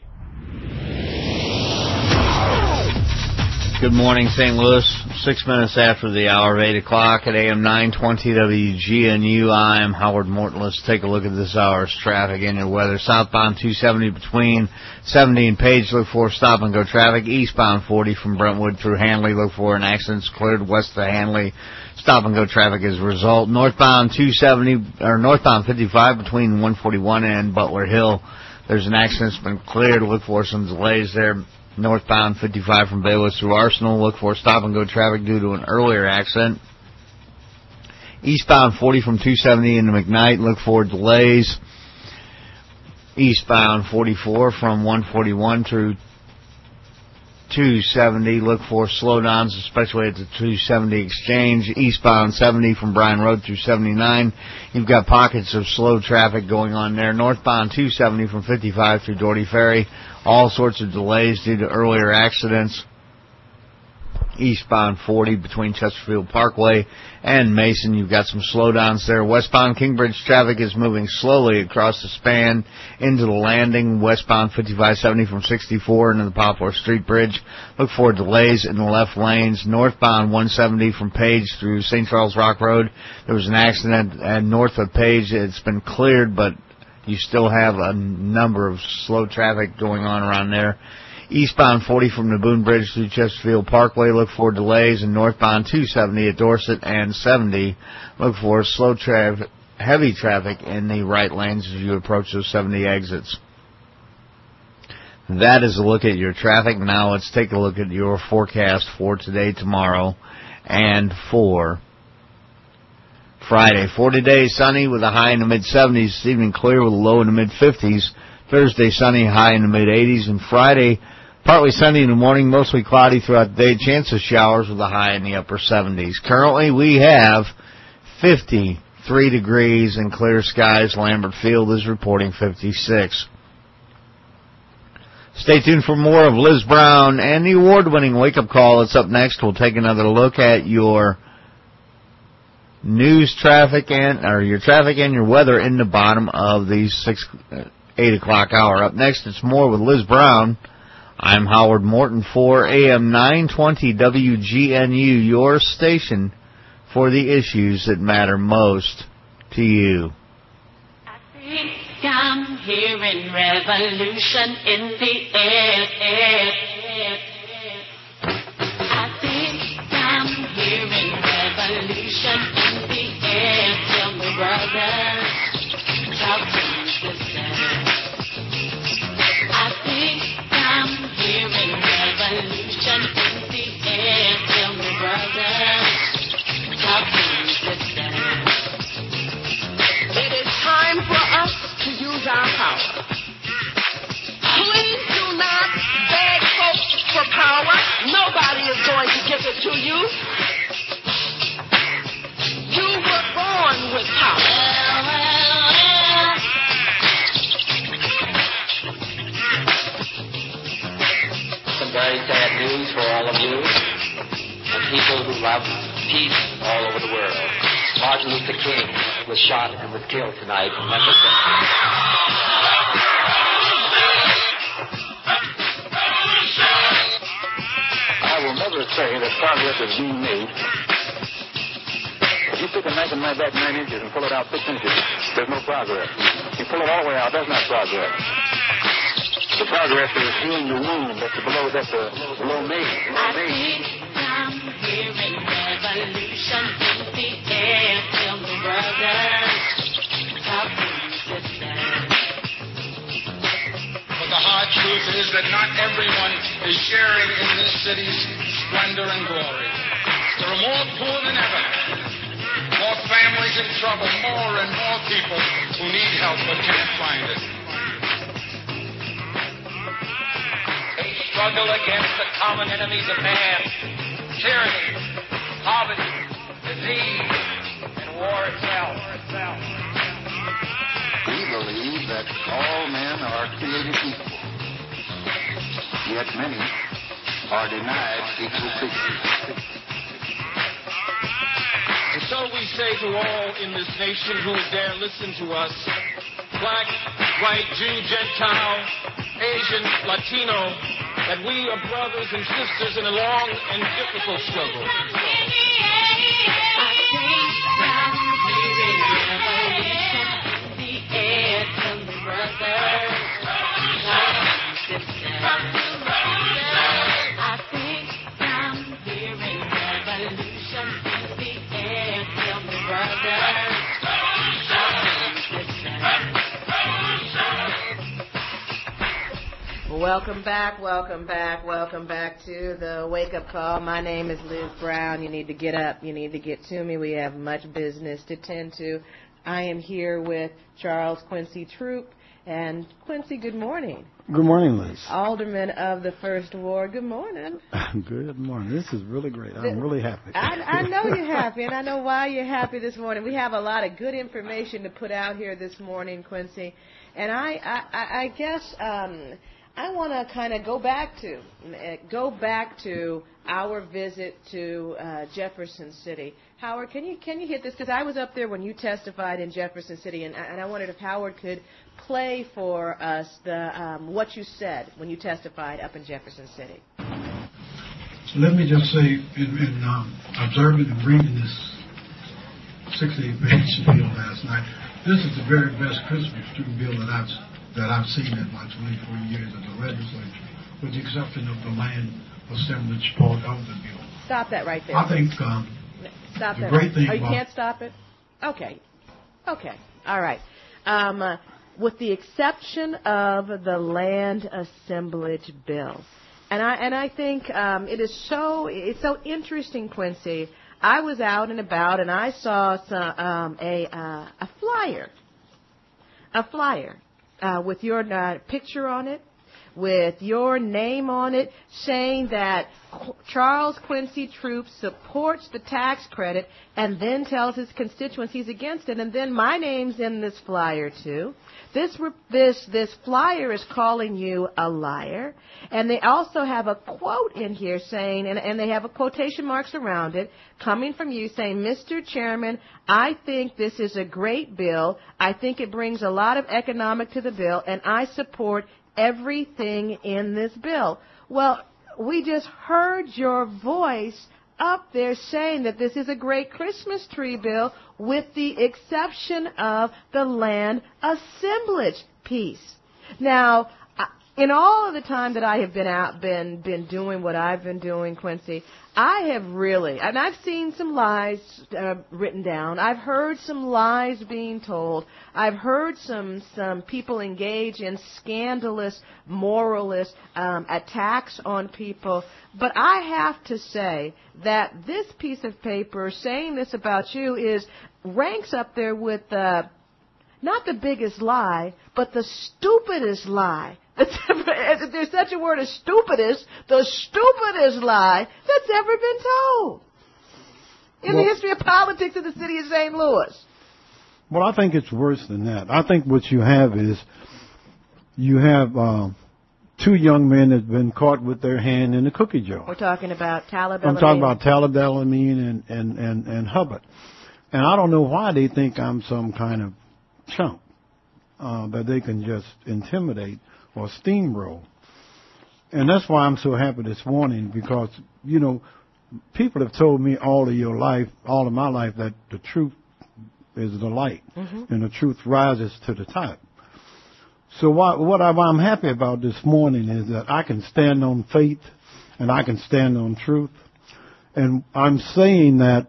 Good morning, St. Louis. 6 minutes after the hour of 8 o'clock at AM 920 WGNU. I'm Howard Morton. Let's take a look at this hour's traffic and your weather. Southbound 270 between 70 and Page, look for stop-and-go traffic. Eastbound 40 from Brentwood through Hanley, look for an accident's cleared west of Hanley. Stop-and-go traffic as a result. Northbound 55 between 141 and Butler Hill. There's an accident that's been cleared. Look for some delays there. Northbound 55 from Bayless through Arsenal. Look for stop-and-go traffic due to an earlier accident. Eastbound 40 from 270 into McKnight. Look for delays. Eastbound 44 from 141 through 270. Look for slowdowns, especially at the 270 exchange. Eastbound 70 from Bryan Road through 79. You've got pockets of slow traffic going on there. Northbound 270 from 55 through Doherty Ferry. All sorts of delays due to earlier accidents. Eastbound 40 between Chesterfield Parkway and Mason. You've got some slowdowns there. Westbound Kingbridge traffic is moving slowly across the span into the landing. Westbound 5570 from 64 into the Poplar Street Bridge. Look for delays in the left lanes. Northbound 170 from Page through St. Charles Rock Road. There was an accident at north of Page. It's been cleared, but you still have a number of slow traffic going on around there. Eastbound 40 from the Boone Bridge through Chesterfield Parkway, look for delays. And northbound 270 at Dorset and 70, look for slow traffic, heavy traffic in the right lanes as you approach those 70 exits. That is a look at your traffic. Now let's take a look at your forecast for today, tomorrow, and for Friday. For today, sunny with a high in the mid-70s. This evening, clear with a low in the mid-50s. Thursday, sunny, high in the mid-80s. And Friday, partly sunny in the morning, mostly cloudy throughout the day. Chance of showers with a high in the upper 70s. Currently, we have 53 degrees and clear skies. Lambert Field is reporting 56. Stay tuned for more of Liz Brown and the award-winning wake-up call that's up next. We'll take another look at your news, traffic, and your weather in the bottom of the 8 o'clock hour. Up next, it's more with Liz Brown. I'm Howard Morton for AM 920 WGNU, your station for the issues that matter most to you. I'm hearing revolution in the air. I think I'm hearing revolution in the air. Tell me, brother, talk to me, sister. I think I'm hearing revolution in the air. Tell me, brother, talk to me, sister. It is time for us to use our power. Please do not beg folks for power. Nobody is going to give it to you. You were born with power. Some very sad news for all of you and people who love peace all over the world. Martin Luther King was shot and was killed tonight in Memphis. I will never say that progress is being made. If you stick a knife in my back 9 inches and pull it out 6 inches, there's no progress. You pull it all the way out, that's not progress. The progress is healing the wound that's below me. I think I'm hearing revolution in the air. Tell me, brother, talk to me, sister. But the hard truth is that not everyone is sharing in this city's splendor and glory. There are more poor than ever, more families in trouble, more and more people who need help but can't find it. They struggle against the common enemies of man: tyranny, poverty, disease, and war itself. We believe that all men are created equal, yet many are denied equal treatment. And so we say to all in this nation who dare listen to us, black, white, Jew, Gentile, Asian, Latino, that we are brothers and sisters in a long and difficult struggle. Welcome back to the wake-up call. My name is Liz Brown. You need to get up. You need to get to me. We have much business to tend to. I am here with Charles Quincy Troop. And Quincy, good morning. Good morning, Liz. Alderman of the First Ward. Good morning. Good morning. This is really great. I'm really happy. I know you're happy, and I know why you're happy this morning. We have a lot of good information to put out here this morning, Quincy. And I guess I want to kind of go back to our visit to Jefferson City. Howard, can you hit this? Because I was up there when you testified in Jefferson City, and I wondered if Howard could play for us the what you said when you testified up in Jefferson City. So let me just say, in observing and reading this 68-page bill last night, this is the very best Christmas tree bill that I've seen in my 24 years of the legislature, with the exception of the land assemblage part of the bill. Stop that right there. I think stop the that. great thing you can't stop it? Okay. All right. With the exception of the land assemblage bill. And I think it's so interesting, Quincy. I was out and about and I saw a flyer with your picture on it, with your name on it, saying that Charles Quincy Troop supports the tax credit and then tells his constituents he's against it, and then my name's in this flyer too. This flyer is calling you a liar, and they also have a quote in here saying, and they have a quotation marks around it, coming from you saying, Mr. Chairman, I think this is a great bill. I think it brings a lot of economic to the bill, and I support everything in this bill. Well, we just heard your voice up there saying that this is a great Christmas tree bill with the exception of the land assemblage piece. Now, in all of the time that I have been doing what I've been doing, Quincy, I have really, and I've seen some lies written down. I've heard some lies being told. I've heard some people engage in scandalous, moralist attacks on people. But I have to say that this piece of paper saying this about you ranks up there with not the biggest lie, but the stupidest lie. If there's such a word as stupidest, the stupidest lie that's ever been told in the history of politics in the city of St. Louis. Well, I think it's worse than that. I think what you have is two young men that have been caught with their hand in a cookie jar. We're talking about Talib I'm talking about Talib El-Amin and Hubbard. And I don't know why they think I'm some kind of chump that they can just intimidate or steamroll. And that's why I'm so happy this morning, because, you know, people have told me all of my life, that the truth is the light, and the truth rises to the top. So what I'm happy about this morning is that I can stand on faith and I can stand on truth. And I'm saying that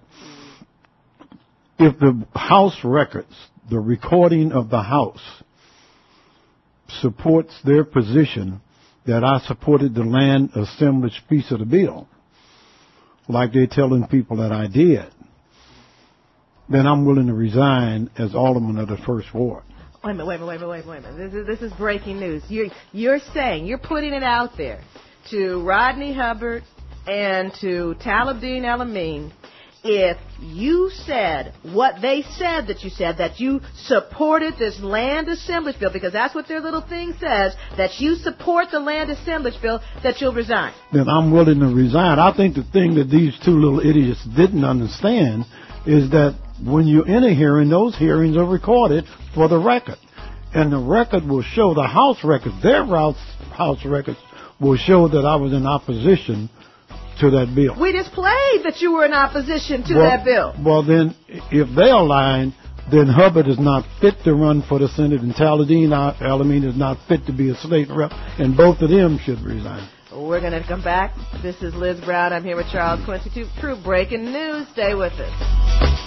if the House records, the recording of the House, supports their position that I supported the land assemblage piece of the bill, like they're telling people that I did, then I'm willing to resign as alderman of the First Ward. Wait a minute. This is breaking news. You're saying, you're putting it out there to Rodney Hubbard and to Talib El-Amin, if you said what they said that you said, that you supported this land assemblage bill, because that's what their little thing says, that you support the land assemblage bill, that you'll resign. Then I'm willing to resign. I think the thing that these two little idiots didn't understand is that when you're in a hearing, those hearings are recorded for the record. And the record will show, the House records, their House records will show that I was in opposition to that bill. We just played that you were in opposition to that bill. Well, then, if they're lying, then Hubbard is not fit to run for the Senate, and Talib El-Amin is not fit to be a state rep, and both of them should resign. We're going to come back. This is Liz Brown. I'm here with Charles Quincy Troop. Breaking news. Stay with us.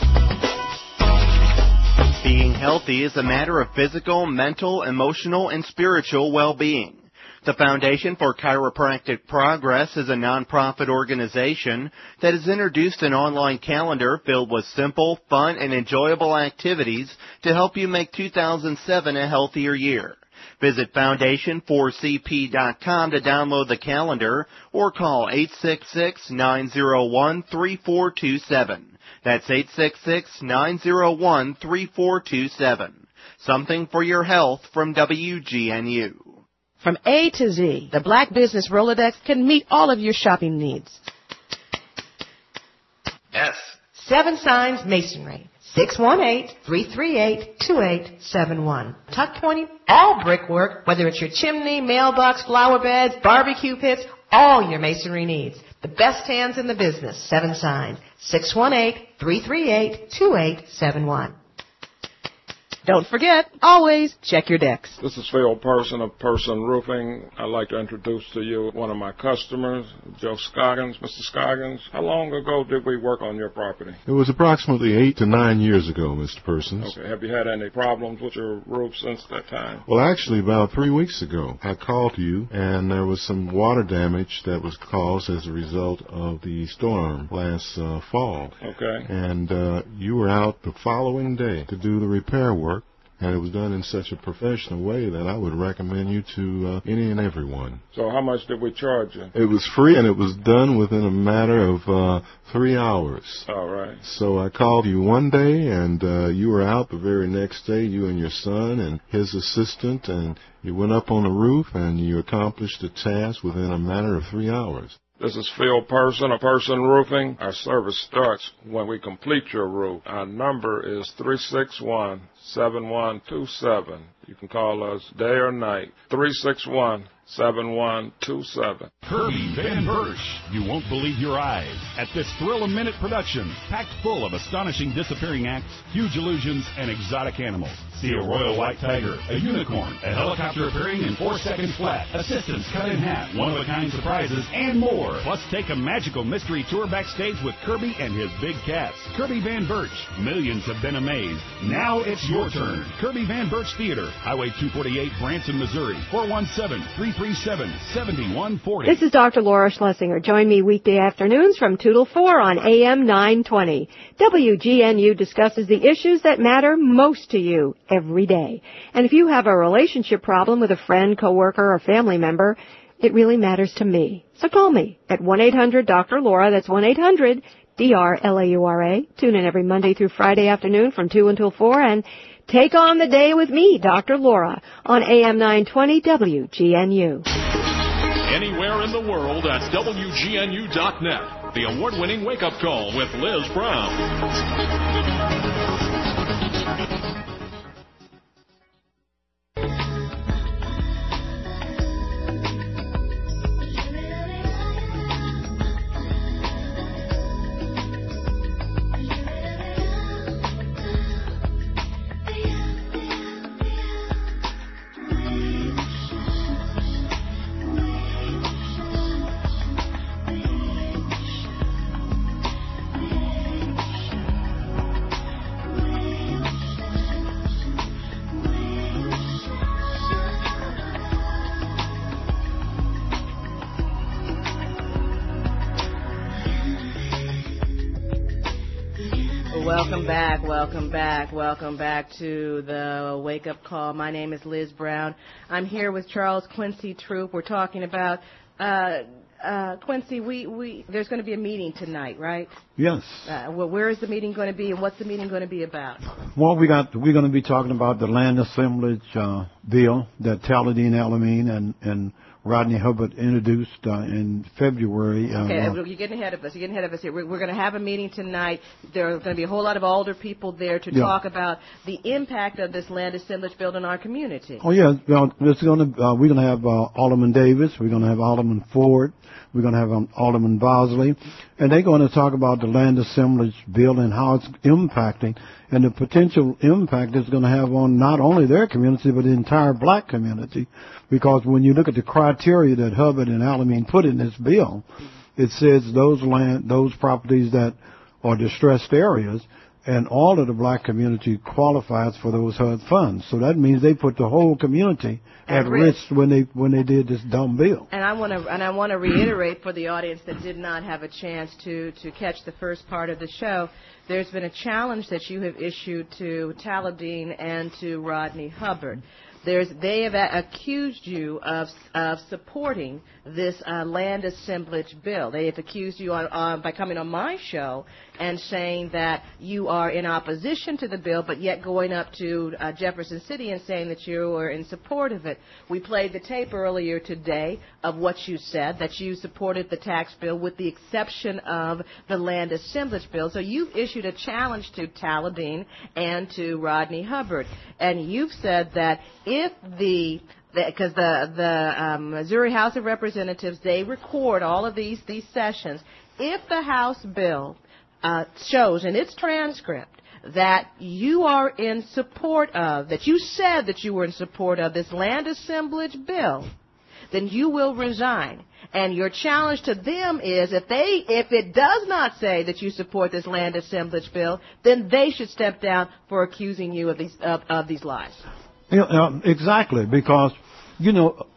Being healthy is a matter of physical, mental, emotional, and spiritual well-being. The Foundation for Chiropractic Progress is a nonprofit organization that has introduced an online calendar filled with simple, fun, and enjoyable activities to help you make 2007 a healthier year. Visit foundation4cp.com to download the calendar or call 866-901-3427. That's 866-901-3427. Something for your health from WGNU. From A to Z, the Black Business Rolodex can meet all of your shopping needs. S. Seven Signs Masonry. 618-338-2871. Tuck pointing, all brickwork, whether it's your chimney, mailbox, flower beds, barbecue pits, all your masonry needs. The best hands in the business. Seven Signs. 618-338-2871. Don't forget, always check your decks. This is Phil Person of Person Roofing. I'd like to introduce to you one of my customers, Joe Scoggins. Mr. Scoggins, how long ago did we work on your property? It was approximately 8 to 9 years ago, Mr. Persons. Okay. Have you had any problems with your roof since that time? Well, actually, about 3 weeks ago, I called you, and there was some water damage that was caused as a result of the storm last fall. Okay. And you were out the following day to do the repair work. and it was done in such a professional way that I would recommend you to any and everyone. So how much did we charge you? It was free, and it was done within a matter of 3 hours. All right. So I called you one day, and you were out the very next day, you and your son and his assistant, and you went up on the roof, and you accomplished the task within a matter of 3 hours. This is Phil Person of Person Roofing. Our service starts when we complete your roof. Our number is 361-7127. You can call us day or night. 361-7127. Kirby Van Bursch. You won't believe your eyes at this Thrill-A-Minute production, packed full of astonishing disappearing acts, huge illusions, and exotic animals. See a royal white tiger, a unicorn, a helicopter appearing in 4 seconds flat, assistants cut in half, one-of-a-kind surprises, and more. Plus, take a magical mystery tour backstage with Kirby and his big cats. Kirby Van Bursch. Millions have been amazed. Now it's your turn. Kirby Van Bursch Theater, Highway 248, Branson, Missouri, 417-337-7140. This is Dr. Laura Schlesinger. Join me weekday afternoons from 2 till 4 on AM 920. WGNU discusses the issues that matter most to you every day. And if you have a relationship problem with a friend, coworker, or family member, it really matters to me. So call me at 1-800-Dr. Laura. That's 1-800-DRLAURA. Tune in every Monday through Friday afternoon from 2 until 4 and take on the day with me, Dr. Laura, on AM 920 WGNU. Anywhere in the world at WGNU.net. The award-winning wake-up call with Liz Brown. Welcome back to the Wake Up Call. My name is Liz Brown. I'm here with Charles Quincy Troop. We're talking about Quincy. There's going to be a meeting tonight, right? Yes. Where is the meeting going to be, and what's the meeting going to be about? Well, we're going to be talking about the land assemblage bill that Taladine Alameen and Rodney Hubbard introduced in February. Okay, you're getting ahead of us. You're getting ahead of us here. We're going to have a meeting tonight. There are going to be a whole lot of older people there to talk about the impact of this land assemblage bill in our community. Oh yeah, well, we're going to have Alderman Davis. We're going to have Alderman Ford. We're going to have Alderman Bosley, and they're going to talk about the land assemblage bill and how it's impacting and the potential impact it's going to have on not only their community but the entire black community. Because when you look at the criteria that Hubbard and Alameen put in this bill, it says those properties that are distressed areas, and all of the black community qualifies for those HUD funds. So that means they put the whole community at risk when they did this dumb bill. And I want to reiterate for the audience that did not have a chance to catch the first part of the show. There's been a challenge that you have issued to Taladine and to Rodney Hubbard. They have accused you of supporting this land assemblage bill. They have accused you by coming on my show and saying that you are in opposition to the bill, but yet going up to Jefferson City and saying that you are in support of it. We played the tape earlier today of what you said, that you supported the tax bill with the exception of the land assemblage bill. So you've issued a challenge to Taladine and to Rodney Hubbard, and you've said that if because the Missouri House of Representatives, they record all of these sessions. If the House bill shows in its transcript that you are in support of, that you said that you were in support of this land assemblage bill, then you will resign. And your challenge to them is if it does not say that you support this land assemblage bill, then they should step down for accusing you of these lies. Exactly, because,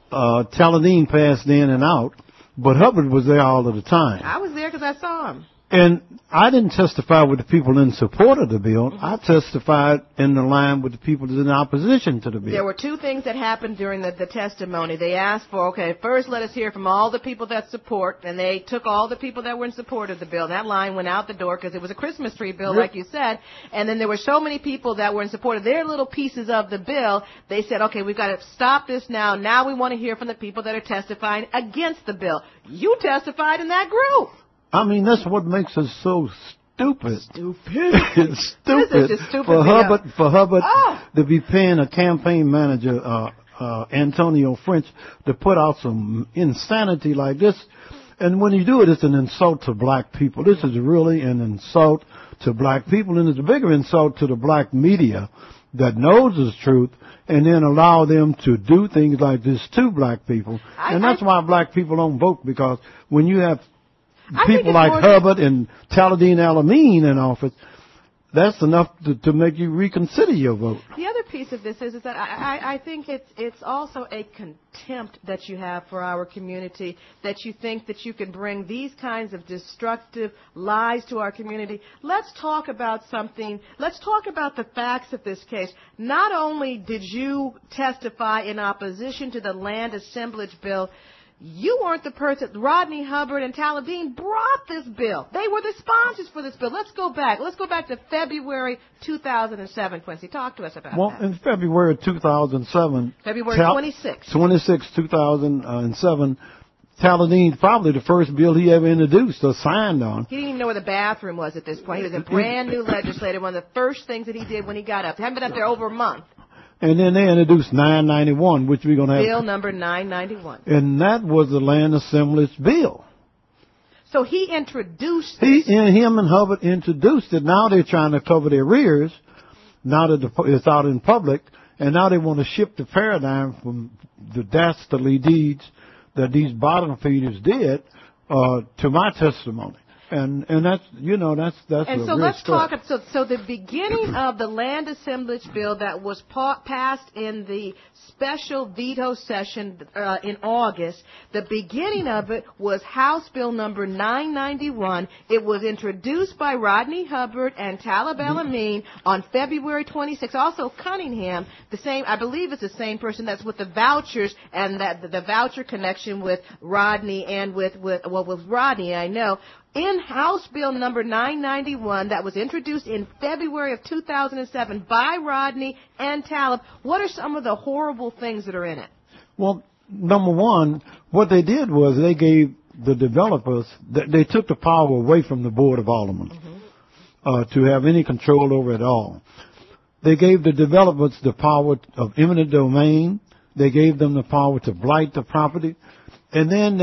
Taladine passed in and out, but Hubbard was there all of the time. I was there because I saw him. And I didn't testify with the people in support of the bill. I testified in the line with the people in opposition to the bill. There were two things that happened during the testimony. They asked for, okay, first let us hear from all the people that support, and they took all the people that were in support of the bill. That line went out the door because it was a Christmas tree bill, like you said, and then there were so many people that were in support of their little pieces of the bill. They said, okay, we've got to stop this now. Now we want to hear from the people that are testifying against the bill. You testified in that group. I mean, that's what makes us so stupid. It's stupid. This is just stupid for Hubbard to be paying a campaign manager, Antonio French, to put out some insanity like this. And when you do it, it's an insult to black people. This is really an insult to black people, and it's a bigger insult to the black media that knows the truth and then allow them to do things like this to black people. And that's why black people don't vote, because when you have people like Hubbard and Taladine Alameen in office, that's enough to make you reconsider your vote. The other piece of this is that I think it's also a contempt that you have for our community, that you think that you can bring these kinds of destructive lies to our community. Let's talk about something. Let's talk about the facts of this case. Not only did you testify in opposition to the land assemblage bill, you weren't the person. Rodney Hubbard and Taladine brought this bill. They were the sponsors for this bill. Let's go back. Let's go back to February 2007, Quincy. Talk to us about that. Well, in February 2007. February 26th. 2007, Taladine, probably the first bill he ever introduced or signed on. He didn't even know where the bathroom was at this point. He was a brand new legislator. One of the first things that he did when he got up. He hadn't been up there over a month. And then they introduced 991, which we're going to have. Bill number 991. And that was the land assemblage bill. So he introduced this. Him and Hubbard introduced it. Now they're trying to cover their rears, now that it's out in public, and now they want to shift the paradigm from the dastardly deeds that these bottom feeders did to my testimony. And that's, that's and so let's talk. So the beginning of the land assemblage bill that was passed in the special veto session in August, the beginning of it was House Bill number 991. It was introduced by Rodney Hubbard and Talib El-Amin on February 26th. Also Cunningham, I believe it's the same person that's with the vouchers and that the voucher connection with Rodney and with Rodney, I know. In House Bill number 991 that was introduced in February of 2007 by Rodney and Talib, what are some of the horrible things that are in it? Well, number one, what they did was they gave the developers, they took the power away from the Board of Aldermen to have any control over it all. They gave the developers the power of eminent domain. They gave them the power to blight the property. And then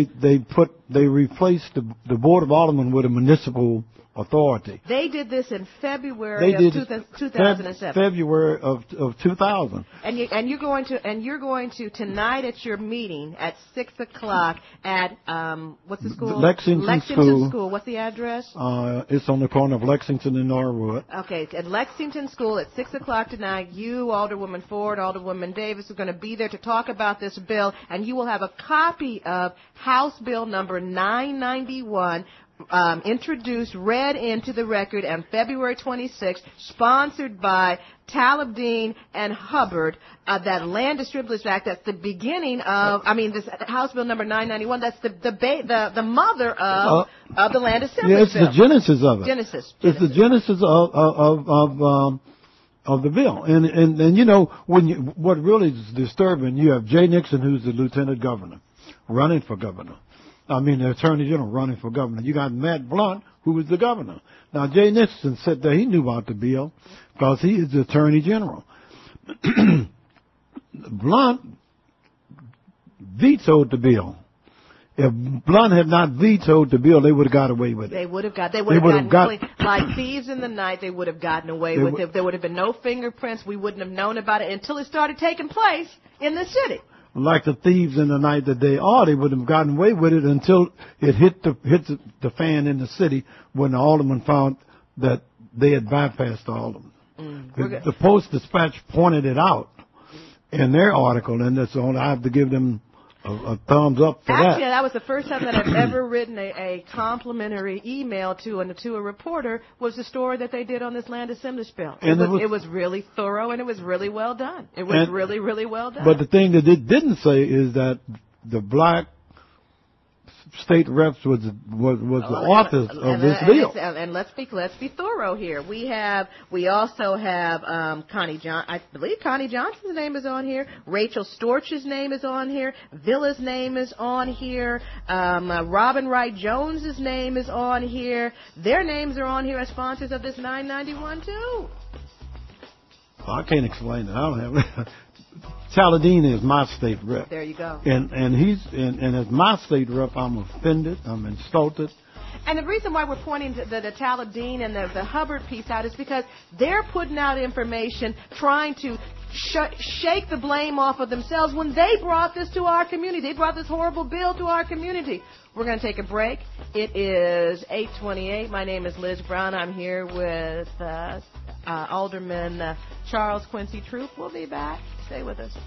they replaced the Board of Aldermen with a municipal authority. They did this in February of 2007. February of 2000. And you're going to tonight at your meeting at 6:00 at what's the school? Lexington School. What's the address? It's on the corner of Lexington and Norwood. Okay, at Lexington School at 6:00 tonight. You, Alderwoman Ford, Alderwoman Davis, are going to be there to talk about this bill, and you will have a copy of House Bill number 991. Introduced, read into the record on February 26th, sponsored by Taladine and Hubbard, that Land Assemblage Act. That's the beginning of, this House Bill number 991. That's the mother of the Land Assemblage Bill. It's the genesis of it. Genesis. It's the genesis of the bill. And what really is disturbing, you have Jay Nixon, who's the lieutenant governor, running for governor. The Attorney General running for governor. You got Matt Blunt, who was the governor. Now, Jay Nixon said that he knew about the bill because he is the Attorney General. Blunt vetoed the bill. If Blunt had not vetoed the bill, they would have got away with it. They would have gotten like thieves in the night. They would have gotten away with it. There would have been no fingerprints. We wouldn't have known about it until it started taking place in the city. Like the thieves in the night that they would have gotten away with it until it hit the fan in the city when the alderman found that they had bypassed the alderman. The Post-Dispatch pointed it out in their article, and that's all. I have to give them a thumbs up for Actually, that. that was the first time that I've ever written a complimentary email to a reporter. Was the story that they did on this land assemblage bill. It was really thorough and it was really well done. It was really, really well done. But the thing that it didn't say is that the black state reps was the authors of this bill. And let's be thorough here. We also have Connie I believe Connie Johnson's name is on here. Rachel Storch's name is on here. Villa's name is on here. Robin Wright Jones's name is on here. Their names are on here as sponsors of this 991 too. Well, I can't explain it. I don't have. Taladini is my state rep. There you go. And he's and as my state rep, I'm offended. I'm insulted. And the reason why we're pointing to the Taladine and the Hubbard piece out is because they're putting out information trying to shake the blame off of themselves when they brought this to our community. They brought this horrible bill to our community. We're going to take a break. It is 8:28. My name is Liz Brown. I'm here with Alderman Charles Quincy Troop. We'll be back. Stay with us.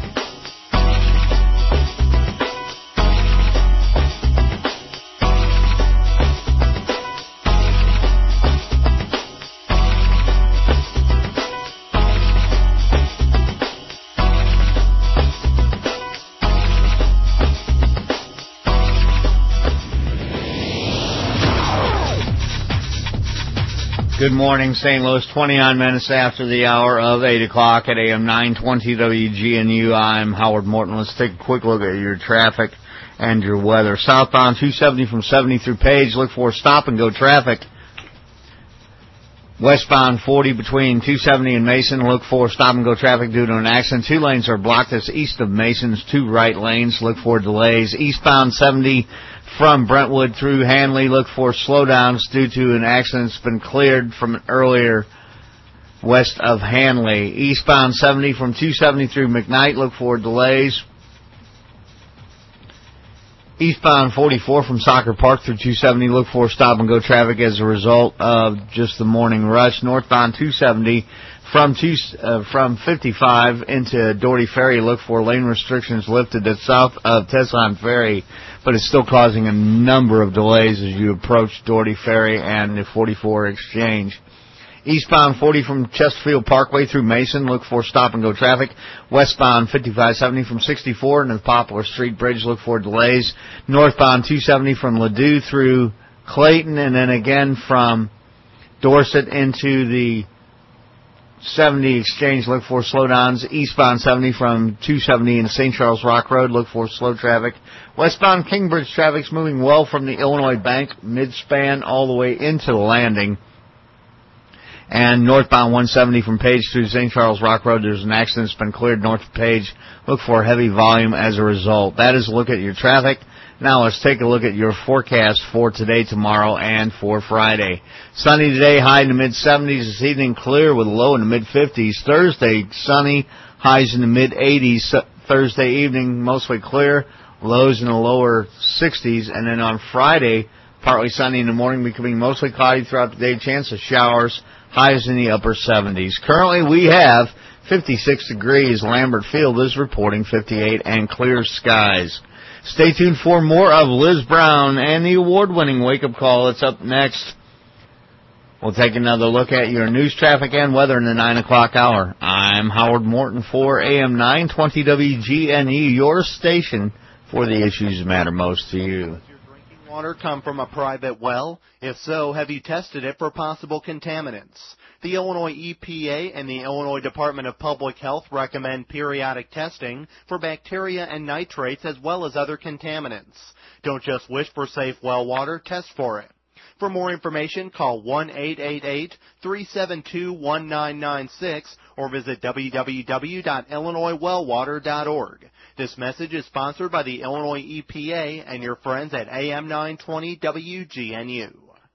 Good morning, St. Louis. 29 minutes after the hour of 8 o'clock at AM 920 WGNU. I'm Howard Morton. Let's take a quick look at your traffic and your weather. Southbound 270 from 70 through Page. Look for stop-and-go traffic. Westbound 40 between 270 and Mason. Look for stop-and-go traffic due to an accident. 2 lanes are blocked. That's east of Mason's. 2 right lanes. Look for delays. Eastbound 70 from Brentwood through Hanley. Look for slowdowns due to an accident that's been cleared from earlier west of Hanley. Eastbound 70 from 270 through McKnight. Look for delays. Eastbound 44 from Soccer Park through 270. Look for stop-and-go traffic as a result of just the morning rush. Northbound 270 from 55 into Doherty Ferry. Look for lane restrictions lifted at south of Tesson Ferry, but it's still causing a number of delays as you approach Doherty Ferry and the 44 exchange. Eastbound 40 from Chesterfield Parkway through Mason. Look for stop-and-go traffic. Westbound 5570 from 64 into the Poplar Street Bridge. Look for delays. Northbound 270 from Ladue through Clayton, and then again from Dorset into the 70 exchange. Look for slowdowns. Eastbound 70 from 270 into St. Charles Rock Road. Look for slow traffic. Westbound Kingbridge traffic's moving well from the Illinois Bank mid-span all the way into the landing. And northbound 170 from Page through St. Charles Rock Road, there's an accident that's been cleared north of Page. Look for heavy volume as a result. That is a look at your traffic. Now let's take a look at your forecast for today, tomorrow, and for Friday. Sunny today, high in the mid-70s. This evening clear with a low in the mid-50s. Thursday, sunny, highs in the mid-80s. Thursday evening, mostly clear, lows in the lower 60s. And then on Friday, partly sunny in the morning, becoming mostly cloudy throughout the day. Chance of showers, highs in the upper 70s. Currently, we have 56 degrees. Lambert Field is reporting 58 and clear skies. Stay tuned for more of Liz Brown and the award-winning wake-up call. It's up next. We'll take another look at your news, traffic, and weather in the 9 o'clock hour. I'm Howard Morton for AM 920 WGNE, your station for the issues that matter most to you. Water come from a private well? If so, have you tested it for possible contaminants? The Illinois EPA and the Illinois Department of Public Health recommend periodic testing for bacteria and nitrates as well as other contaminants. Don't just wish for safe well water, test for it. For more information, call 1-888-372-1996 or visit www.illinoiswellwater.org. This message is sponsored by the Illinois EPA and your friends at AM 920 WGNU.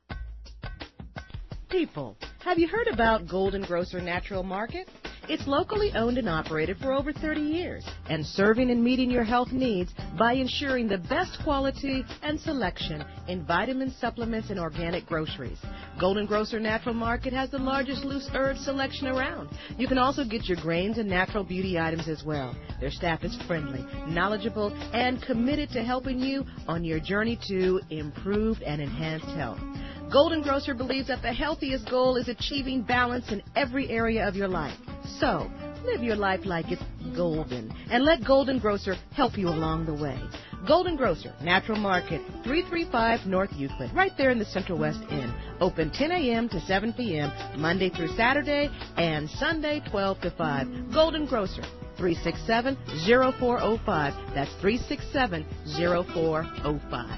People, have you heard about Golden Grocer Natural Market? It's locally owned and operated for over 30 years and serving and meeting your health needs by ensuring the best quality and selection in vitamins, supplements, and organic groceries. Golden Grocer Natural Market has the largest loose herb selection around. You can also get your grains and natural beauty items as well. Their staff is friendly, knowledgeable, and committed to helping you on your journey to improved and enhanced health. Golden Grocer believes that the healthiest goal is achieving balance in every area of your life. So, live your life like it's golden, and let Golden Grocer help you along the way. Golden Grocer, Natural Market, 335 North Euclid, right there in the Central West End. Open 10 a.m. to 7 p.m., Monday through Saturday, and Sunday 12 to 5. Golden Grocer, 367-0405. That's 367-0405.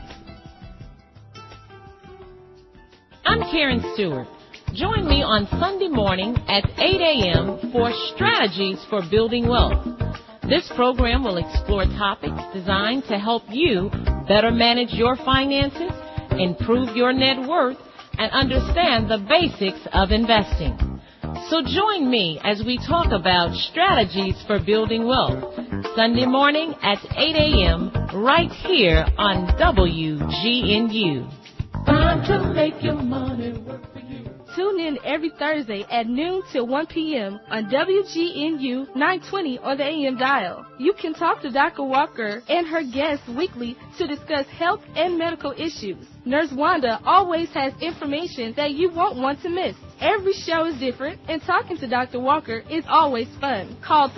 I'm Karen Stewart. Join me on Sunday morning at 8 a.m. for Strategies for Building Wealth. This program will explore topics designed to help you better manage your finances, improve your net worth, and understand the basics of investing. So join me as we talk about strategies for building wealth. Sunday morning at 8 a.m. right here on WGNU. Time to make your money work for you. Tune in every Thursday at noon till 1 p.m. on WGNU 920 on the AM dial. You can talk to Dr. Walker and her guests weekly to discuss health and medical issues. Nurse Wanda always has information that you won't want to miss. Every show is different, and talking to Dr. Walker is always fun. Call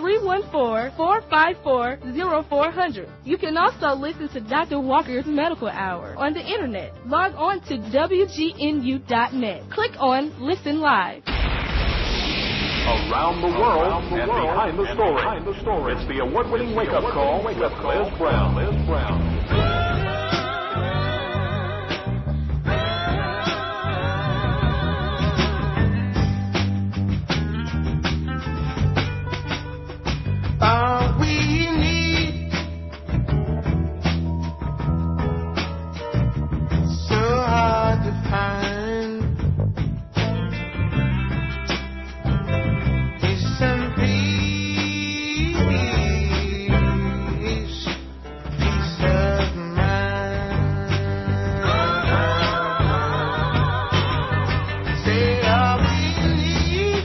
314-454-0400. You can also listen to Dr. Walker's Medical Hour on the Internet. Log on to WGNU.net. Click on Listen Live. Around the world and behind the story. It's the award-winning wake-up call with Liz Brown. All we need, so hard to find, is some peace of mind. Say all we need.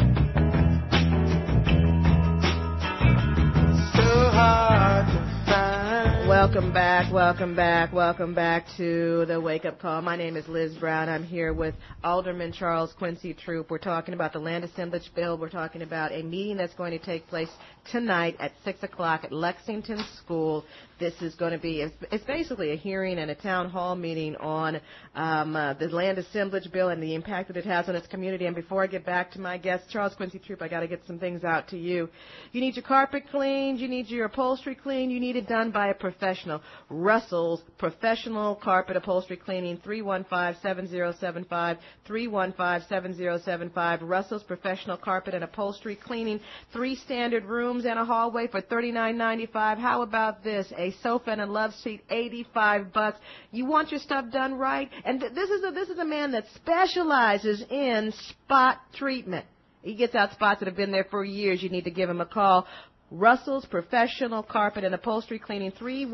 Welcome back to the Wake Up Call. My name is Liz Brown. I'm here with Alderman Charles Quincy Troop. We're talking about the land assemblage bill. We're talking about a meeting that's going to take place tonight at 6 o'clock at Lexington School. This is going to be, it's basically a hearing and a town hall meeting on the land assemblage bill and the impact that it has on its community. And before I get back to my guest, Charles Quincy Troop, I got to get some things out to you. You need your carpet cleaned. You need your upholstery cleaned. You need it done by a professional. Russell's Professional Carpet Upholstery Cleaning, 315-7075, 315-7075. Russell's Professional Carpet and Upholstery Cleaning, 3 standard rooms and a hallway for $39.95. How about this? A sofa and a love seat, $85. You want your stuff done right? And this is a man that specializes in spot treatment. He gets out spots that have been there for years. You need to give him a call. Russell's Professional Carpet and Upholstery Cleaning,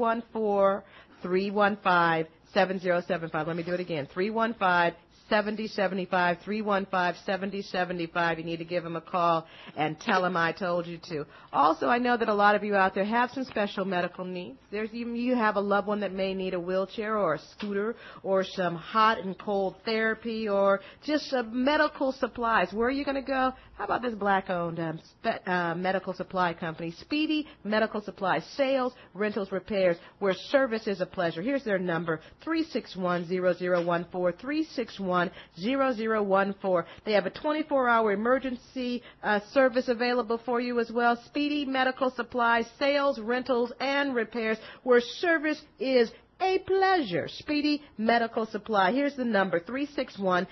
314-315-7075. Let me do it again. 315-7075, 315-7075. You need to give him a call and tell him I told you to. Also, I know that a lot of you out there have some special medical needs. You have a loved one that may need a wheelchair or a scooter or some hot and cold therapy or just medical supplies. Where are you going to go? How about this black-owned medical supply company, Speedy Medical Supply, sales, rentals, repairs, where service is a pleasure. Here's their number, 361-0014, 361-0014. They have a 24-hour emergency service available for you as well. Speedy Medical Supply, sales, rentals, and repairs, where service is a pleasure. Speedy Medical Supply. Here's the number, 361-0014,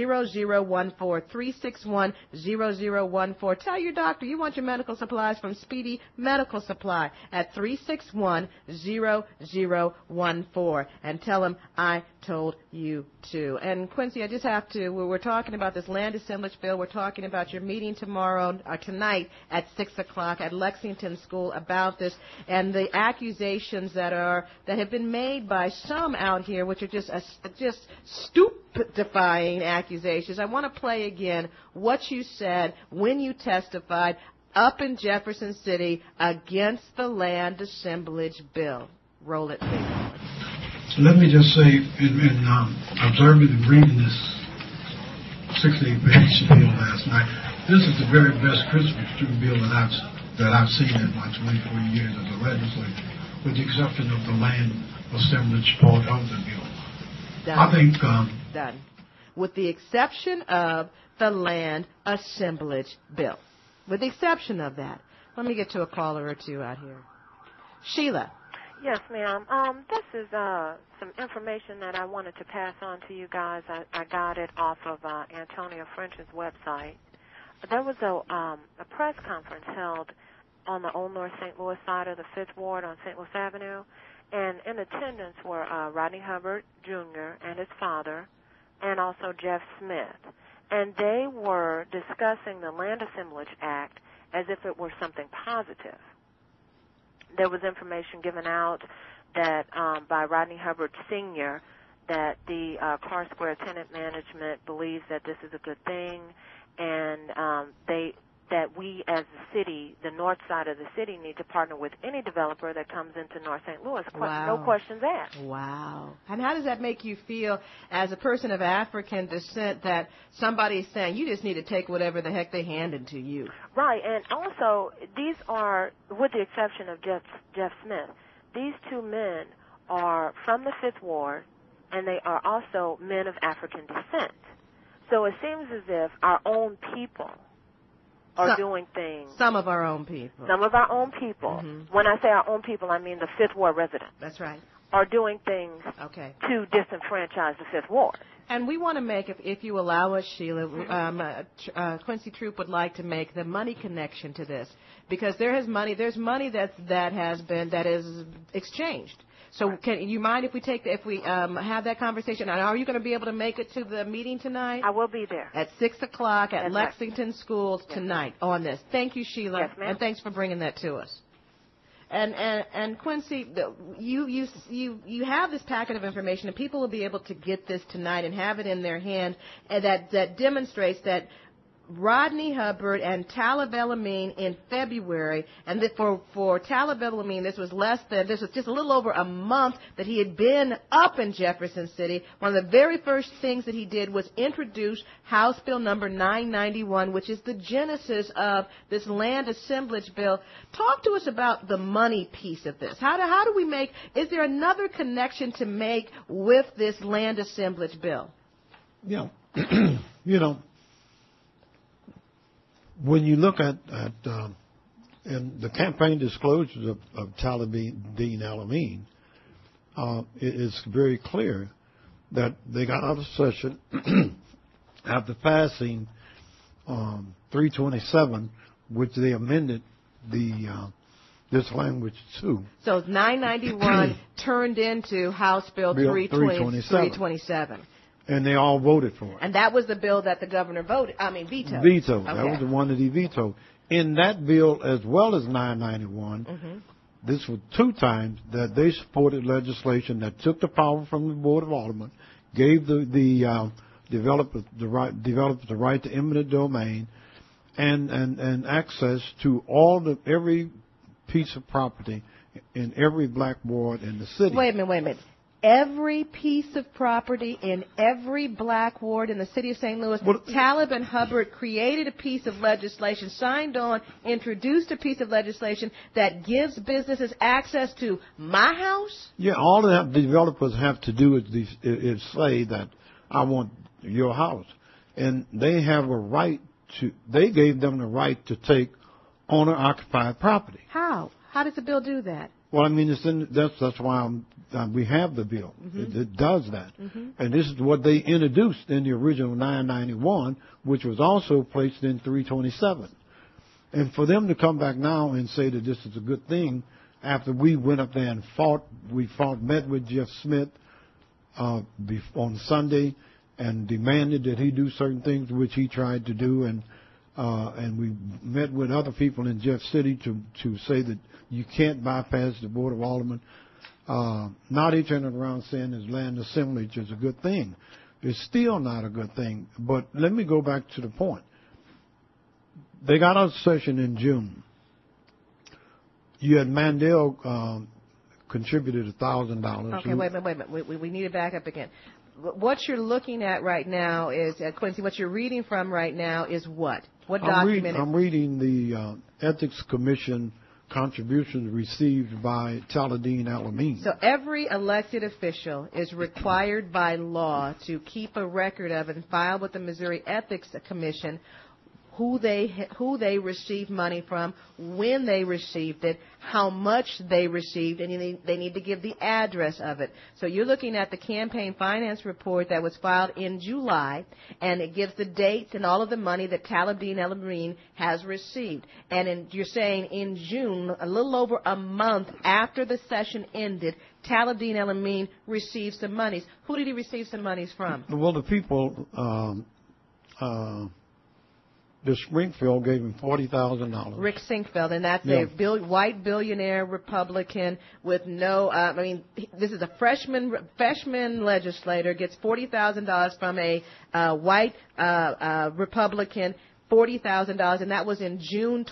361-0014. Tell your doctor you want your medical supplies from Speedy Medical Supply at 361-0014. And tell him I told you to. And Quincy, I just have to, we're talking about this land assemblage bill. We're talking about your meeting tonight at 6 o'clock at Lexington School about this and the accusations that have been made made by some out here, which are just stupefying accusations. I want to play again what you said when you testified up in Jefferson City against the land assemblage bill. Roll it, please. Let me just say, in observing and reading this 68-page bill last night, this is the very best Christmas tree bill that I've seen in my 24 years as a legislator, with the exception of the land assemblage part of the bill. Done. I think done. With the exception of the land assemblage bill. With the exception of that. Let me get to a caller or two out here. Sheila. Yes, ma'am. This is some information that I wanted to pass on to you guys. I got it off of Antonio French's website. There was a press conference held on the Old North St. Louis side of the 5th Ward on St. Louis Avenue, and in attendance were Rodney Hubbard Jr. and his father, and also Jeff Smith. And they were discussing the Land Assemblage Act as if it were something positive. There was information given out that by Rodney Hubbard Sr. that the Carr Square tenant management believes that this is a good thing, and that we as the city, the north side of the city, need to partner with any developer that comes into North St. Louis. Wow. No questions asked. Wow. And how does that make you feel as a person of African descent that somebody is saying you just need to take whatever the heck they handed to you? Right, and also these are, with the exception of Jeff Smith, these two men are from the 5th Ward, and they are also men of African descent. So it seems as if our own people are doing things. Some of our own people. Some of our own people. Mm-hmm. When I say our own people, I mean the 5th Ward residents. That's right. Are doing things to disenfranchise the 5th Ward. And we want to make, if you allow us, Sheila, Quincy Troop would like to make the money connection to this, because there's money that is exchanged. So, can you mind if we have that conversation? And are you going to be able to make it to the meeting tonight? I will be there at 6:00 at Lexington School tonight on this. Thank you, Sheila, yes, ma'am. and thanks for bringing that to us. And Quincy, you have this packet of information, and people will be able to get this tonight and have it in their hand, and that demonstrates that Rodney Hubbard and Talib El-Amin in February, and that for Talib El-Amin, this was just a little over a month that he had been up in Jefferson City. One of the very first things that he did was introduce House Bill number 991, which is the genesis of this land assemblage bill. Talk to us about the money piece of this. How do we make? Is there another connection to make with this land assemblage bill? Yeah, when you look at in the campaign disclosures of Talib El-Amin, it is very clear that they got out of session after passing 327, which they amended this language to. So 991 turned into House Bill 327. And they all voted for it. And that was the bill that the governor vetoed. Vetoed. Okay. That was the one that he vetoed. In that bill, as well as 991, this was 2 times that they supported legislation that took the power from the Board of Aldermen, gave the developers the right to eminent domain, and access to every piece of property in every black ward in the city. Wait a minute. Every piece of property in every black ward in the city of St. Louis, Talib and Hubbard created a piece of legislation, signed on, introduced a piece of legislation that gives businesses access to my house? Yeah, all the developers have to do is say that I want your house. And they have a right they gave them the right to take owner-occupied property. How? How does the bill do that? Well, I mean, that's why we have the bill. It does that. And this is what they introduced in the original 991, which was also placed in 327. And for them to come back now and say that this is a good thing, after we went up there and met with Jeff Smith on Sunday and demanded that he do certain things, which he tried to do, and we met with other people in Jeff City to say that you can't bypass the Board of Aldermen. Now they turning around saying this land assemblage is a good thing. It's still not a good thing. But let me go back to the point. They got out of session in June. You had Mandel contributed $1,000. Okay, wait a minute. We need to back up again. What you're looking at right now is, Quincy, what you're reading from right now is what? What document? I'm reading the Ethics Commission contributions received by Taladin Alameen. So every elected official is required by law to keep a record of and file with the Missouri Ethics Commission who they received money from, when they received it, how much they received, and they need to give the address of it. So you're looking at the campaign finance report that was filed in July, and it gives the dates and all of the money that Taladin Alameen has received. And you're saying in June, a little over a month after the session ended, Taladin Alameen received some monies. Who did he receive some monies from? Well, the people... the Springfield gave him $40,000. Rick Sinkfeld, and that's a white billionaire Republican with no, this is a freshman legislator, gets $40,000 from a white Republican, $40,000, and that was in June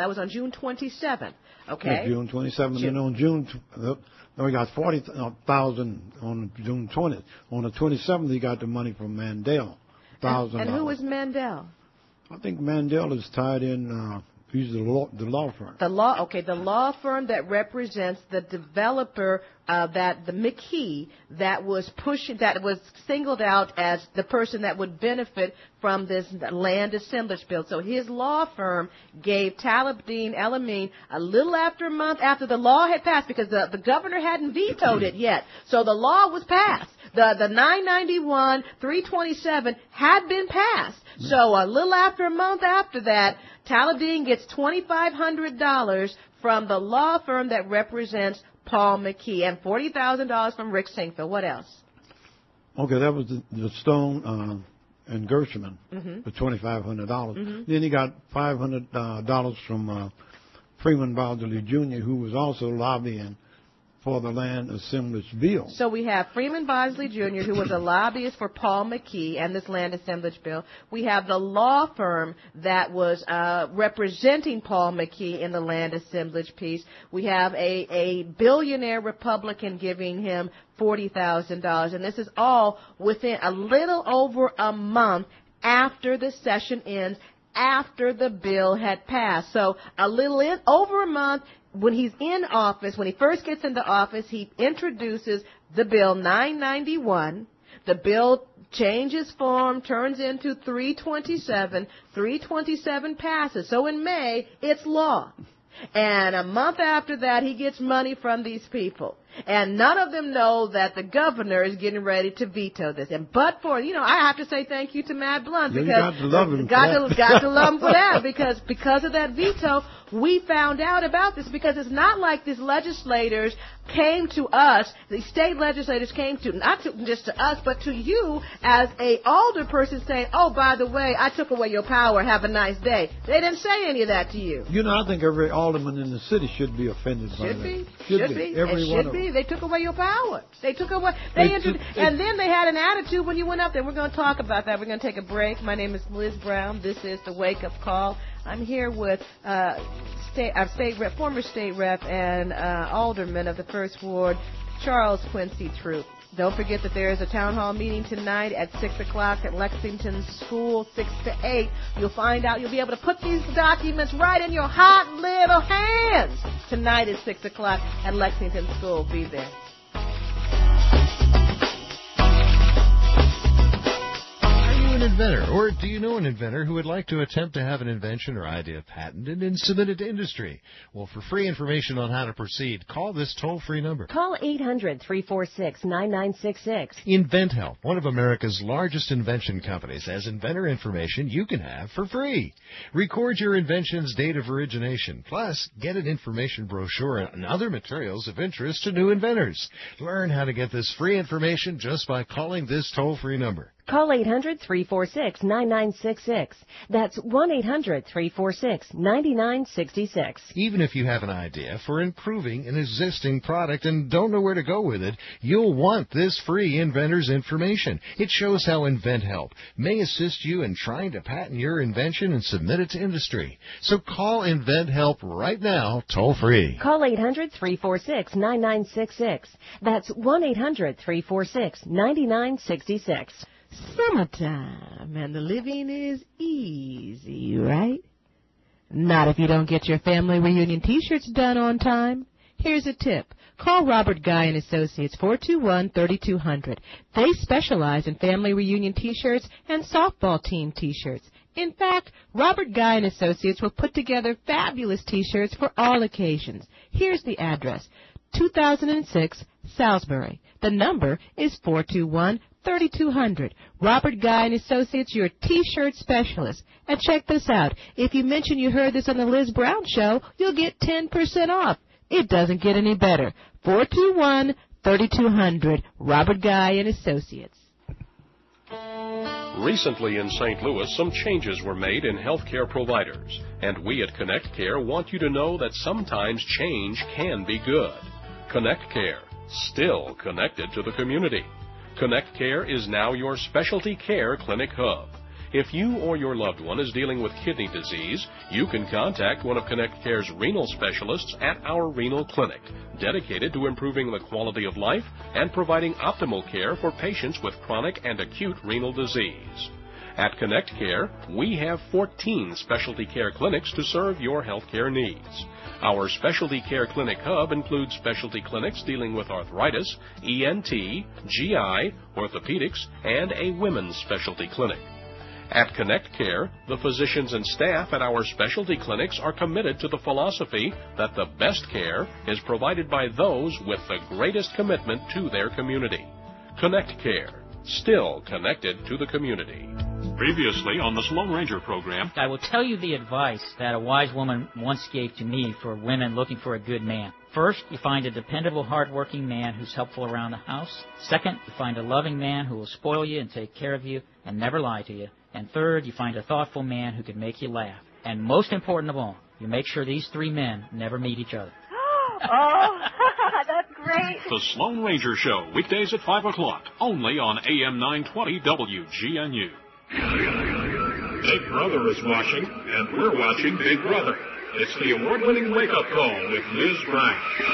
27th, okay? Yeah, June 27th, and on June, he got $40,000 on June 20th. On the 27th, he got the money from Mandel, $1,000. And who was Mandel? I think Mandel is tied in. He's the law firm. The law firm that represents the developer the McKee that was singled out as the person that would benefit from this land assemblage bill. So his law firm gave Taladin Alameen a little after a month after the law had passed, because the governor hadn't vetoed it yet. So the law was passed. The 991-327 had been passed. So a little after a month after that, Taladin gets $2,500 from the law firm that represents Paul McKee and $40,000 from Rick Sinkfeld. What else? Okay, that was the Stone and Gershman for $2,500. Then he got $500 from Freeman Bosley Jr., who was also lobbying for the land assemblage bill. So we have Freeman Bosley Jr., who was a lobbyist for Paul McKee and this land assemblage bill. We have the law firm that was representing Paul McKee in the land assemblage piece. We have a billionaire Republican giving him $40,000. And this is all within a little over a month after the session ends, after the bill had passed. So over a month. When he's in office, when he first gets into office, he introduces the bill 991. The bill changes form, turns into 327. 327 passes. So in May, it's law. And a month after that, he gets money from these people. And none of them know that the governor is getting ready to veto this. And I have to say thank you to Matt Blunt, because got to love him got to love him for that, because of that veto, we found out about this, because it's not like these legislators came to us, the state legislators came to, not just to us, but to you as a older person saying, oh, by the way, I took away your power, have a nice day. They didn't say any of that to you. I think every alderman in the city should be offended by that. Should be. Every one of them. They took away your power. They took away. And then they had an attitude when you went up there. We're going to talk about that. We're going to take a break. My name is Liz Brown. This is the Wake Up Call. I'm here with former state rep and alderman of the First Ward, Charles Quincy Troup. Don't forget that there is a town hall meeting tonight at 6 o'clock at Lexington School, 6 to 8. You'll find out, you'll be able to put these documents right in your hot little hands. Tonight at 6 o'clock at Lexington School. Be there. An inventor, or do you know an inventor who would like to attempt to have an invention or idea patented and submit it to industry? Well, for free information on how to proceed, call this toll-free number. Call 800-346-9966. InventHelp, one of America's largest invention companies, has inventor information you can have for free. Record your invention's date of origination, plus get an information brochure and other materials of interest to new inventors. Learn how to get this free information just by calling this toll-free number. Call 800-346-9966. That's 1-800-346-9966. Even if you have an idea for improving an existing product and don't know where to go with it, you'll want this free inventor's information. It shows how InventHelp may assist you in trying to patent your invention and submit it to industry. So call InventHelp right now, toll free. Call 800-346-9966. That's 1-800-346-9966. Summertime, and the living is easy, right? Not if you don't get your family reunion T-shirts done on time. Here's a tip. Call Robert Guy and Associates, 421-3200. They specialize in family reunion T-shirts and softball team T-shirts. In fact, Robert Guy and Associates will put together fabulous T-shirts for all occasions. Here's the address, 2006 Salisbury. The number is 421-3200. Robert Guy and Associates, your T-shirt specialist. And check this out. If you mention you heard this on the Liz Brown Show, you'll get 10% off. It doesn't get any better. 421-3200. Robert Guy and Associates. Recently in St. Louis, some changes were made in healthcare providers, and we at Connect Care want you to know that sometimes change can be good. Connect Care, still connected to the community. Connect Care is now your specialty care clinic hub. If you or your loved one is dealing with kidney disease, you can contact one of Connect Care's renal specialists at our renal clinic, dedicated to improving the quality of life and providing optimal care for patients with chronic and acute renal disease. At Connect Care, we have 14 specialty care clinics to serve your healthcare needs. Our specialty care clinic hub includes specialty clinics dealing with arthritis, ENT, GI, orthopedics, and a women's specialty clinic. At Connect Care, the physicians and staff at our specialty clinics are committed to the philosophy that the best care is provided by those with the greatest commitment to their community. Connect Care, still connected to the community. Previously on the Sloan Ranger program, I will tell you the advice that a wise woman once gave to me for women looking for a good man. First, you find a dependable, hard-working man who's helpful around the house. Second, you find a loving man who will spoil you and take care of you and never lie to you. And third, you find a thoughtful man who can make you laugh. And most important of all, you make sure these three men never meet each other. Oh, that's great. The Sloan Ranger Show, weekdays at 5 o'clock, only on AM 920 WGNU. Big Brother is watching, and we're watching Big Brother. It's the award-winning wake-up call with Liz Brown.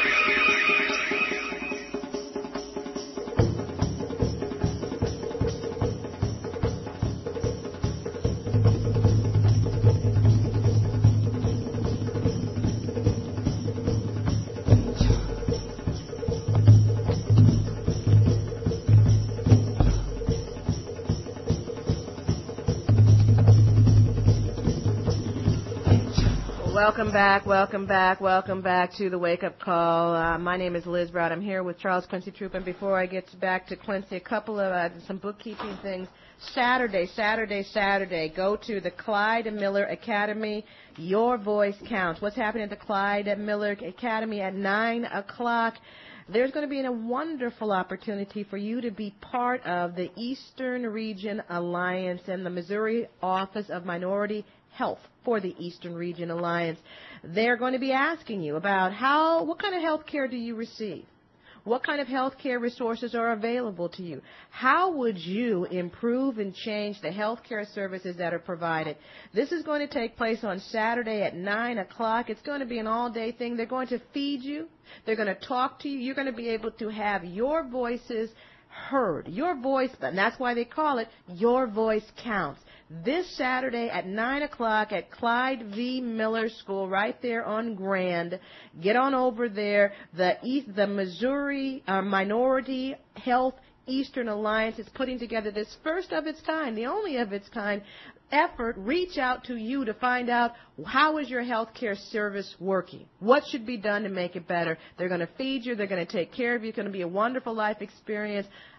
Welcome back to the Wake Up Call. My name is Liz Brown. I'm here with Charles Quincy Troop, and before I get back to Quincy, a couple of some bookkeeping things. Saturday, go to the Clyde Miller Academy. Your voice counts. What's happening at the Clyde Miller Academy at 9 o'clock? There's going to be a wonderful opportunity for you to be part of the Eastern Region Alliance and the Missouri Office of Minority Health for the Eastern Region Alliance. They're going to be asking you about what kind of health care do you receive? What kind of health care resources are available to you? How would you improve and change the health care services that are provided? This is going to take place on Saturday at 9 o'clock. It's going to be an all-day thing. They're going to feed you. They're going to talk to you. You're going to be able to have your voices heard. Your voice, and that's why they call it Your Voice Counts. This Saturday at 9 o'clock at Clyde V. Miller School right there on Grand. Get on over there. The Missouri Minority Health Eastern Alliance is putting together this first of its kind, the only of its kind, effort. Reach out to you to find out how is your health care service working. What should be done to make it better? They're going to feed you. They're going to take care of you. It's going to be a wonderful life experience.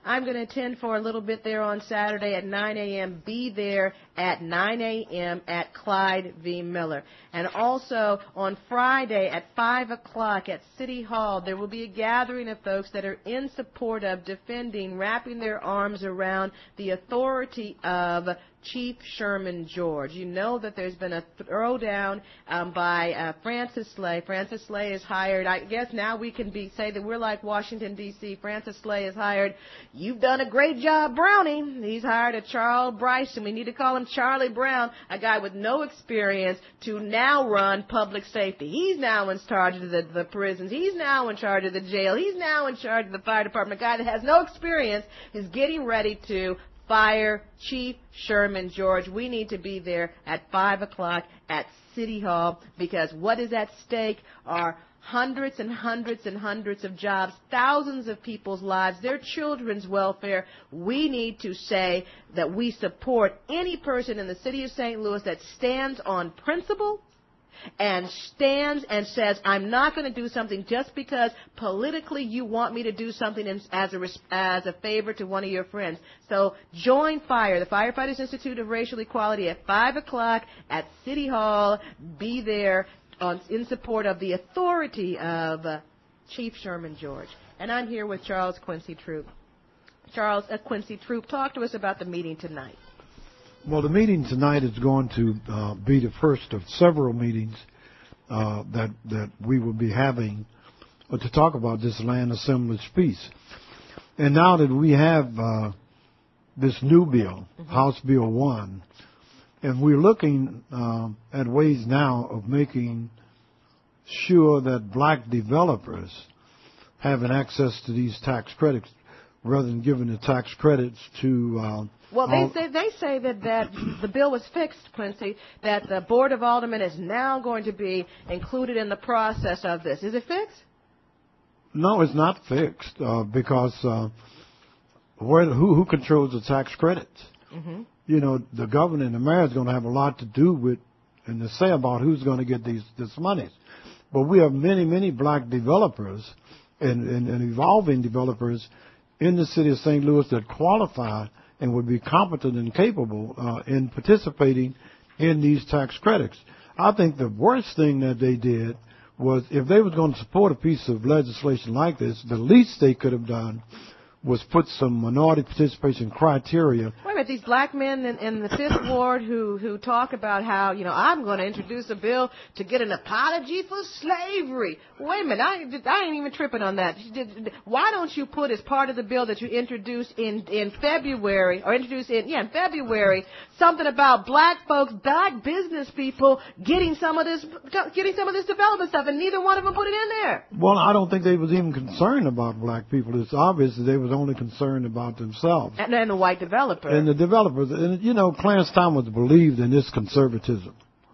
I'm going to attend for a little bit there on Saturday at 9 a.m. Be there at 9 a.m. at Clyde V. Miller. And also on Friday at 5 o'clock at City Hall, there will be a gathering of folks that are in support of defending, wrapping their arms around the authority of Chief Sherman George. You know that there's been a throwdown by Francis Slay. Francis Slay is hired. I guess now we can say that we're like Washington, D.C. Francis Slay is hired. You've done a great job, Brownie. He's hired a Charles Bryson. We need to call him Charlie Brown, a guy with no experience to now run public safety. He's now in charge of the prisons. He's now in charge of the jail. He's now in charge of the fire department. A guy that has no experience is getting ready to fire Chief Sherman George. We need to be there at 5 o'clock at City Hall because what is at stake are hundreds and hundreds and hundreds of jobs, thousands of people's lives, their children's welfare. We need to say that we support any person in the city of St. Louis that stands on principle and stands and says, I'm not going to do something just because politically you want me to do something as a favor to one of your friends. So join FIRE, the Firefighters Institute of Racial Equality, at 5 o'clock at City Hall. Be there in support of the authority of Chief Sherman George. And I'm here with Charles Quincy Troop. Charles Quincy Troop, talk to us about the meeting tonight. Well, the meeting tonight is going to be the first of several meetings that we will be having to talk about this land assemblage piece. And now that we have this new bill, House Bill 1, and we're looking at ways now of making sure that black developers having access to these tax credits rather than giving the tax credits to well, they say that the bill was fixed, Quincy, that the Board of Aldermen is now going to be included in the process of this. Is it fixed? No, it's not fixed because who controls the tax credits? Mm-hmm. You know, the governor and the mayor is going to have a lot to do with and to say about who's going to get this money. But we have many, many black developers and evolving developers in the city of St. Louis that qualify and would be competent and capable in participating in these tax credits. I think the worst thing that they did was if they was going to support a piece of legislation like this, the least they could have done was put some minority participation criteria. Wait a minute, these black men in the Fifth Ward who talk about how, you know, I'm going to introduce a bill to get an apology for slavery. Wait a minute, I ain't even tripping on that. Why don't you put as part of the bill that you introduced in February, or introduced in February, something about black folks, black business people getting some of this development stuff, and neither one of them put it in there. Well, I don't think they was even concerned about black people. It's obvious that they was only concerned about themselves. And the white developer. And the developers. And, you know, Clarence Thomas believed in this conservatism.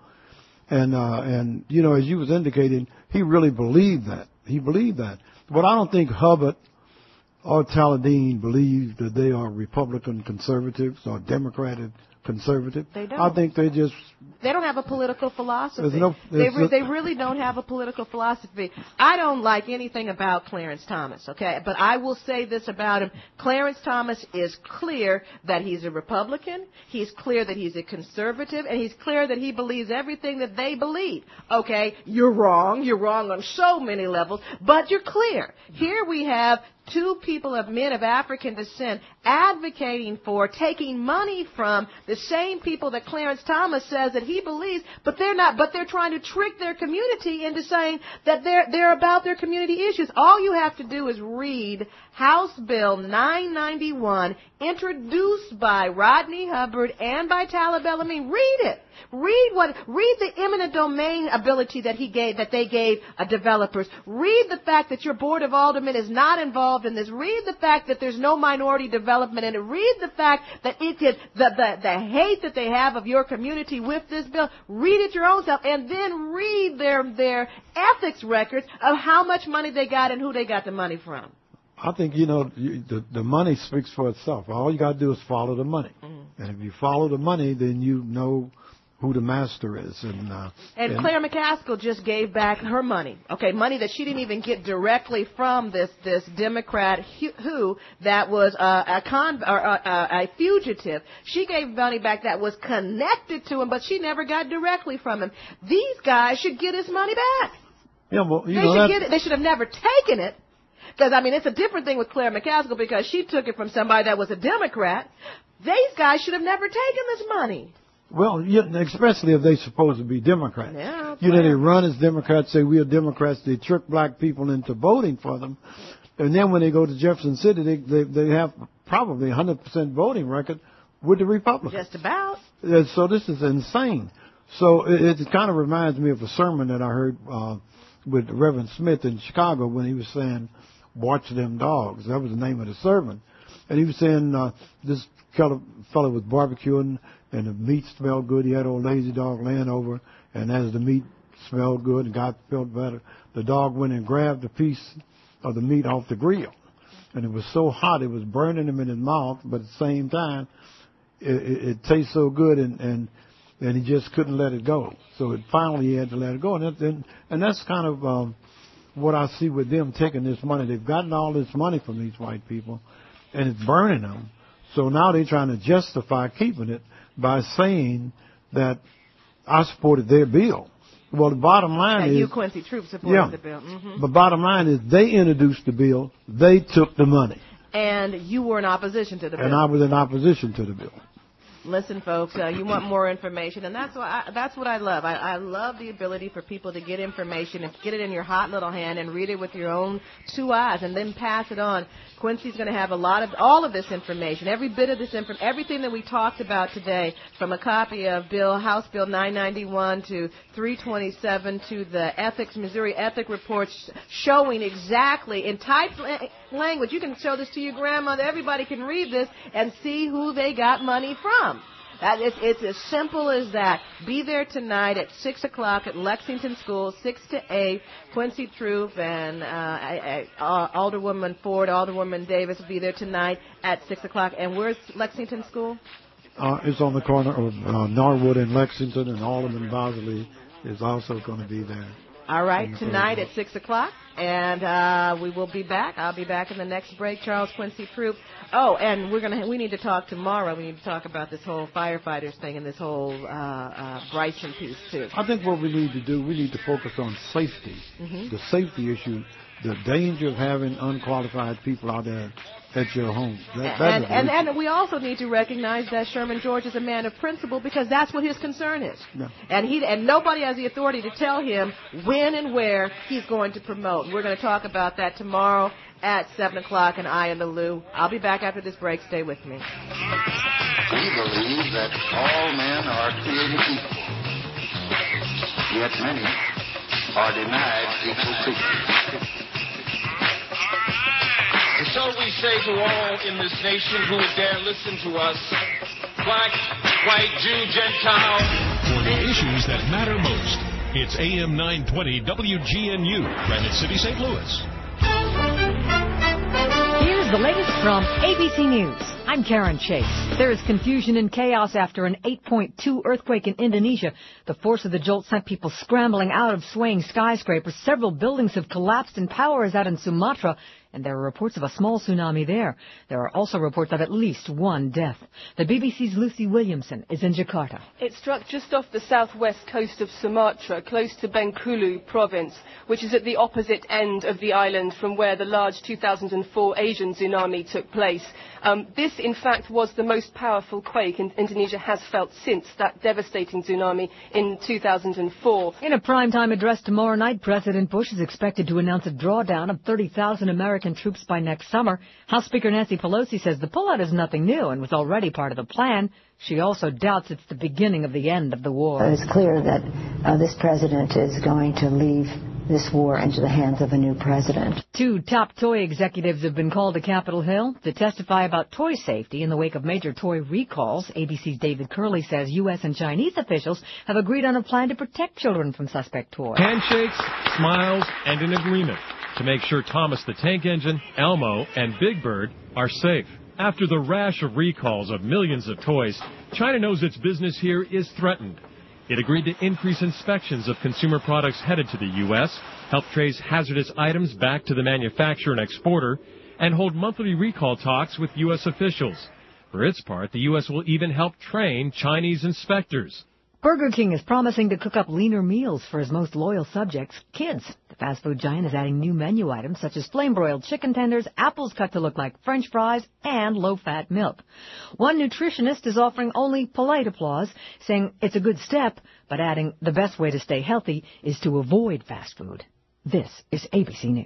And you know, as you was indicating, he really believed that. He believed that. But I don't think Hubbard or Taladine believe that they are Republican conservatives or Democratic conservative. They don't. I think they don't have a political philosophy. They really don't have a political philosophy. I don't like anything about Clarence Thomas, okay? But I will say this about him. Clarence Thomas is clear that he's a Republican. He's clear that he's a conservative. And he's clear that he believes everything that they believe. Okay, you're wrong. You're wrong on so many levels. But you're clear. Here we have two men of African descent advocating for taking money from the same people that Clarence Thomas says that he believes, but they're not, but they're trying to trick their community into saying that they're about their community issues. All you have to do is read House Bill 991, introduced by Rodney Hubbard and by Talib El-Amin. Read it. Read the eminent domain ability that they gave developers. Read the fact that your Board of Aldermen is not involved in this. Read the fact that there's no minority development in it. Read the fact that the hate that they have of your community with this bill. Read it your own self, and then read their ethics records of how much money they got and who they got the money from. I think, you know, the money speaks for itself. All you got to do is follow the money. Mm-hmm. And if you follow the money, then you know who the master is. And Claire McCaskill just gave back her money. Okay, money that she didn't even get directly from this Democrat who that was a fugitive. She gave money back that was connected to him, but she never got directly from him. These guys should get his money back. Yeah, well, They should have never taken it. Because, I mean, it's a different thing with Claire McCaskill because she took it from somebody that was a Democrat. These guys should have never taken this money. Well, especially if they're supposed to be Democrats. Yeah, they run as Democrats, say we are Democrats. They trick black people into voting for them. And then when they go to Jefferson City, they have probably 100% voting record with the Republicans. Just about. So this is insane. So it kind of reminds me of a sermon that I heard with Reverend Smith in Chicago when he was saying, "Watch them dogs." That was the name of the sermon. And he was saying this fellow was barbecuing and the meat smelled good. He had old lazy dog laying over, and as the meat smelled good and got felt better, the dog went and grabbed a piece of the meat off the grill. And it was so hot it was burning him in his mouth, but at the same time it tastes so good and he just couldn't let it go. So finally he had to let it go. And that's kind of what I see with them taking this money. They've gotten all this money from these white people, and it's burning them. So now they're trying to justify keeping it by saying that I supported their bill. Well, the bottom line is... you, Quincy Troop, supported the bill. Mm-hmm. The bottom line is they introduced the bill. They took the money. And you were in opposition to the bill. And I was in opposition to the bill. Listen, folks, you want more information, and that's what I love. I love the ability for people to get information and get it in your hot little hand and read it with your own two eyes and then pass it on. Quincy's going to have all of this information, every bit of this information, everything that we talked about today, from a copy of House Bill 991 to 327 to the Missouri Ethic Reports, showing exactly in typed language. You can show this to your grandmother. Everybody can read this and see who they got money from. It's as simple as that. Be there tonight at 6 o'clock at Lexington School, 6 to 8. Quincy Troop and Alderwoman Ford, Alderwoman Davis will be there tonight at 6 o'clock. And where's Lexington School? It's on the corner of Norwood and Lexington, and Alderman Bosley is also going to be there. All right, tonight at 6 o'clock, and we will be back. I'll be back in the next break. Charles Quincy Troop. Oh, and we need to talk tomorrow. We need to talk about this whole firefighters thing and this whole Bryson piece, too. I think what we need to do, we need to focus on safety, the safety issue, the danger of having unqualified people out there at your home. And we also need to recognize that Sherman George is a man of principle, because that's what his concern is. Yeah. And nobody has the authority to tell him when and where he's going to promote. We're going to talk about that tomorrow at 7 o'clock in Eye in the Lou. I'll be back after this break. Stay with me. We believe that all men are created equal, yet many are denied equal treatment. And so we say to all in this nation who would dare listen to us, black, white, Jew, Gentile. For the issues that matter most, it's AM 920 WGNU, Granite City, St. Louis. Here's the latest from ABC News. I'm Karen Chase. There is confusion and chaos after an 8.2 earthquake in Indonesia. The force of the jolt sent people scrambling out of swaying skyscrapers. Several buildings have collapsed and power is out in Sumatra, and there are reports of a small tsunami there. There are also reports of at least one death. The BBC's Lucy Williamson is in Jakarta. It struck just off the southwest coast of Sumatra, close to Bengkulu province, which is at the opposite end of the island from where the large 2004 Asian tsunami took place. This, in fact, was the most powerful quake Indonesia has felt since that devastating tsunami in 2004. In a primetime address tomorrow night, President Bush is expected to announce a drawdown of 30,000 American troops by next summer. House Speaker Nancy Pelosi says the pullout is nothing new and was already part of the plan. She also doubts it's the beginning of the end of the war. It's clear that this president is going to leave this war into the hands of a new president. Two top toy executives have been called to Capitol Hill to testify about toy safety in the wake of major toy recalls. ABC's David Curley says U.S. and Chinese officials have agreed on a plan to protect children from suspect toys. Handshakes, smiles, and an agreement to make sure Thomas the Tank Engine, Elmo, and Big Bird are safe. After the rash of recalls of millions of toys, China knows its business here is threatened. It agreed to increase inspections of consumer products headed to the U.S., help trace hazardous items back to the manufacturer and exporter, and hold monthly recall talks with U.S. officials. For its part, the U.S. will even help train Chinese inspectors. Burger King is promising to cook up leaner meals for his most loyal subjects, kids. The fast food giant is adding new menu items such as flame-broiled chicken tenders, apples cut to look like French fries, and low-fat milk. One nutritionist is offering only polite applause, saying it's a good step, but adding the best way to stay healthy is to avoid fast food. This is ABC News.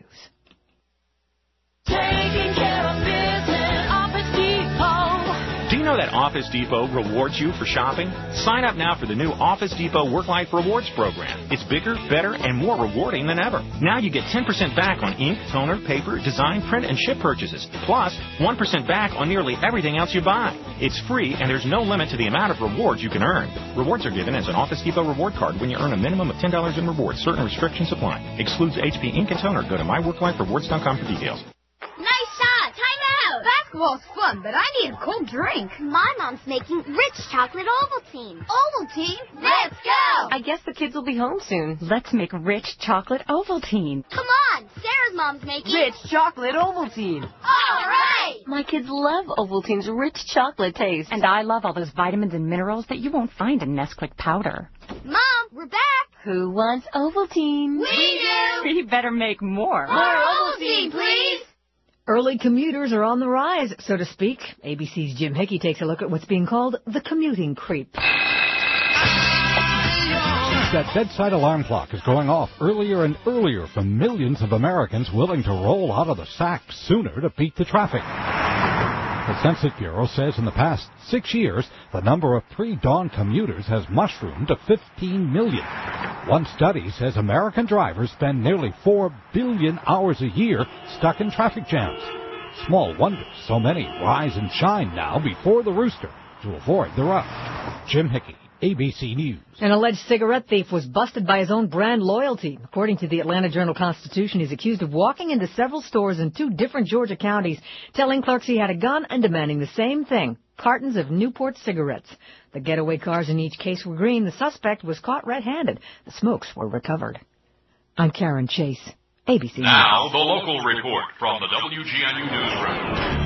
Taking care of business, Office Depot. Do you know that Office Depot rewards you for shopping? Sign up now for the new Office Depot Work Life Rewards program. It's bigger, better, and more rewarding than ever. Now you get 10% back on ink, toner, paper, design, print, and ship purchases. Plus, 1% back on nearly everything else you buy. It's free, and there's no limit to the amount of rewards you can earn. Rewards are given as an Office Depot reward card when you earn a minimum of $10 in rewards. Certain restrictions apply. Excludes HP ink and toner. Go to myworkliferewards.com for details. Nice shot! Time out! Basketball's fun, but I need a cold drink. My mom's making rich chocolate Ovaltine. Ovaltine? Let's go! I guess the kids will be home soon. Let's make rich chocolate Ovaltine. Come on! Sarah's mom's making rich chocolate Ovaltine. All right! My kids love Ovaltine's rich chocolate taste. And I love all those vitamins and minerals that you won't find in Nesquik powder. Mom, we're back! Who wants Ovaltine? We do! You better make more. More Ovaltine, please! Early commuters are on the rise, so to speak. ABC's Jim Hickey takes a look at what's being called the commuting creep. That bedside alarm clock is going off earlier and earlier for millions of Americans willing to roll out of the sack sooner to beat the traffic. The Census Bureau says in the past 6 years, the number of pre-dawn commuters has mushroomed to 15 million. One study says American drivers spend nearly 4 billion hours a year stuck in traffic jams. Small wonder so many rise and shine now before the rooster to avoid the rush. Jim Hickey, ABC News. An alleged cigarette thief was busted by his own brand Loyalty. According to the Atlanta Journal-Constitution, he's accused of walking into several stores in 2 different Georgia counties, telling clerks he had a gun and demanding the same thing, cartons of Newport cigarettes. The getaway cars in each case were green. The suspect was caught red-handed. The smokes were recovered. I'm Karen Chase, ABC News. Now, the local report from the WGNU Newsroom.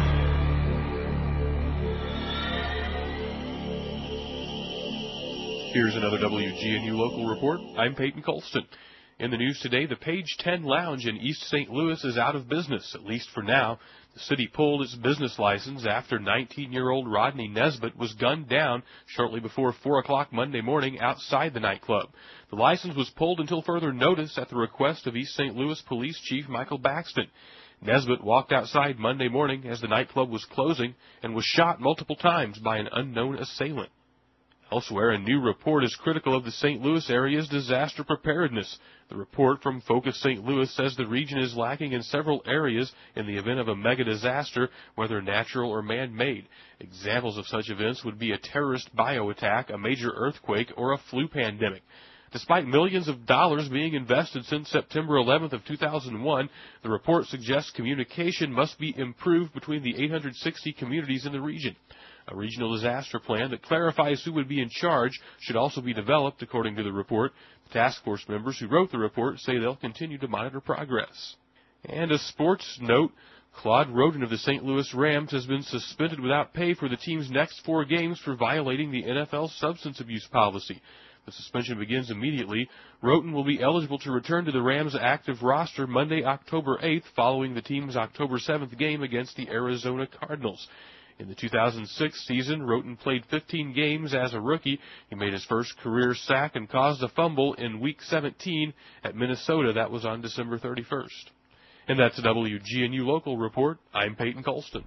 Here's another WGNU local report. I'm Peyton Colston. In the news today, the Page 10 Lounge in East St. Louis is out of business, at least for now. The city pulled its business license after 19-year-old Rodney Nesbitt was gunned down shortly before 4 o'clock Monday morning outside the nightclub. The license was pulled until further notice at the request of East St. Louis Police Chief Michael Baxton. Nesbitt walked outside Monday morning as the nightclub was closing and was shot multiple times by an unknown assailant. Elsewhere, a new report is critical of the St. Louis area's disaster preparedness. The report from Focus St. Louis says the region is lacking in several areas in the event of a mega disaster, whether natural or man-made. Examples of such events would be a terrorist bioattack, a major earthquake, or a flu pandemic. Despite millions of dollars being invested since September 11th of 2001, the report suggests communication must be improved between the 860 communities in the region. A regional disaster plan that clarifies who would be in charge should also be developed, according to the report. The task force members who wrote the report say they'll continue to monitor progress. And a sports note, Claude Roden of the St. Louis Rams has been suspended without pay for the team's next 4 games for violating the NFL substance abuse policy. The suspension begins immediately. Roten will be eligible to return to the Rams' active roster Monday, October 8th, following the team's October 7th game against the Arizona Cardinals. In the 2006 season, Roten played 15 games as a rookie. He made his first career sack and caused a fumble in Week 17 at Minnesota. That was on December 31st. And that's a WGNU Local Report. I'm Peyton Colston.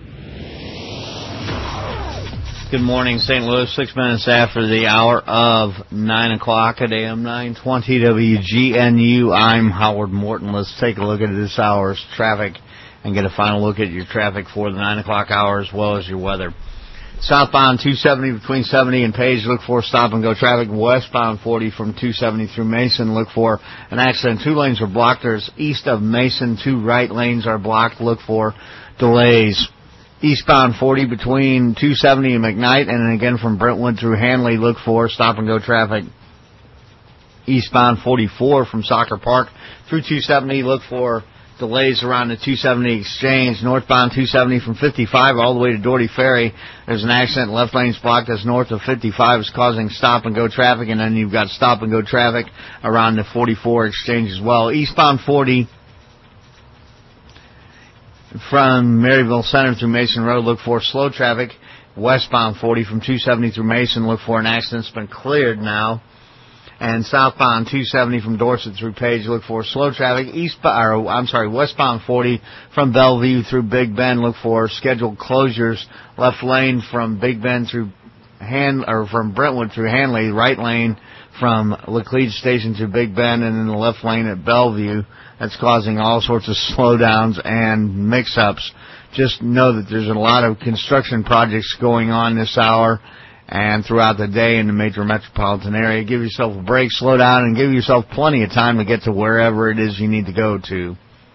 Good morning, St. Louis. 6 minutes after the hour of 9 o'clock at AM 920 WGNU. I'm Howard Morton. Let's take a look at this hour's traffic and get a final look at your traffic for the 9 o'clock hour as well as your weather. Southbound 270 between 70 and Page, look for stop-and-go traffic. Westbound 40 from 270 through Mason, look for an accident. 2 lanes are blocked. There's east of Mason, 2 right lanes are blocked. Look for delays. Eastbound 40 between 270 and McKnight, and then again from Brentwood through Hanley, look for stop-and-go traffic. Eastbound 44 from Soccer Park through 270, look for delays around the 270 exchange. Northbound 270 from 55 all the way to Doherty Ferry. There's an accident. Left lane's blocked. That's north of 55. It's causing stop-and-go traffic, and then you've got stop-and-go traffic around the 44 exchange as well. Eastbound 40 from Maryville Center through Mason Road, look for slow traffic. Westbound 40 from 270 through Mason, look for an accident. It's been cleared now. And southbound 270 from Dorset through Page, look for slow traffic. Westbound 40 from Bellevue through Big Bend, look for scheduled closures. Left lane from Big Bend through from Brentwood through Hanley. Right lane from Laclede Station to Big Bend, and then the left lane at Bellevue. That's causing all sorts of slowdowns and mix-ups. Just know that there's a lot of construction projects going on this hour and throughout the day in the major metropolitan area. Give yourself a break, slow down, and give yourself plenty of time to get to wherever it is you need to go to.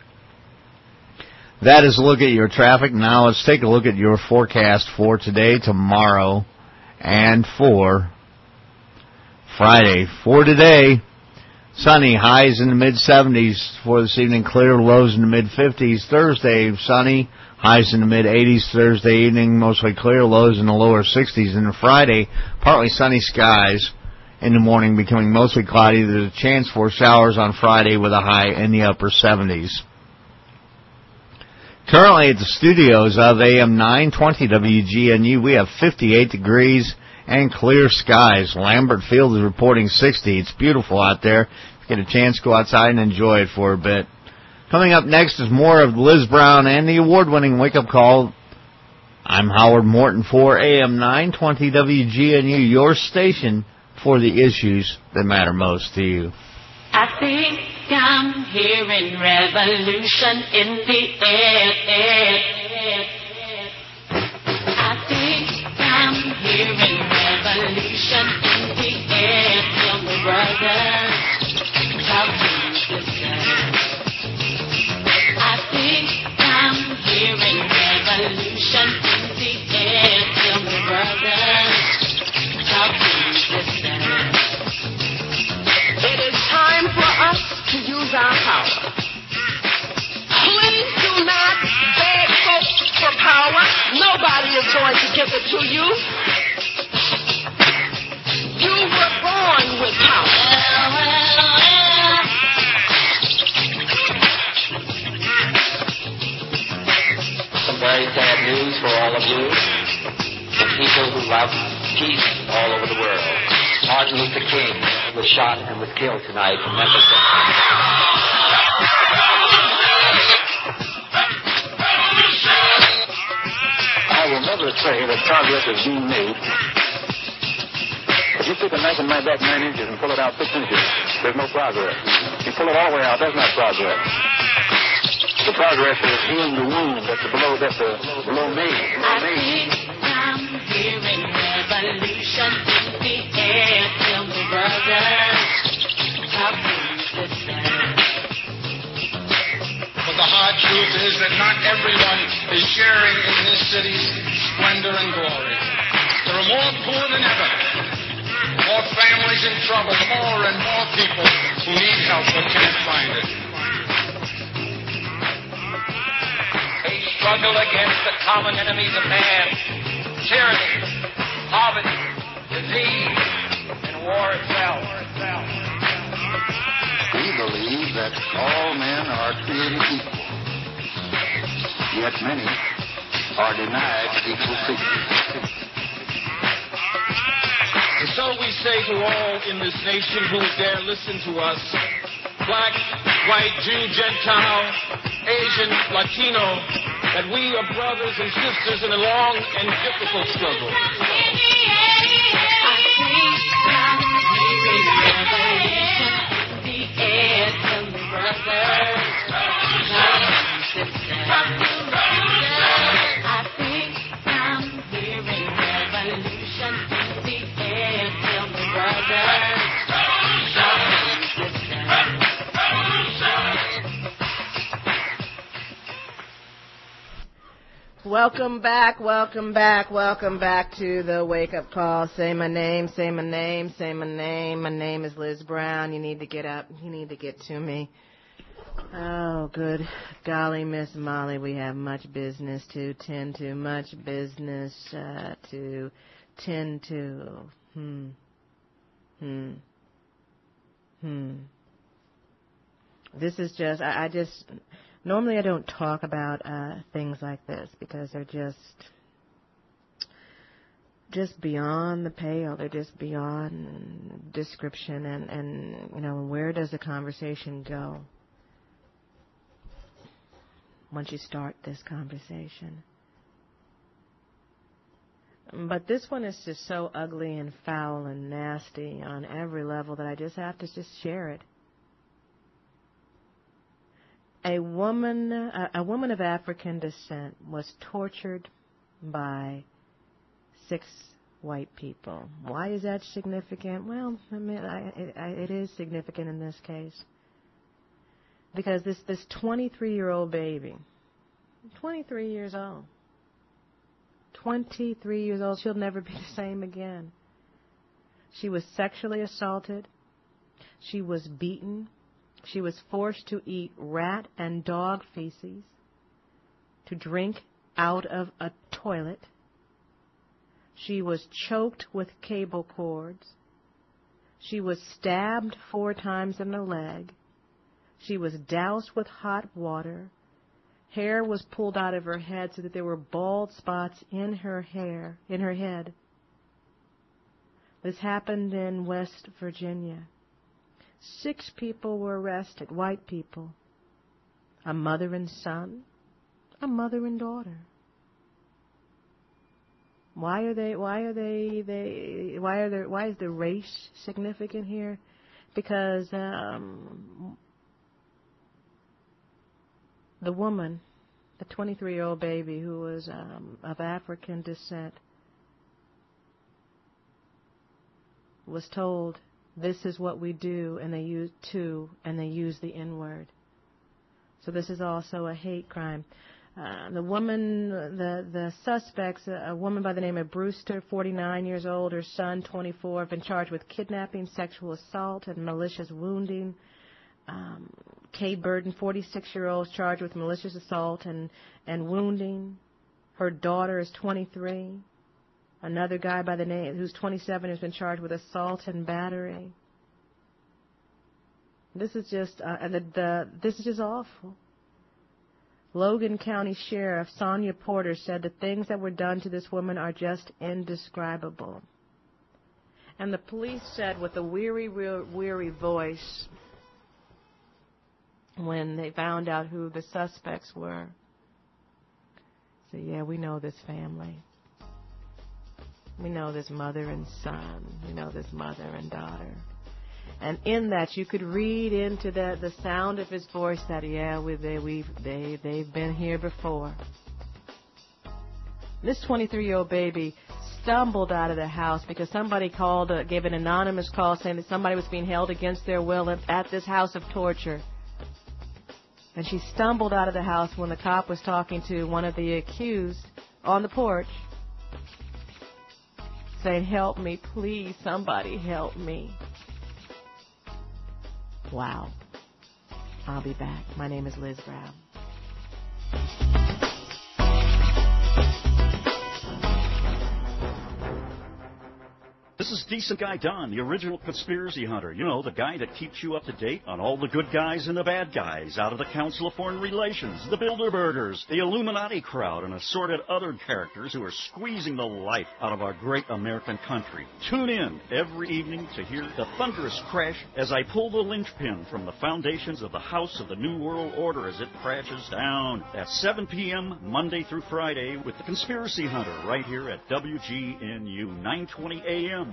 That is a look at your traffic. Now let's take a look at your forecast for today, tomorrow, and for Friday. For today, sunny, highs in the mid-70s. For this evening, clear, lows in the mid-50s. Thursday, sunny, highs in the mid-80s. Thursday evening, mostly clear, lows in the lower 60s. And Friday, partly sunny skies. In the morning, becoming mostly cloudy. There's a chance for showers on Friday with a high in the upper 70s. Currently at the studios of AM 920 WGNU, we have 58 degrees and clear skies. Lambert Field is reporting 60. It's beautiful out there. If you get a chance, go outside and enjoy it for a bit. Coming up next is more of Liz Brown and the award-winning wake-up call. I'm Howard Morton for AM 920 WGNU, your station for the issues that matter most to you. I think I'm hearing revolution in the air. I think I'm hearing revolution in the air. Tell me, brothers, talk to me, sisters. I think I'm hearing revolution in the air. Tell me, brothers, talk to me, sisters. It is time for us to use our power. Please do not beg folks for power. Nobody is going to give it to you. You were born with power. Some very sad news for all of you, the people who love peace all over the world. Martin Luther King was shot and was killed tonight in Memphis. I will never say that progress is being made. If you take a knife and knife back 9 inches and pull it out 6 inches, there's no progress. You pull it all the way out, that's not progress. The progress is healing the wound that's below me. I think I'm hearing revolution in the air. Tell me, brothers, talk to me, sisters. But the hard truth is that not everyone is sharing in this city's splendor and glory. There are more poor than ever, more families in trouble, more and more people who need help but can't find it. They struggle against the common enemies of man: tyranny, poverty, disease, and war itself. We believe that all men are created equal, yet many are denied equal treatment. And so we say to all in this nation who dare listen to us, black, white, Jew, Gentile, Asian, Latino, that we are brothers and sisters in a long and difficult struggle. Welcome back to the Wake Up Call. Say my name. My name is Liz Brown. You need to get up. You need to get to me. Oh, good golly, Miss Molly, we have much business to tend to. This is just, normally I don't talk about things like this because they're just beyond the pale. They're just beyond description. And where does the conversation go once you start this conversation? But this one is just so ugly and foul and nasty on every level that I just have to just share it. A woman of African descent was tortured by 6 white people. Why is that significant? Well, I mean, it is significant in this case. Because this 23-year-old baby, 23 years old, 23 years old, she'll never be the same again. She was sexually assaulted. She was beaten. She was forced to eat rat and dog feces, to drink out of a toilet. She was choked with cable cords. She was stabbed 4 times in the leg. She was doused with hot water. Hair was pulled out of her head so that there were bald spots in her head. This happened in West Virginia. 6 people were arrested, white people. A mother and son, a mother and daughter. Why is the race significant here? Because the woman, the 23-year-old baby who was of African descent, was told, this is what we do, and they use the N-word. So this is also a hate crime. The suspects, a woman by the name of Brewster, 49 years old, her son, 24, have been charged with kidnapping, sexual assault, and malicious wounding. Kay Burden, 46-year-old, is charged with malicious assault and wounding. Her daughter is 23. Another guy by the name who's 27 has been charged with assault and battery. This is just awful. Logan County Sheriff Sonia Porter said the things that were done to this woman are just indescribable. And the police said with a weary voice when they found out who the suspects were, so yeah, we know this family. We know this mother and son. We know this mother and daughter. And in that, you could read into the sound of his voice that, yeah, they've been here before. This 23-year-old baby stumbled out of the house because somebody gave an anonymous call saying that somebody was being held against their will at this house of torture. And she stumbled out of the house when the cop was talking to one of the accused on the porch, saying, help me, please, somebody help me. Wow. I'll be back. My name is Liz Brown. This is Decent Guy Don, the original conspiracy hunter. You know, the guy that keeps you up to date on all the good guys and the bad guys out of the Council of Foreign Relations, the Bilderbergers, the Illuminati crowd, and assorted other characters who are squeezing the life out of our great American country. Tune in every evening to hear the thunderous crash as I pull the linchpin from the foundations of the House of the New World Order as it crashes down. At 7 p.m. Monday through Friday with the Conspiracy Hunter right here at WGNU 920 a.m.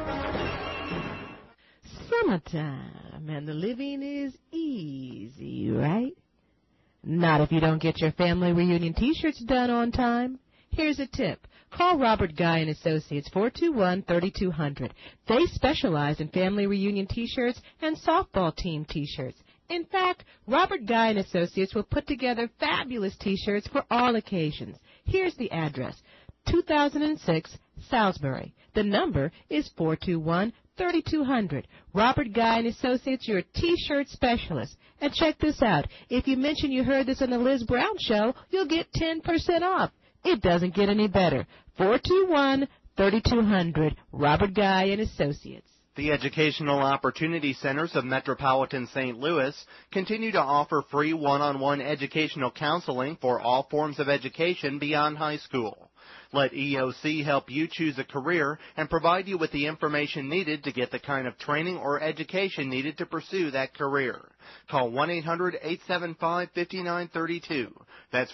Summertime, and the living is easy, right? Not if you don't get your family reunion T-shirts done on time. Here's a tip. Call Robert Guy & Associates, 421-3200. They specialize in family reunion T-shirts and softball team T-shirts. In fact, Robert Guy & Associates will put together fabulous T-shirts for all occasions. Here's the address, 2006 Salisbury. The number is 421-3200. Robert Guy and Associates, your T-shirt specialist. And check this out. If you mention you heard this on the Liz Brown Show, you'll get 10% off. It doesn't get any better. 421-3200. Robert Guy and Associates. The Educational Opportunity Centers of Metropolitan St. Louis continue to offer free one-on-one educational counseling for all forms of education beyond high school. Let EOC help you choose a career and provide you with the information needed to get the kind of training or education needed to pursue that career. Call 1-800-875-5932. That's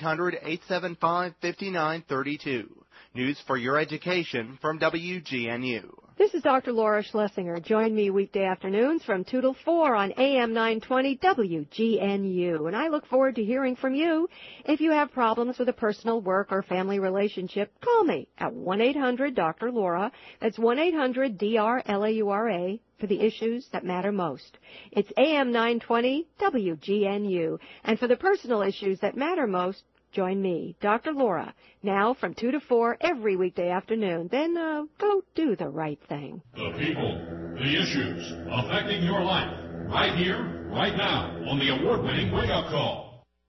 1-800-875-5932. News for your education from WGNU. This is Dr. Laura Schlesinger. Join me weekday afternoons from 2 till 4 on AM 920 WGNU. And I look forward to hearing from you. If you have problems with a personal, work, or family relationship, call me at 1-800-Dr. That's 1-800-DRLAURA for the issues that matter most. It's AM 920 WGNU. And for the personal issues that matter most, join me, Dr. Laura, now from 2 to 4 every weekday afternoon. Then go do the right thing. The people, the issues affecting your life, right here, right now, on the award-winning Wake Up Call.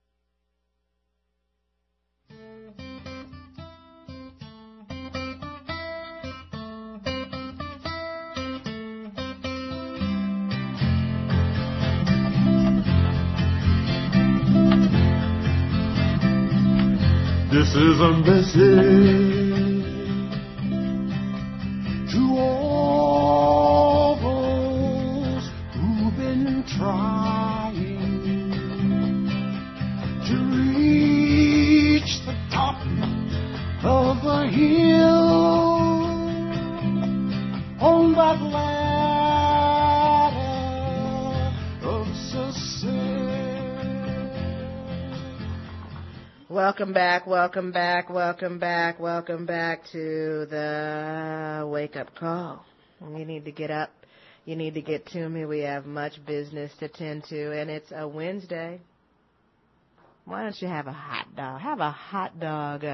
This is a message to all those who've been trying to reach the top of the hill on that ladder of success. Welcome back to the wake-up call. You need to get up. You need to get to me. We have much business to tend to, and it's a Wednesday. Why don't you have a hot dog? Have a hot dog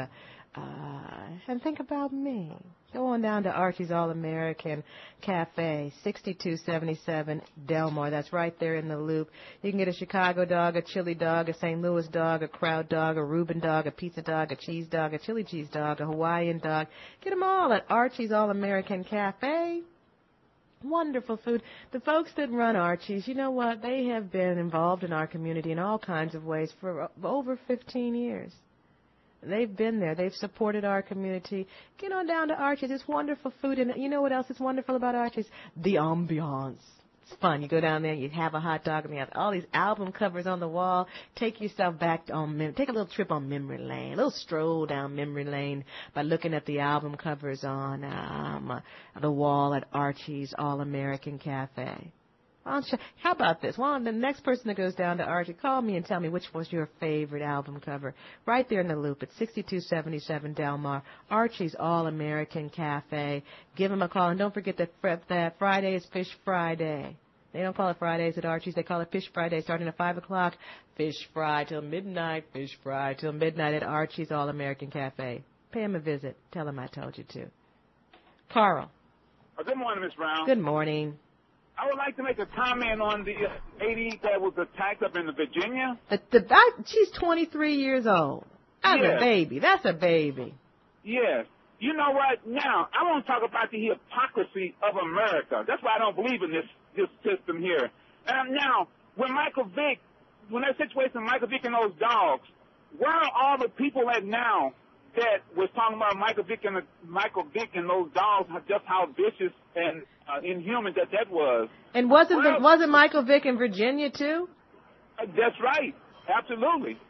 and think about me. Go on down to Archie's All-American Cafe, 6277 Delmar. That's right there in the Loop. You can get a Chicago dog, a chili dog, a St. Louis dog, a Kraut dog, a Reuben dog, a pizza dog, a cheese dog, a chili cheese dog, a Hawaiian dog. Get them all at Archie's All-American Cafe. Wonderful food. The folks that run Archie's, you know what? They have been involved in our community in all kinds of ways for over 15 years. They've been there. They've supported our community. Get on down to Archie's. It's wonderful food. And you know what else is wonderful about Archie's? The ambiance. It's fun. You go down there, you have a hot dog, and you have all these album covers on the wall. Take yourself back on take a little trip on memory lane, a little stroll down memory lane by looking at the album covers on the wall at Archie's All-American Cafe. How about this? Well, the next person that goes down to Archie, call me and tell me which was your favorite album cover. Right there in the Loop at 6277 Delmar, Archie's All-American Cafe. Give them a call. And don't forget that Friday is Fish Friday. They don't call it Fridays at Archie's. They call it Fish Friday starting at 5 o'clock. Fish fry till midnight. Fish fry till midnight at Archie's All-American Cafe. Pay them a visit. Tell them I told you to. Carl. Good morning, Miss Brown. Good morning. I would like to make a comment on the lady that was attacked up in Virginia. She's 23 years old. That's a baby. That's a baby. Yes. You know what? Now, I want to talk about the hypocrisy of America. That's why I don't believe in this system here. And now, when that situation, Michael Vick and those dogs, where are all the people at now that was talking about Michael Vick and those dogs, just how vicious and inhuman that was. And wasn't Michael Vick in Virginia too? That's right. Absolutely.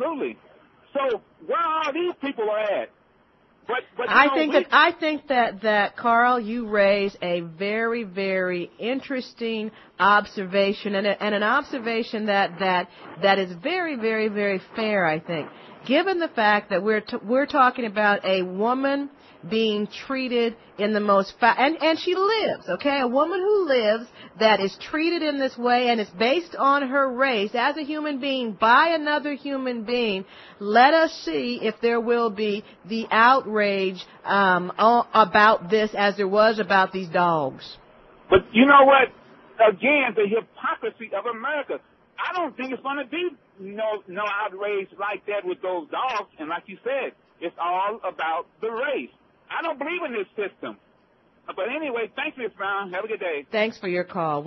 So where are these people at? But I think that Carl, you raise a very, very interesting observation and an observation that is very, very, very fair. I think, given the fact that we're talking about a woman being treated in the most and she lives, okay, a woman who lives that is treated in this way and is based on her race as a human being by another human being, let us see if there will be the outrage about this as there was about these dogs. But you know what? Again, the hypocrisy of America. I don't think it's going to be no outrage like that with those dogs. And like you said, it's all about the race. I don't believe in this system. But anyway, thanks, Miss Brown. Have a good day. Thanks for your call.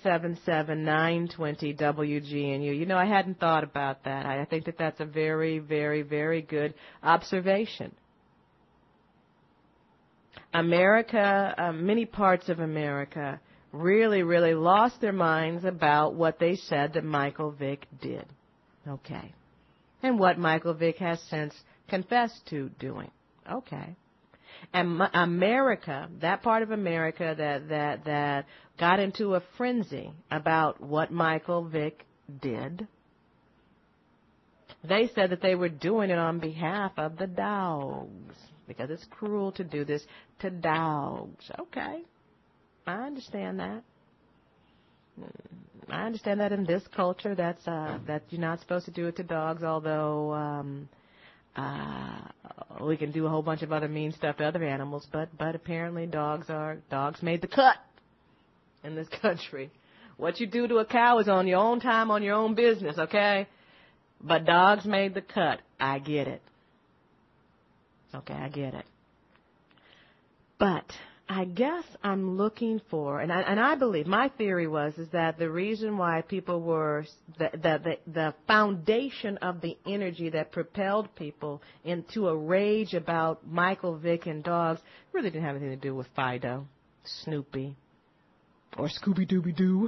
1-877-920-WGNU. You know, I hadn't thought about that. I think that that's a very, very, very good observation. America, many parts of America, really, really lost their minds about what they said that Michael Vick did. Okay. And what Michael Vick has since confessed to doing. Okay. And America, that part of America that got into a frenzy about what Michael Vick did, they said that they were doing it on behalf of the dogs because it's cruel to do this to dogs. Okay. I understand that. I understand that in this culture that you're not supposed to do it to dogs, although we can do a whole bunch of other mean stuff to other animals, but apparently dogs made the cut in this country. What you do to a cow is on your own time, on your own business, okay? But dogs made the cut. I get it. Okay, I get it. But I guess I'm looking for, and I believe, my theory is that the reason why people were, the foundation of the energy that propelled people into a rage about Michael Vick and dogs really didn't have anything to do with Fido, Snoopy, or Scooby-Dooby-Doo.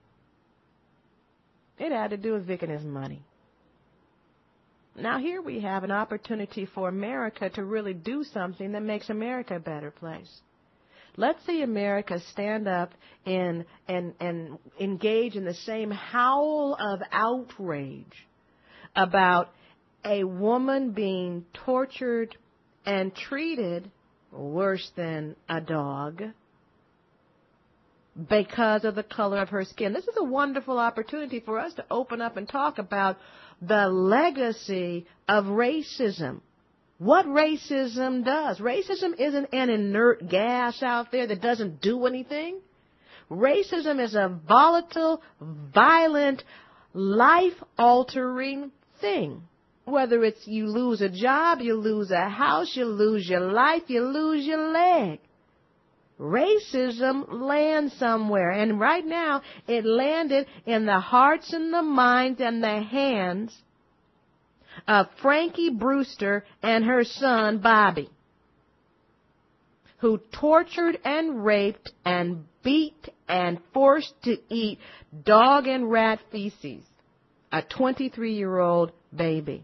It had to do with Vick and his money. Now here we have an opportunity for America to really do something that makes America a better place. Let's see America stand up and engage in the same howl of outrage about a woman being tortured and treated worse than a dog because of the color of her skin. This is a wonderful opportunity for us to open up and talk about the legacy of racism. What racism does. Racism isn't an inert gas out there that doesn't do anything. Racism is a volatile, violent, life-altering thing. Whether it's you lose a job, you lose a house, you lose your life, you lose your leg. Racism lands somewhere, and right now it landed in the hearts and the minds and the hands of Frankie Brewster and her son Bobby, who tortured and raped and beat and forced to eat dog and rat feces a 23-year-old baby.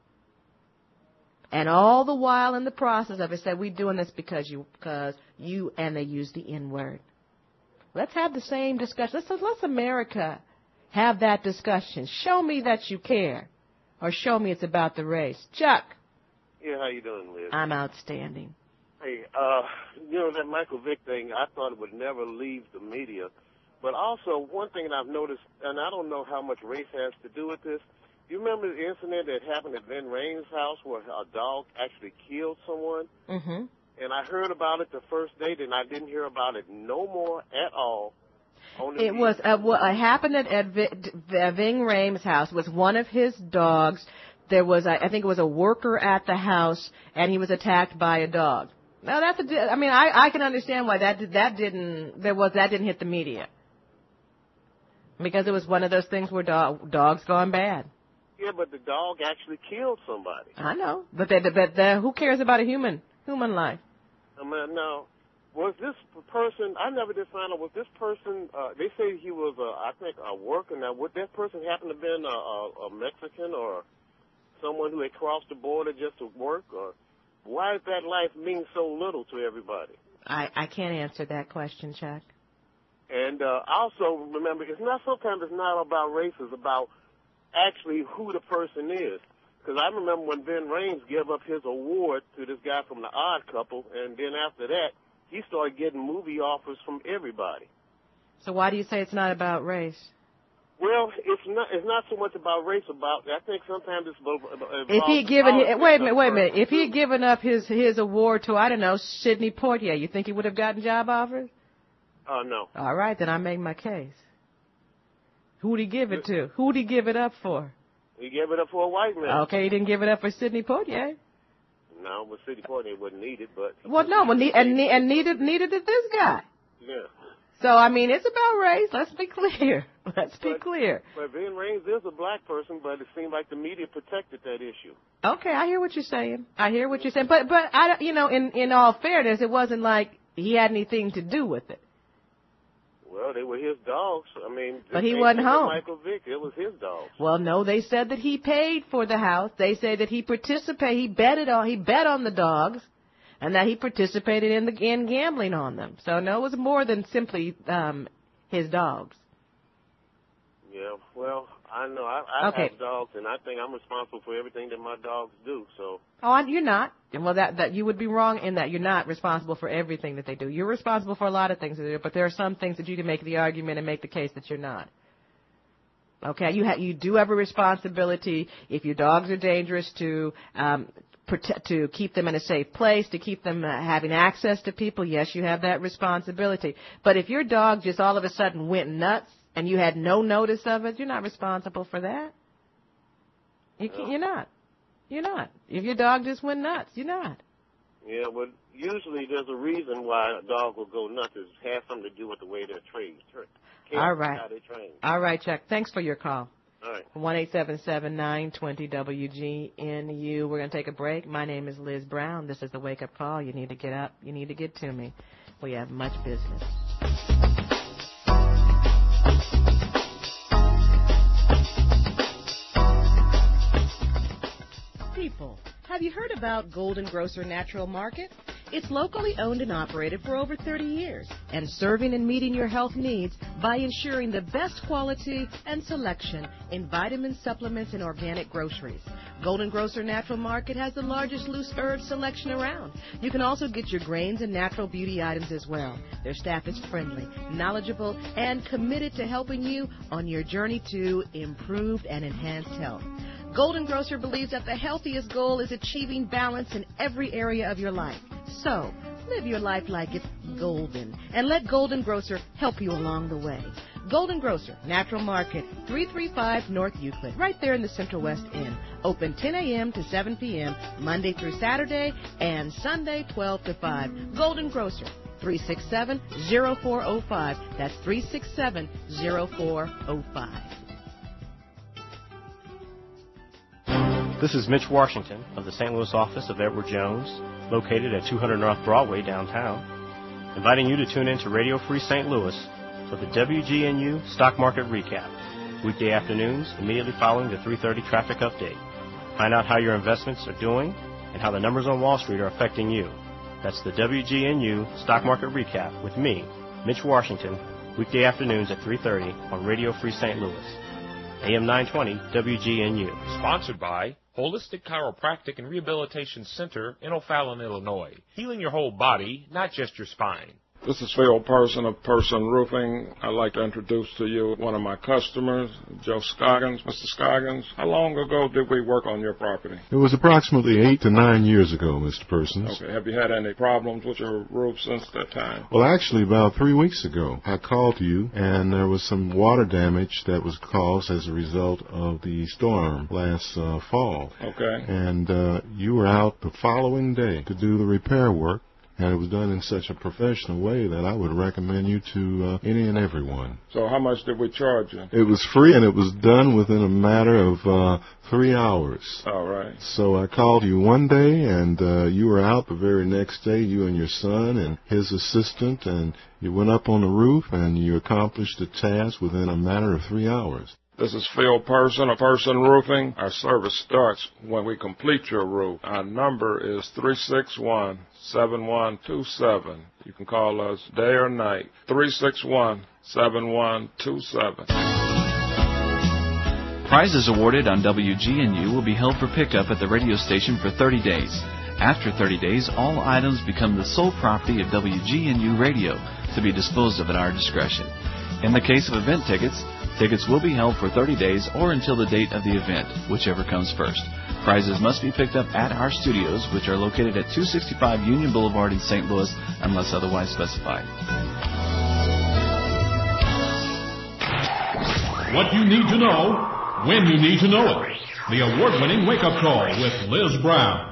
And all the while in the process of it said, we're doing this because you, and they use the N-word. Let's have the same discussion. Let's America have that discussion. Show me that you care. Or show me it's about the race. Chuck. Yeah, how you doing, Liz? I'm outstanding. Hey, that Michael Vick thing, I thought it would never leave the media. But also, one thing that I've noticed, and I don't know how much race has to do with this, you remember the incident that happened at Vin Rames' house where a dog actually killed someone? Mm-hmm. And I heard about it the first day, and I didn't hear about it no more at all. It was what happened at Ving Rames' house was one of his dogs. There was, I think it was a worker at the house, and he was attacked by a dog. Now I can understand why that didn't hit the media, because it was one of those things where dogs gone bad. Yeah, but the dog actually killed somebody. I know, but who cares about a human life? I mean, now, was this person, I never did find out, was this person, they say he was, I think, a worker. Now, would that person happen to have been a Mexican or someone who had crossed the border just to work? Or why does that life mean so little to everybody? I can't answer that question, Chuck. And also, remember, sometimes it's not about race, it's about actually who the person is. Because I remember when Vin Rames gave up his award to this guy from The Odd Couple, and then after that, he started getting movie offers from everybody. So why do you say it's not about race? Well, it's not so much about race. I think sometimes it's about If he had given wait a minute. If he had given up his award to, I don't know, Sidney Poitier, you think he would have gotten job offers? No. All right, then I make my case. Who'd he give it to? Who'd he give it up for? He gave it up for a white man. Okay, he didn't give it up for Sidney Poitier. No, but Sidney Poitier wasn't needed, but... Well, no, and neither did this guy. Yeah. So, I mean, it's about race. Let's be clear. But Vin Raines is a black person, but it seemed like the media protected that issue. Okay, I hear what you're saying. But in all fairness, it wasn't like he had anything to do with it. Well, they were his dogs. I mean, but he wasn't home. Michael Vick, it was his dogs. Well, no, they said that he paid for the house. They say that he participated. He bet on the dogs, and that he participated in gambling on them. So no, it was more than simply his dogs. Yeah, well, I know. I have dogs, and I think I'm responsible for everything that my dogs do. So. Oh, you're not. Well, that you would be wrong in that you're not responsible for everything that they do. You're responsible for a lot of things that they do, but there are some things that you can make the argument and make the case that you're not. Okay, you do have a responsibility if your dogs are dangerous to keep them in a safe place, to keep them having access to people. Yes, you have that responsibility. But if your dog just all of a sudden went nuts and you had no notice of it, you're not responsible for that. You're not. You're not. If your dog just went nuts, you're not. Yeah, well, usually there's a reason why a dog will go nuts. It has something to do with the way they're trained. All right. How they train. All right, Chuck. Thanks for your call. All right. 1-877-920-WGNU. We're going to take a break. My name is Liz Brown. This is the Wake Up Call. You need to get up. You need to get to me. We have much business. People, have you heard about Golden Grocer Natural Market? It's locally owned and operated for over 30 years and serving and meeting your health needs by ensuring the best quality and selection in vitamin supplements and organic groceries. Golden Grocer Natural Market has the largest loose herb selection around. You can also get your grains and natural beauty items as well. Their staff is friendly, knowledgeable, and committed to helping you on your journey to improved and enhanced health. Golden Grocer believes that the healthiest goal is achieving balance in every area of your life. So, live your life like it's golden, and let Golden Grocer help you along the way. Golden Grocer, Natural Market, 335 North Euclid, right there in the Central West End. Open 10 a.m. to 7 p.m., Monday through Saturday, and Sunday 12 to 5. Golden Grocer, 367-0405. That's 367-0405. This is Mitch Washington of the St. Louis office of Edward Jones, located at 200 North Broadway downtown, inviting you to tune in to Radio Free St. Louis for the WGNU Stock Market Recap, weekday afternoons immediately following the 3:30 traffic update. Find out how your investments are doing and how the numbers on Wall Street are affecting you. That's the WGNU Stock Market Recap with me, Mitch Washington, weekday afternoons at 3:30 on Radio Free St. Louis. AM 920 WGNU. Sponsored by Holistic Chiropractic and Rehabilitation Center in O'Fallon, Illinois. Healing your whole body, not just your spine. This is Phil Person of Person Roofing. I'd like to introduce to you one of my customers, Joe Scoggins. Mr. Scoggins, how long ago did we work on your property? It was approximately 8 to 9 years ago, Mr. Persons. Okay. Have you had any problems with your roof since that time? Well, actually, about 3 weeks ago, I called you, and there was some water damage that was caused as a result of the storm last fall. Okay. And you were out the following day to do the repair work. And it was done in such a professional way that I would recommend you to any and everyone. So how much did we charge you? It was free, and it was done within a matter of 3 hours. All right. So I called you one day, and you were out the very next day, you and your son and his assistant, and you went up on the roof, and you accomplished the task within a matter of 3 hours. This is Phil Person of Person Roofing. Our service starts when we complete your roof. Our number is 361-7127. You can call us day or night. 361-7127. Prizes awarded on WGNU will be held for pickup at the radio station for 30 days. After 30 days, all items become the sole property of WGNU Radio to be disposed of at our discretion. In the case of event tickets, tickets will be held for 30 days or until the date of the event, whichever comes first. Prizes must be picked up at our studios, which are located at 265 Union Boulevard in St. Louis, unless otherwise specified. What you need to know, when you need to know it. The award-winning wake-up call with Liz Brown.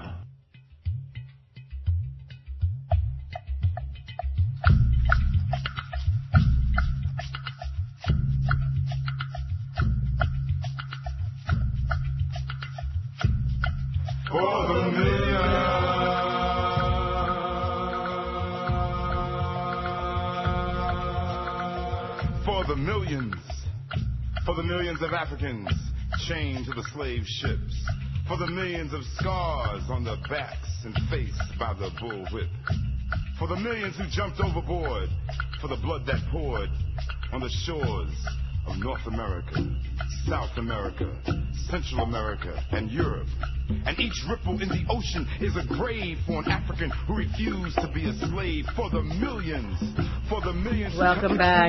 For the millions of Africans chained to the slave ships, for the millions of scars on their backs and faced by the bullwhip, for the millions who jumped overboard, for the blood that poured on the shores of North America, South America, Central America, and Europe. And each ripple in the ocean is a grave for an African who refused to be a slave. For the millions, for the millions. Welcome back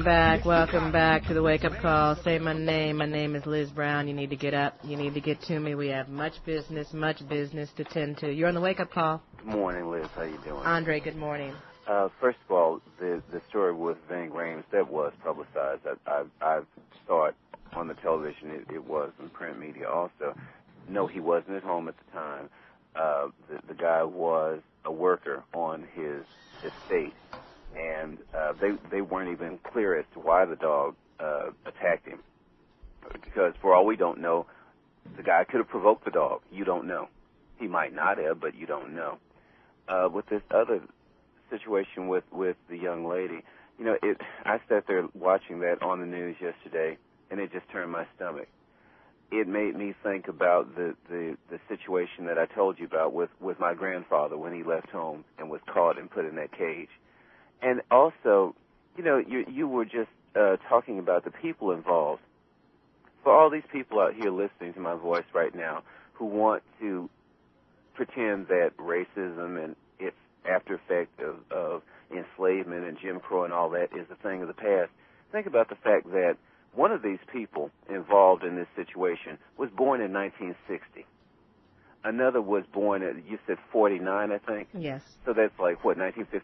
to the Wake Up Call. Say my name. My name is Liz Brown. You need to get up. You need to get to me. We have much business to tend to. You're on the Wake Up Call. Good morning, Liz. How you doing? Andre, good morning. First of all, the story with Ving Rhames, that was publicized. I saw it on the television. It was in print media also. No, he wasn't at home at the time. The guy was a worker on his estate, and they weren't even clear as to why the dog attacked him. Because for all we don't know, the guy could have provoked the dog. You don't know. He might not have, but you don't know. With this other situation with the young lady, I sat there watching that on the news yesterday, and it just turned my stomach. It made me think about the situation that I told you about with my grandfather when he left home and was caught and put in that cage. And also, you were just talking about the people involved. For all these people out here listening to my voice right now who want to pretend that racism and its after effect of enslavement and Jim Crow and all that is a thing of the past, think about the fact that one of these people involved in this situation was born in 1960. Another was born at, you said 49, I think? Yes. So that's like, what,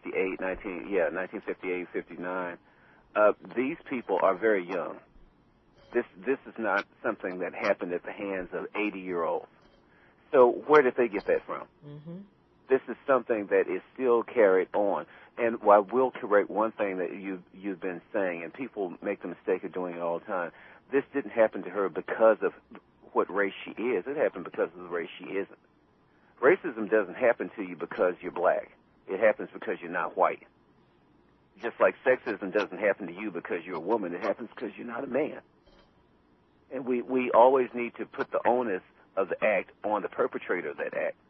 1958, 59. These people are very young. This is not something that happened at the hands of 80-year-olds. So where did they get that from? Mm-hmm. This is something that is still carried on. And I will correct one thing that you've been saying, and people make the mistake of doing it all the time. This didn't happen to her because of what race she is. It happened because of the race she isn't. Racism doesn't happen to you because you're black. It happens because you're not white. Just like sexism doesn't happen to you because you're a woman. It happens because you're not a man. And we always need to put the onus of the act on the perpetrator of that act.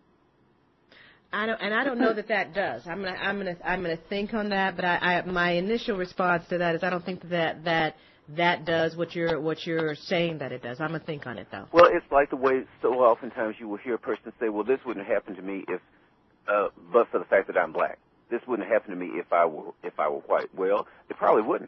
I don't know that does. I'm gonna think on that, but my initial response to that is I don't think that does what you're saying that it does. I'm gonna think on it though. Well, it's like the way so oftentimes you will hear a person say, "Well, this wouldn't happen to me if, but for the fact that I'm black. This wouldn't happen to me if I were white." Well, it probably wouldn't.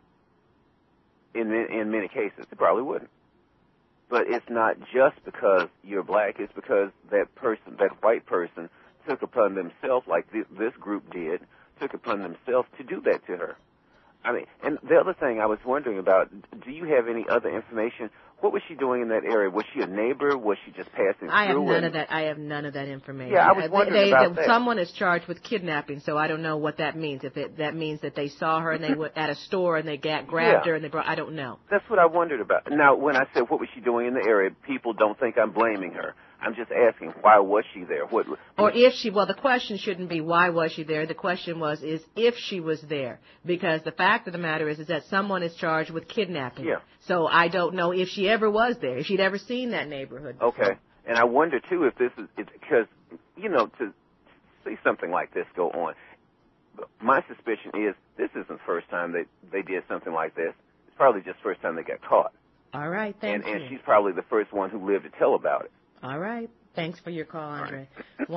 In many cases, it probably wouldn't. But it's not just because you're black. It's because that white person, took upon themselves, like this group did, took upon themselves to do that to her. I mean, and the other thing I was wondering about, do you have any other information? What was she doing in that area? Was she a neighbor? Was she just passing through? I have none of that information. Yeah, I was wondering about that. Someone is charged with kidnapping, so I don't know what that means. If that means that they saw her and they were at a store and they grabbed her and they brought, I don't know. That's what I wondered about. Now, when I said what was she doing in the area, people don't think I'm blaming her. I'm just asking, why was she there? Or if she, well, the question shouldn't be why was she there. The question is if she was there. Because the fact of the matter is that someone is charged with kidnapping. Yeah. So I don't know if she ever was there, if she'd ever seen that neighborhood before. Okay. And I wonder, too, if this is, because, to see something like this go on, my suspicion is this isn't the first time they did something like this. It's probably just the first time they got caught. All right, thank you. And she's probably the first one who lived to tell about it. All right. Thanks for your call, Andre.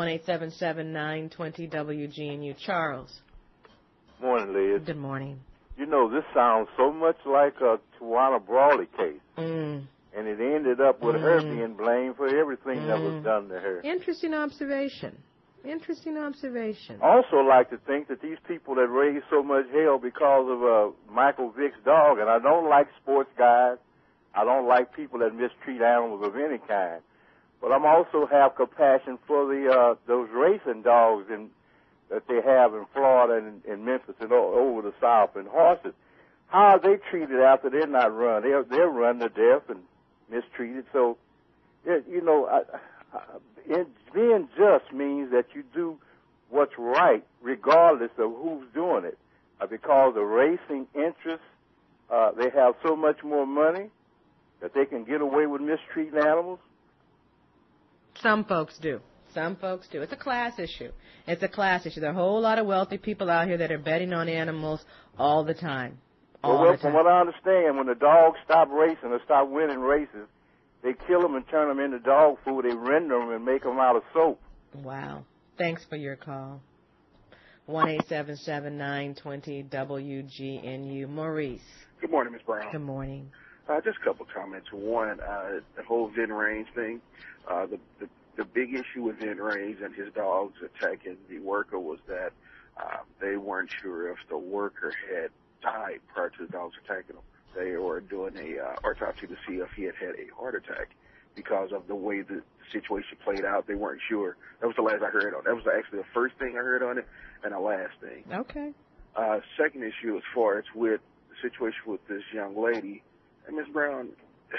1-877-920-WGNU. Charles. Morning, Liz. Good morning. You know, this sounds so much like a Tawana Brawley case. Mm. And it ended up with her being blamed for everything that was done to her. Interesting observation. Interesting observation. Also like to think that these people that raise so much hell because of Michael Vick's dog, and I don't like sports guys, I don't like people that mistreat animals of any kind, but I'm also have compassion for the those racing dogs that they have in Florida and in Memphis and over the South, and horses. How are they treated after they're not run? They're run to death and mistreated. So, you know, being just means that you do what's right regardless of who's doing it. Because the racing interests, they have so much more money that they can get away with mistreating animals. Some folks do. Some folks do. It's a class issue. It's a class issue. There are a whole lot of wealthy people out here that are betting on animals all the time. Well, from what I understand, when the dogs stop racing or stop winning races, they kill them and turn them into dog food. They render them and make them out of soap. Wow. Thanks for your call. 1-877-920-WGNU. Maurice. Good morning, Ms. Brown. Good morning. Just a couple of comments. One, the whole Vin Rames thing. The big issue with Vin Rames and his dogs attacking the worker was that they weren't sure if the worker had died prior to the dogs attacking him. They were doing a autopsy to see if he had had a heart attack because of the way the situation played out. They weren't sure. That was the last I heard on it. That was actually the first thing I heard on it and the last thing. Okay. Second issue, as far as with the situation with this young lady, and Ms. Brown,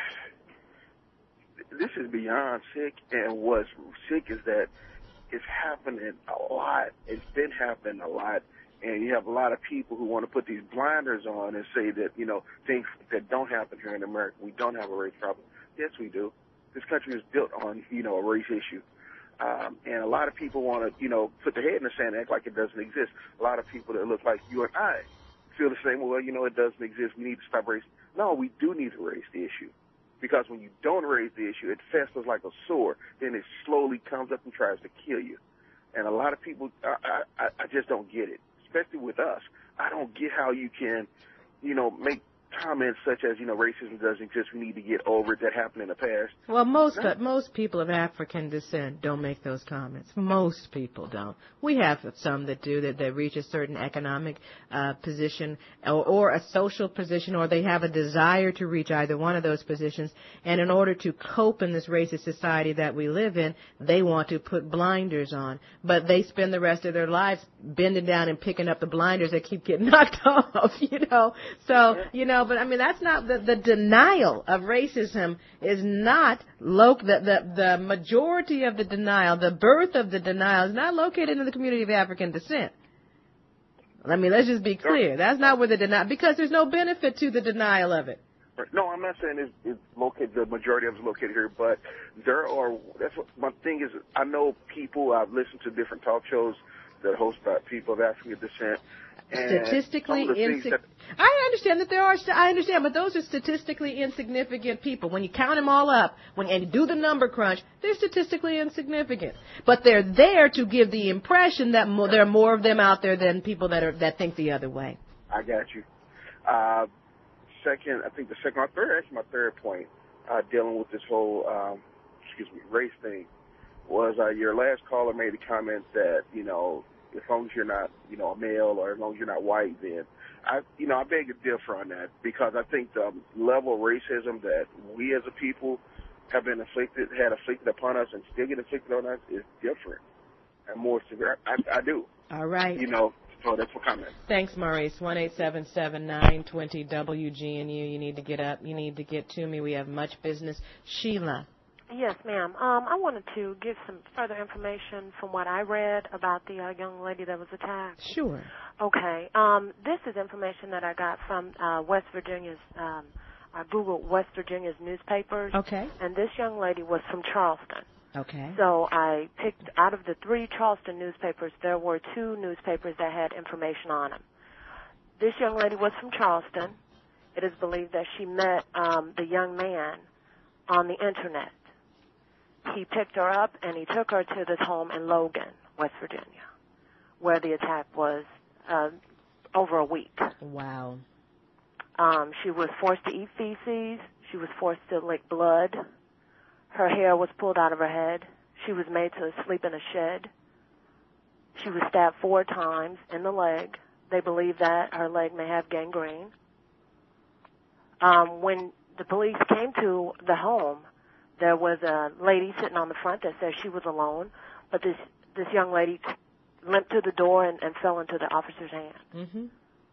this is beyond sick, and what's sick is that it's happening a lot. It's been happening a lot, and you have a lot of people who want to put these blinders on and say that, you know, things that don't happen here in America, we don't have a race problem. Yes, we do. This country is built on, you know, a race issue. And a lot of people want to, you know, put their head in the sand and act like it doesn't exist. A lot of people that look like you and I feel the same, well, you know, it doesn't exist. We need to stop racing. No, we do need to raise the issue. Because when you don't raise the issue, it festers like a sore. Then it slowly comes up and tries to kill you. And a lot of people, I just don't get it, especially with us. I don't get how you can, you know, make comments such as, you know, racism doesn't exist, we need to get over it, that happened in the past. Well, most people of African descent don't make those comments. Most people don't. We have some that do, that they reach a certain economic position or a social position, or they have a desire to reach either one of those positions, and in order to cope in this racist society that we live in, they want to put blinders on. But they spend the rest of their lives bending down and picking up the blinders that keep getting knocked off, you know. So, you know, but I mean, that's not the denial of racism is not the majority of the denial, the birth of the denial is not located in the community of African descent. I mean, let's just be clear. That's not where the denial, because there's no benefit to the denial of it. No, I'm not saying it's located, the majority of it's located here, but there are, that's what my thing is, I know people, I've listened to different talk shows that host by people of African descent. Statistically insignificant. I understand that there are. I understand, but those are statistically insignificant people. When you count them all up, and you do the number crunch, they're statistically insignificant. But they're there to give the impression that there are more of them out there than people that think the other way. I got you. Second, I think my third point, dealing with this whole, race thing, was your last caller made a comment that, you know, as long as you're not, you know, a male, or as long as you're not white, then I beg to differ on that, because I think the level of racism that we as a people have been inflicted upon us and still get inflicted on us is different and more severe. I do. All right. You know, so that's my comment. Thanks, Maurice. 1-877-920-WGNU. You need to get up. You need to get to me. We have much business. Sheila. Yes, ma'am. I wanted to give some further information from what I read about the young lady that was attacked. Sure. Okay. This is information that I got from West Virginia's, I Googled West Virginia's newspapers. Okay. And this young lady was from Charleston. Okay. So I picked, out of the 3 Charleston newspapers, there were 2 newspapers that had information on them. This young lady was from Charleston. It is believed that she met the young man on the Internet. He picked her up and he took her to this home in Logan, West Virginia, where the attack was over a week. Wow. She was forced to eat feces. She was forced to lick blood. Her hair was pulled out of her head. She was made to sleep in a shed. She was stabbed 4 times in the leg. They believe that her leg may have gangrene. When the police came to the home, there was a lady sitting on the front that said she was alone, but this young lady limped to the door and fell into the officer's hand. Mm-hmm.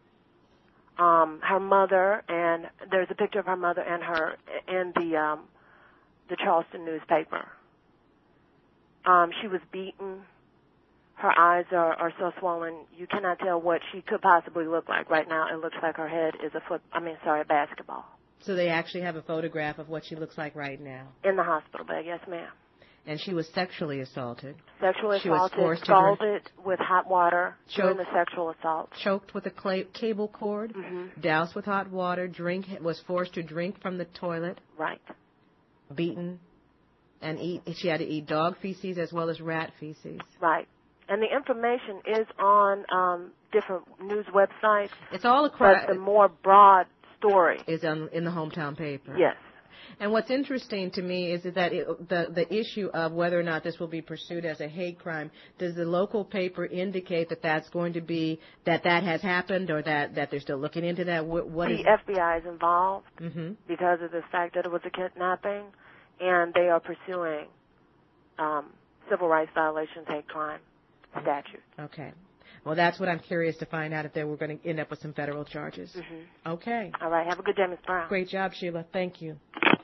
Her mother, and there's a picture of her mother and her in the Charleston newspaper. She was beaten. Her eyes are so swollen you cannot tell what she could possibly look like. Right now, it looks like her head is a basketball. So they actually have a photograph of what she looks like right now. In the hospital bed, yes, ma'am. And she was sexually assaulted. Sexually She was assaulted, forced to scalded with hot water during Choked. the sexual assault. Choked with a cable cord, doused with hot water, was forced to drink from the toilet. Right. Beaten, and she had to eat dog feces as well as rat feces. Right. And the information is on different news websites. It's all across. But the more broad story is in the hometown paper. Yes. And what's interesting to me is that the issue of whether or not this will be pursued as a hate crime, does the local paper indicate that that's going to be, that has happened, or that they're still looking into that? The FBI is involved because of the fact that it was a kidnapping, and they are pursuing civil rights violations, hate crime statute. Okay. Well, that's what I'm curious to find out, if they were going to end up with some federal charges. Okay. All right. Have a good day, Ms. Brown. Great job, Sheila. Thank you.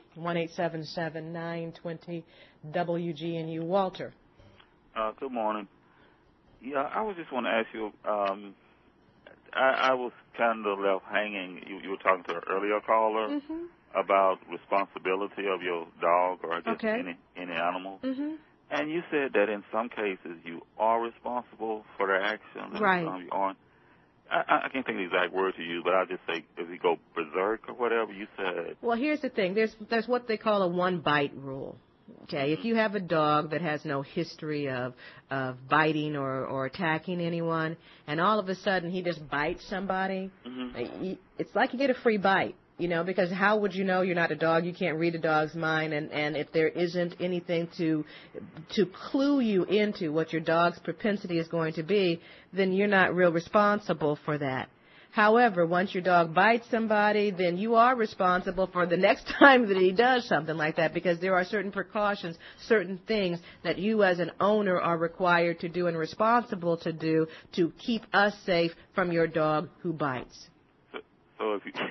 1-877-920-WGNU. Walter. Good morning. Yeah, I was just want to ask you, I was kind of left hanging. You were talking to an earlier caller about responsibility of your dog or just any animal. And you said that in some cases you are responsible for their actions. Right. You aren't. I can't think of the exact word to use, but I'll just say, if you go berserk or whatever, you said. Well, here's the thing. There's what they call a one-bite rule. Okay, if you have a dog that has no history of biting or attacking anyone, and all of a sudden he just bites somebody, it's like you get a free bite. You know, because how would you know you're not a dog? You can't read a dog's mind, and if there isn't anything to clue you into what your dog's propensity is going to be, then you're not real responsible for that. However, once your dog bites somebody, then you are responsible for the next time that he does something like that, because there are certain precautions, certain things that you as an owner are required to do and responsible to do to keep us safe from your dog who bites. So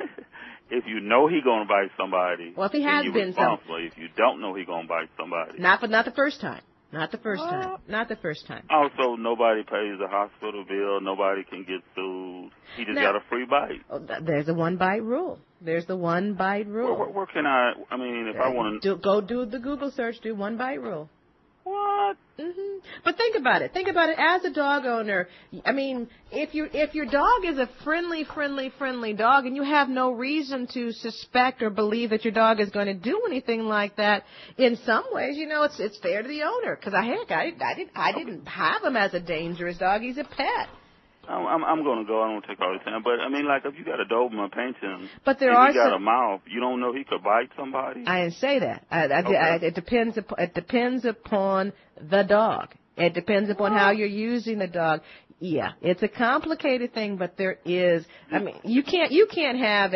if you know he's going to bite somebody, well, if he has you're been responsible. If you don't know he's going to bite somebody. Not the first time. Not the first time. Not the first time. Also, nobody pays a hospital bill. Nobody can get sued. He just got a free bite. There's a one-bite rule. There's the one-bite rule. Where can I mean, if I want to... Go do the Google search, do one-bite rule. What? But think about it. Think about it as a dog owner. I mean, if your dog is a friendly dog, and you have no reason to suspect or believe that your dog is going to do anything like that, in some ways, you know, it's fair to the owner. Because I didn't have him as a dangerous dog. He's a pet. I'm going to go. I don't want to take all this time. But, I mean, like, if you got a Doberman pincher and he got a mouth, you don't know he could bite somebody? I didn't say that. It depends upon the dog. It depends upon how you're using the dog. Yeah, it's a complicated thing, but there is. I mean, you can't have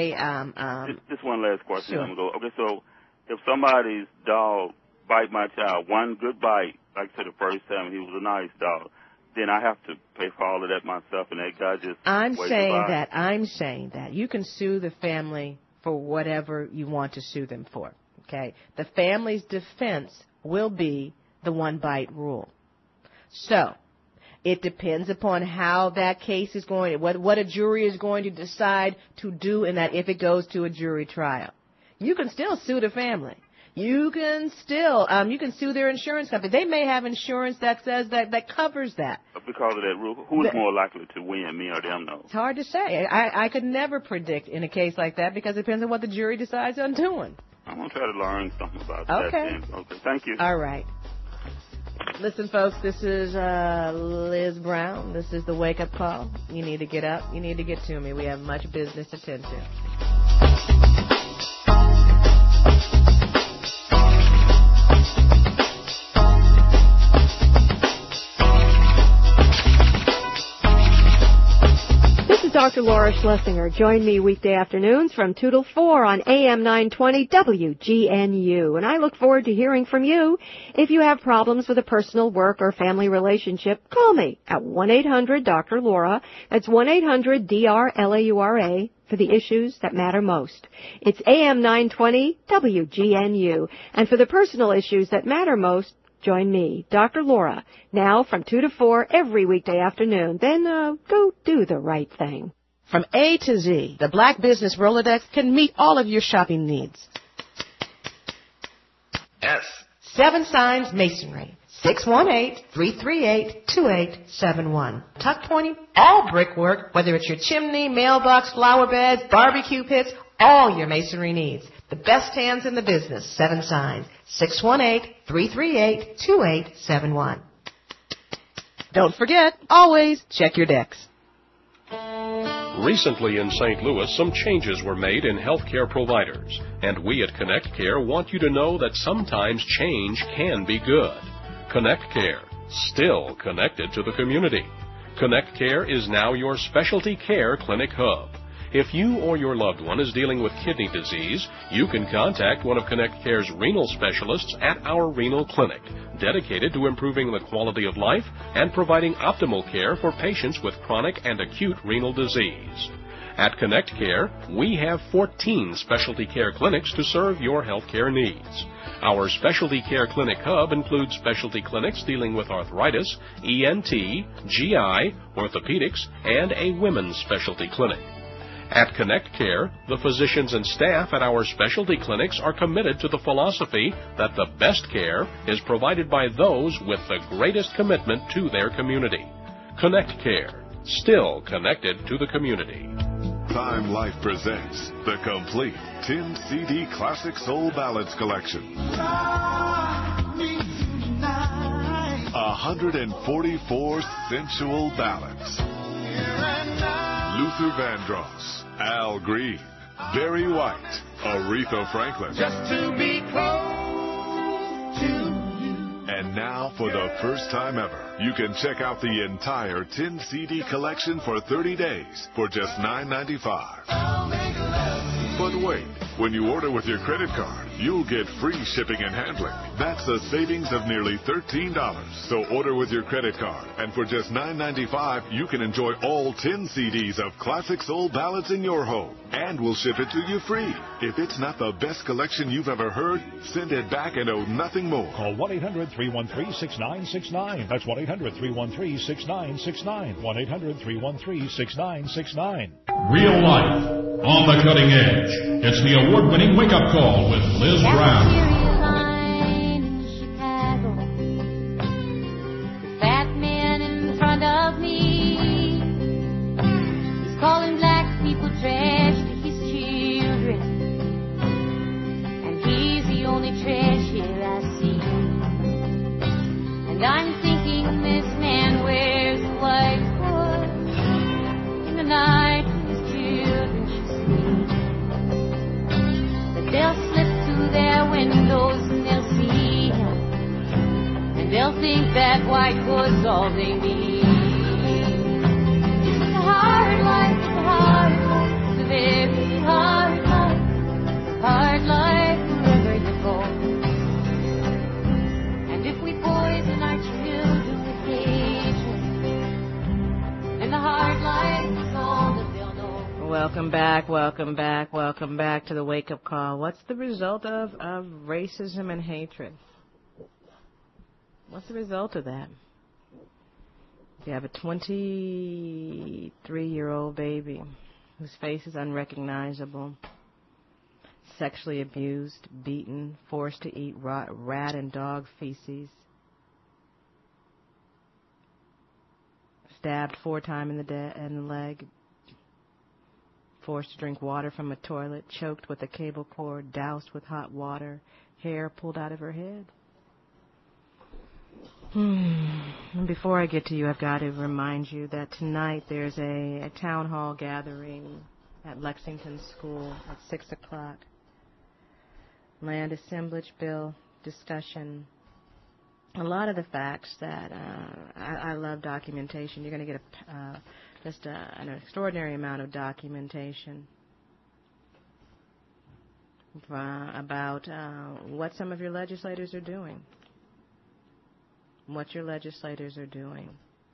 Just one last question. Sure. I'm going to go. Okay, so if somebody's dog bite my child, one good bite, like I said the first time, he was a nice dog, then I have to pay for all of that myself, and that guy just I'm saying that you can sue the family for whatever you want to sue them for. Okay, the family's defense will be the one-bite rule. So it depends upon how that case is going, what a jury is going to decide to do in that, if it goes to a jury trial. You can still sue the family. You can still, you can sue their insurance company. They may have insurance that says that covers that. Because of that rule, who is more likely to win, me or them, though? It's hard to say. I could never predict in a case like that, because it depends on what the jury decides on doing. I'm going to try to learn something about that. Okay. Okay, thank you. All right. Listen, folks, this is Liz Brown. This is the wake-up call. You need to get up. You need to get to me. We have much business to tend to. Dr. Laura Schlesinger. Join me weekday afternoons from 2 till 4 on AM 920 WGNU. And I look forward to hearing from you. If you have problems with a personal, work, or family relationship, call me at 1-800-Dr. Laura. That's 1-800-DRLAURA for the issues that matter most. It's AM 920 WGNU. And for the personal issues that matter most, join me, Dr. Laura, now from 2 to 4 every weekday afternoon. Then go do the right thing. From A to Z, the Black Business Rolodex can meet all of your shopping needs. S. Seven Signs Masonry. 618-338-2871. Tuck pointing, all brickwork, whether it's your chimney, mailbox, flower beds, barbecue pits, all your masonry needs. The best hands in the business. Seven Signs. 618-338-2871. Don't forget, always check your decks. Recently in St. Louis, some changes were made in healthcare providers, and we at Connect Care want you to know that sometimes change can be good. Connect Care, still connected to the community. Connect Care is now your specialty care clinic hub. If you or your loved one is dealing with kidney disease, you can contact one of Connect Care's renal specialists at our renal clinic, dedicated to improving the quality of life and providing optimal care for patients with chronic and acute renal disease. At Connect Care, we have 14 specialty care clinics to serve your healthcare needs. Our specialty care clinic hub includes specialty clinics dealing with arthritis, ENT, GI, orthopedics, and a women's specialty clinic. At Connect Care, the physicians and staff at our specialty clinics are committed to the philosophy that the best care is provided by those with the greatest commitment to their community. Connect Care, still connected to the community. Time Life presents the complete 10 CD Classic Soul Ballads collection. 144 sensual ballads. Luther Vandross, Al Green, Barry White, Aretha Franklin. Just to be close to you. And now, for the first time ever, you can check out the entire 10 CD collection for 30 days for just $9.95. But wait, when you order with your credit card, you'll get free shipping and handling. That's a savings of nearly $13. So order with your credit card, and for just $9.95, you can enjoy all 10 CDs of classic soul ballads in your home. And we'll ship it to you free. If it's not the best collection you've ever heard, send it back and owe nothing more. Call 1-800-313-6969. That's 1-800-313-6969. 1-800-313-6969. Real life, on the cutting edge. It's the award-winning wake-up call with Liz Brown. Calling black people trash to his children, and he's the only trash here I see. And I'm thinking this man wears a white horse in the night when his children should sleep. But they'll slip through their windows and they'll see him, and they'll think that white horse all they need. It's a hard life. Hard life, it's a very hard life, hard life wherever you go. And if we poison our children with hatred, then the hard life is all that they'll know. Welcome back to the wake-up call. What's the result of racism and hatred? What's the result of that? You have a 23-year-old baby whose face is unrecognizable, sexually abused, beaten, forced to eat rat and dog feces, stabbed 4 times in the leg, forced to drink water from a toilet, choked with a cable cord, doused with hot water, hair pulled out of her head. And before I get to you, I've got to remind you that tonight there's a town hall gathering at Lexington School at 6 o'clock. Land assemblage bill discussion. a lot of the facts that I love documentation. You're going to get an extraordinary amount of documentation about what some of your legislators are doing. What your legislators are doing.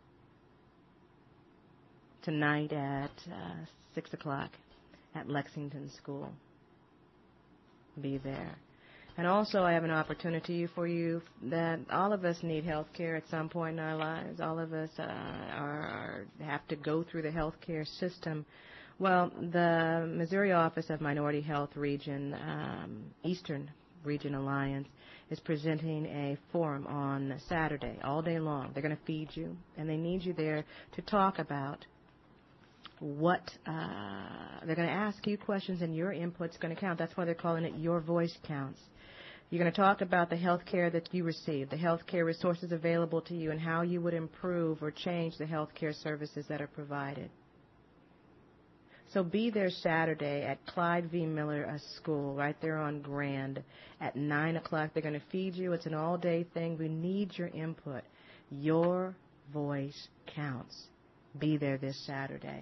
Tonight at 6 o'clock at Lexington School. Be there. And also I have an opportunity for you that all of us need health care at some point in our lives. All of us have to go through the health care system. Well, the Missouri Office of Minority Health Region, Eastern Region Alliance, is presenting a forum on Saturday, all day long. They're going to feed you, and they need you there to talk about what they're going to ask you questions, and your input's going to count. That's why they're calling it Your Voice Counts. You're going to talk about the health care that you receive, the health care resources available to you, and how you would improve or change the health care services that are provided. So be there Saturday at Clyde V. Miller School, right there on Grand, at 9 o'clock. They're going to feed you. It's an all-day thing. We need your input. Your voice counts. Be there this Saturday.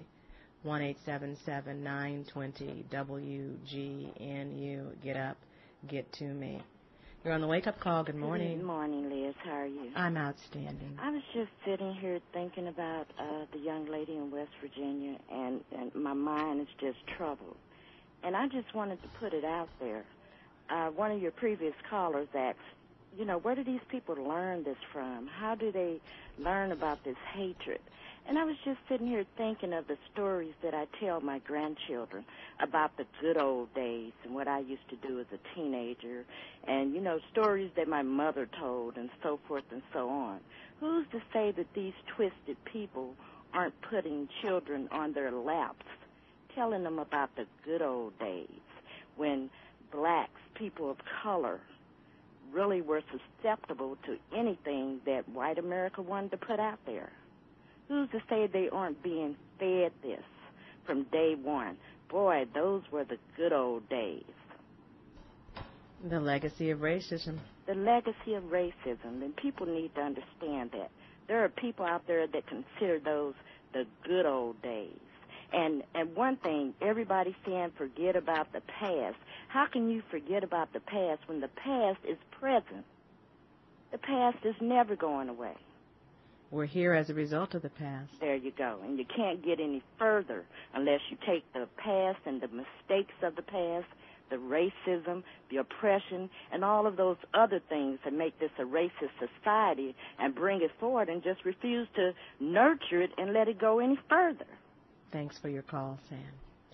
1-877-920-WGNU. Get up. Get to me. You're on the wake-up call. Good morning. Good morning, Liz. How are you? I'm outstanding. I was just sitting here thinking about the young lady in West Virginia, and my mind is just troubled. And I just wanted to put it out there. One of your previous callers asked, where do these people learn this from? How do they learn about this hatred? And I was just sitting here thinking of the stories that I tell my grandchildren about the good old days and what I used to do as a teenager, and, stories that my mother told and so forth and so on. Who's to say that these twisted people aren't putting children on their laps, telling them about the good old days when blacks, people of color, really were susceptible to anything that white America wanted to put out there? Who's to say they aren't being fed this from day one? Boy, those were the good old days. The legacy of racism. The legacy of racism, and people need to understand that. There are people out there that consider those the good old days. And one thing, everybody's saying forget about the past. How can you forget about the past when the past is present? The past is never going away. We're here as a result of the past. There you go. And you can't get any further unless you take the past and the mistakes of the past, the racism, the oppression, and all of those other things that make this a racist society and bring it forward and just refuse to nurture it and let it go any further. Thanks for your call, Sam.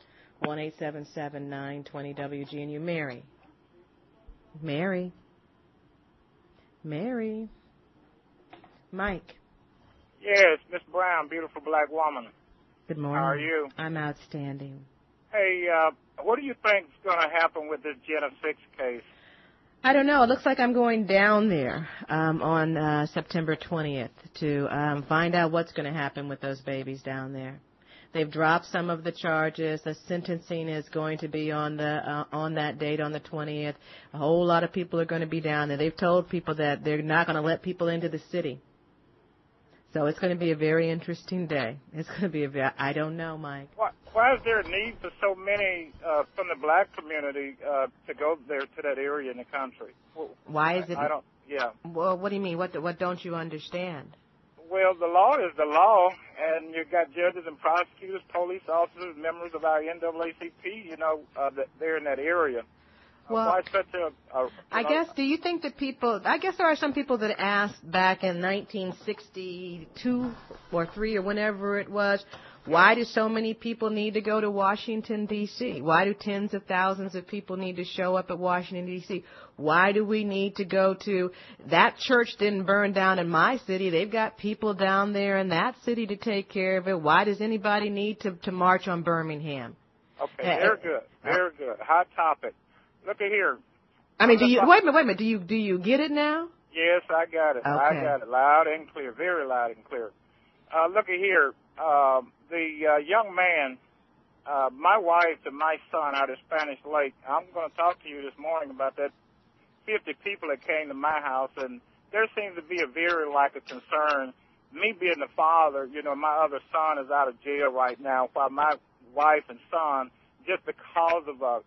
1-877-920-WGNU. Mary. Mary. Mary. Mike. Yes, Miss Brown, beautiful black woman. Good morning. How are you? I'm outstanding. Hey, what do you think is going to happen with this Jenna 6 case? I don't know. It looks like I'm going down there on September 20th to find out what's going to happen with those babies down there. They've dropped some of the charges. The sentencing is going to be on that date, on the 20th. A whole lot of people are going to be down there. They've told people that they're not going to let people into the city. So it's going to be a very interesting day. It's going to be I don't know, Mike. Why is there a need for so many from the black community to go there to that area in the country? Why is it? I don't, yeah. Well, what do you mean? What don't you understand? Well, the law is the law, and you've got judges and prosecutors, police officers, members of our NAACP, they're in that area. Well, why such I guess, do you think that I guess there are some people that asked back in 1962 or 3 or whenever it was, why do so many people need to go to Washington, D.C.? Why do tens of thousands of people need to show up at Washington, D.C.? Why do we need to go to, that church didn't burn down in my city. They've got people down there in that city to take care of it. Why does anybody need to march on Birmingham? Okay, very good, very good. Hot topic. Look at here. I mean, wait a minute. Do you get it now? Yes, I got it. Okay. I got it loud and clear, very loud and clear. Look at here. The young man, my wife and my son out at Spanish Lake, I'm going to talk to you this morning about that 50 people that came to my house and there seems to be a very lack of concern. Me being the father, you know, my other son is out of jail right now, while my wife and son, just because of a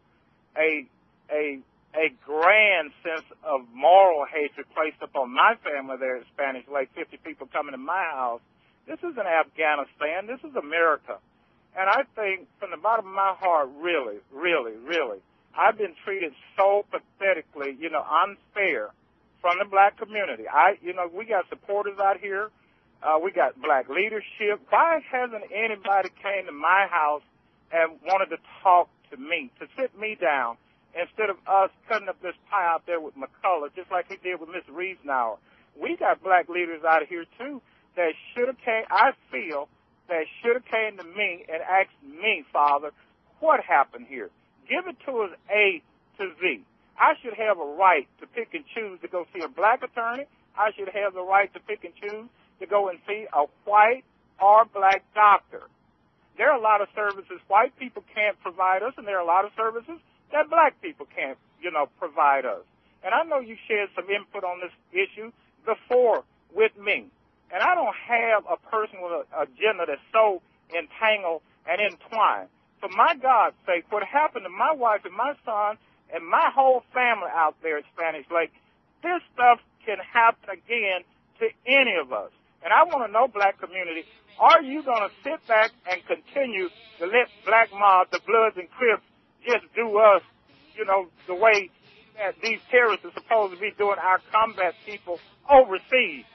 grand sense of moral hatred placed upon my family there at Spanish Lake, 50 people coming to my house. This isn't Afghanistan. This is America. And I think from the bottom of my heart, really, really, really, I've been treated so pathetically, you know, unfair from the black community. We got supporters out here. We got black leadership. Why hasn't anybody came to my house and wanted to talk to me, to sit me down, instead of us cutting up this pie out there with McCullough, just like he did with Miss Riesenauer? We got black leaders out of here, too, that should have came, I feel, that should have came to me and asked me, Father, what happened here? Give it to us A to Z. I should have a right to pick and choose to go see a black attorney. I should have the right to pick and choose to go and see a white or black doctor. There are a lot of services white people can't provide us, and there are a lot of services that black people can't, you know, provide us. And I know you shared some input on this issue before with me. And I don't have a person with an agenda that's so entangled and entwined. For my God's sake, what happened to my wife and my son and my whole family out there at Spanish Lake, this stuff can happen again to any of us. And I want to know, black community, are you going to sit back and continue to let Black Mob, the Bloods and Crips, just do us, you know, the way that these terrorists are supposed to be doing our combat people overseas?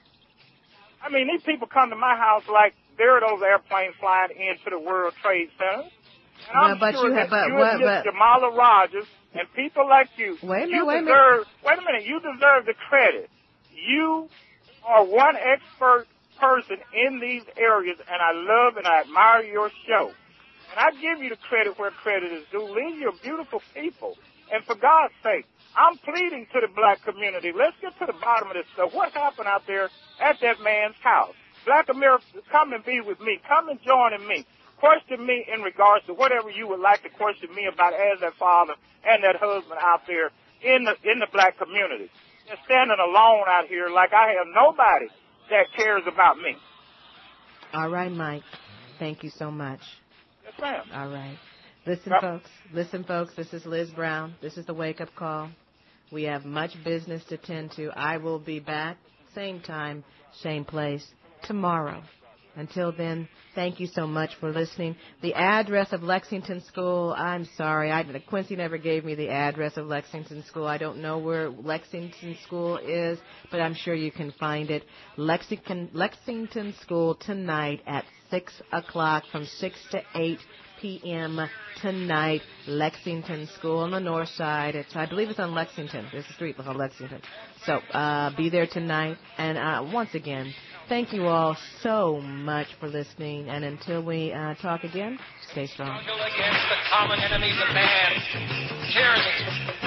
I mean, these people come to my house like there are those airplanes flying into the World Trade Center. And I'm sure that you and Jamala Rogers and people like you, you deserve the credit. You are one expert person in these areas, and I love and I admire your show. And I give you the credit where credit is due. Leave your beautiful people. And for God's sake, I'm pleading to the black community. Let's get to the bottom of this stuff. What happened out there at that man's house? Black America, come and be with me. Come and join in me. Question me in regards to whatever you would like to question me about as that father and that husband out there in the black community. They're standing alone out here like I have nobody that cares about me. All right, Mike. Thank you so much. Yes, ma'am. All right. Listen, folks, this is Liz Brown. This is the Wake Up Call. We have much business to tend to. I will be back, same time, same place, tomorrow. Until then, thank you so much for listening. The address of Lexington School, I'm sorry, Quincy never gave me the address of Lexington School. I don't know where Lexington School is, but I'm sure you can find it. Lexington School tonight at 6 o'clock from 6 to 8 p.m. tonight. Lexington School on the north side. I believe it's on Lexington. There's a street called Lexington. So be there tonight. And once again, thank you all so much for listening. And until we talk again, stay strong. Against the common enemies of man. Tyranny.